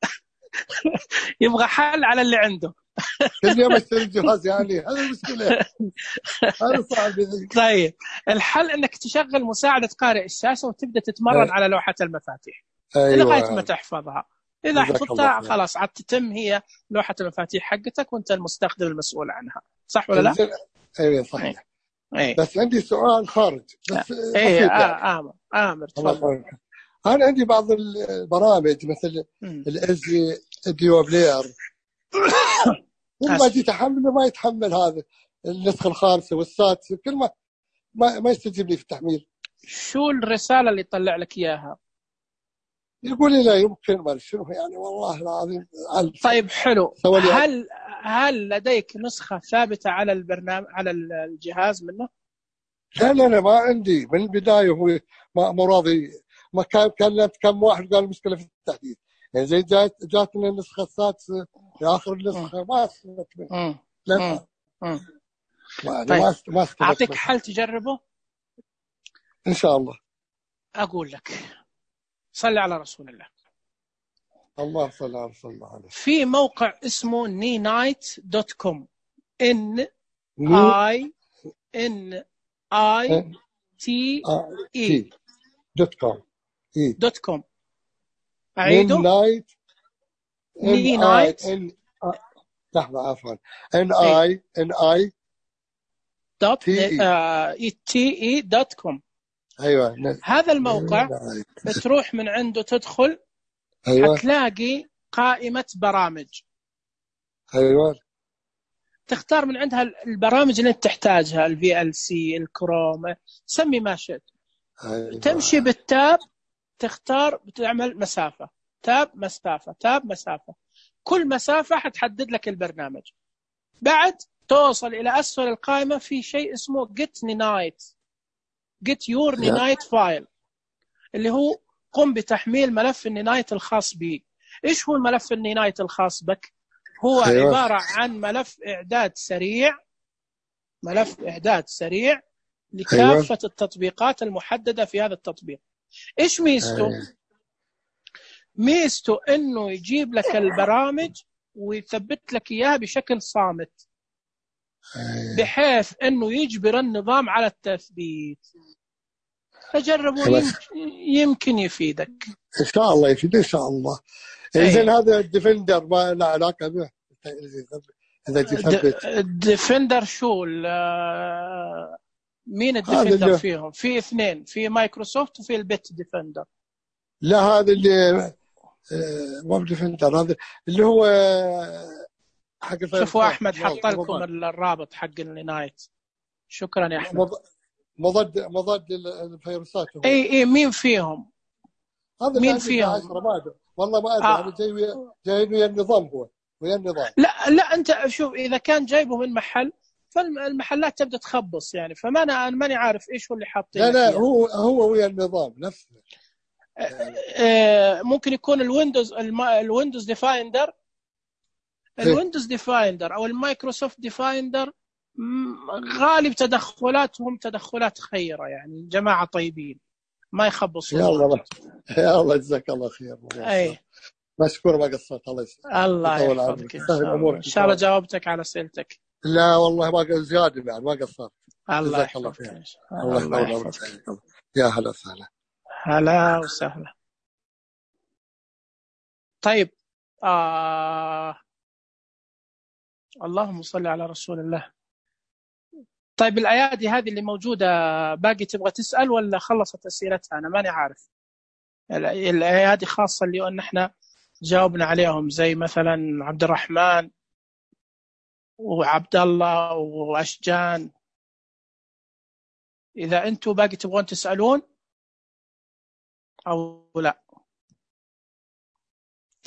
يبغى حل على اللي عنده. كل يوم اشتري جهاز يعني، هذا المشكلة. هذا صعب. طيب الحل انك تشغل مساعدة قارئ الشاشة وتبدأ تتمرن أي. على لوحة المفاتيح أيوة. لغاية ما تحفظها. إذا حفظتها خلاص عاد تتم هي لوحة المفاتيح حقتك وانت المستخدم المسؤول عنها، صح ولا لا؟ ايوه صحيح. أي. بس عندي سؤال خارج بس ايه آه آمر آمر تفضل. أنا عندي بعض البرامج مثل الازي ديو بلاير كل ما جيت أحمله ما يتحمل هذا النسخة الخامسة والسادسة، كل ما ما, ما يستجيب لي في التحميل. شو الرسالة اللي يطلع لك إياها؟ يقول لي لا يمكن ما شنو يعني والله العظيم. طيب حلو، هل هل لديك نسخة ثابتة على البرنامج على الجهاز منه؟ لا لا لا ما عندي من البداية. هو ما مو راضي، ما كان كلمت كم واحد قال المشكلة في التحديث. يعني زي جات جاتنا النسخة السادسة في آخر النسخة ما استفدت منه. لا ما طيب. ما ما أعطيك حل تجربه إن شاء الله. أقول لك صلي على رسول الله. الله صلى على رسول الله عليه. في موقع اسمه ني نايت دوت كوم. إن آي إن آي تي إي دوت كوم دوت كوم. أعيده. ني نايت ني نايت لحظة عفوا إن آي إن آي دوت تي إي دوت كوم. أيوة. هذا الموقع تروح من عنده تدخل أيوة. هتلاقي قائمة برامج. أيوة. تختار من عندها البرامج اللي تحتاجها، الفي ال سي، الكروم، سمي ما شئت. أيوة. تمشي بالتاب تختار، بتعمل مسافة، تاب مسافة، تاب مسافة، كل مسافة حتحدد لك البرنامج. بعد توصل إلى أسفل القائمة في شيء اسمه Get Ninite Get Your Ninite File، اللي هو قم بتحميل ملف النينايت الخاص به. إيش هو الملف النينايت الخاص بك؟ هو أيوة. عبارة عن ملف إعداد سريع، ملف إعداد سريع لكافة أيوة. التطبيقات المحددة في هذا التطبيق. إيش ميزته؟ أيوة. ميزته إنه يجيب لك البرامج ويثبت لك إياها بشكل صامت، بحيث إنه يجبر النظام على التثبيت. فجربوا يمكن, يمكن يفيدك إن شاء الله. يفيد إن شاء الله. إذن هذا الديفندر ما له علاقة به إذا تثبت. الديفندر شو مين الديفندر فيهم؟ في اثنين، في مايكروسوفت وفي البيت ديفندر. لا هذا اللي مو ديفندر، هذا اللي هو حق. شوفوا أحمد حط لكم الرابط حق النايت. شكرا يا أحمد. مضاد مضاد الفيروسات. اي اي مين فيهم؟ هذا مين فيهم؟ والله ما ادري. آه. انا جاي ويا جاي ويا النظام، هو ويا النظام. لا لا انت شوف، اذا كان جايبه من محل فالمحلات تبدا تخبص يعني، فما انا انا ماني عارف ايش هو اللي حاطينه. لا لا هو هو ويا النظام نفسه. آه ممكن يكون الويندوز الويندوز ديفايندر الويندوز ديفايندر او المايكروسوفت ديفايندر. غالب تدخلاتهم تدخلات خيرة يعني، جماعة طيبين ما يخبصون. يا الله يا الله جزاك الله خير. أي مشكور ما قصرت. الله يسلمك. الله يحفظك إن شاء الله. إن شاء الله جاوبتك على أسئلتك. لا والله ما زيادة بعد ما قصرت. الله يحفظك. الله, الله يحفظك. يا هلا وسهلا. هلا وسهلا. طيب آه... اللهم صل على رسول الله. طيب الأيادي هذه اللي موجودة باقي تبغى تسأل ولا خلصت أسئلتها؟ أنا ماني عارف. الأيادي خاصة اللي أن احنا جاوبنا عليهم، زي مثلا عبد الرحمن وعبد الله وأشجان. إذا أنتوا باقي تبغون تسألون أو لا؟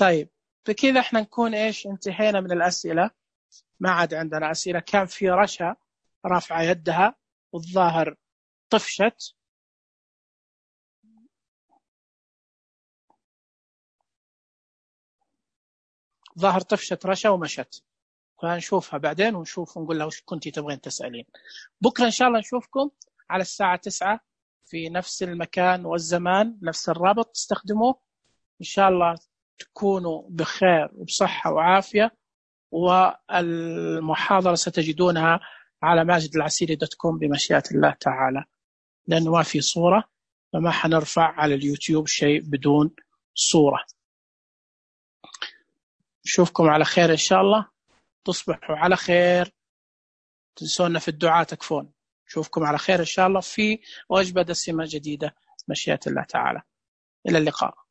طيب بكذا احنا نكون ايش انتهينا من الأسئلة، ما عاد عندنا أسئلة. كان في رشا رافعة يدها والظاهر طفشت. ظاهر طفشت رشا ومشت، فنشوفها بعدين ونشوف ونقول لها وش كنتي تبغين تسألين. بكرة إن شاء الله نشوفكم على الساعة تسعة في نفس المكان والزمان، نفس الرابط تستخدموه. إن شاء الله تكونوا بخير وبصحة وعافية، والمحاضرة ستجدونها على ماجد العسيري دوت كوم بمشيئة الله تعالى، لأنه ما في صورة فما حنرفع على اليوتيوب شيء بدون صورة. نشوفكم على خير إن شاء الله، تصبحوا على خير، تنسونا في الدعاء تكفون. نشوفكم على خير إن شاء الله في وجبة دسمة جديدة مشيئة الله تعالى. إلى اللقاء.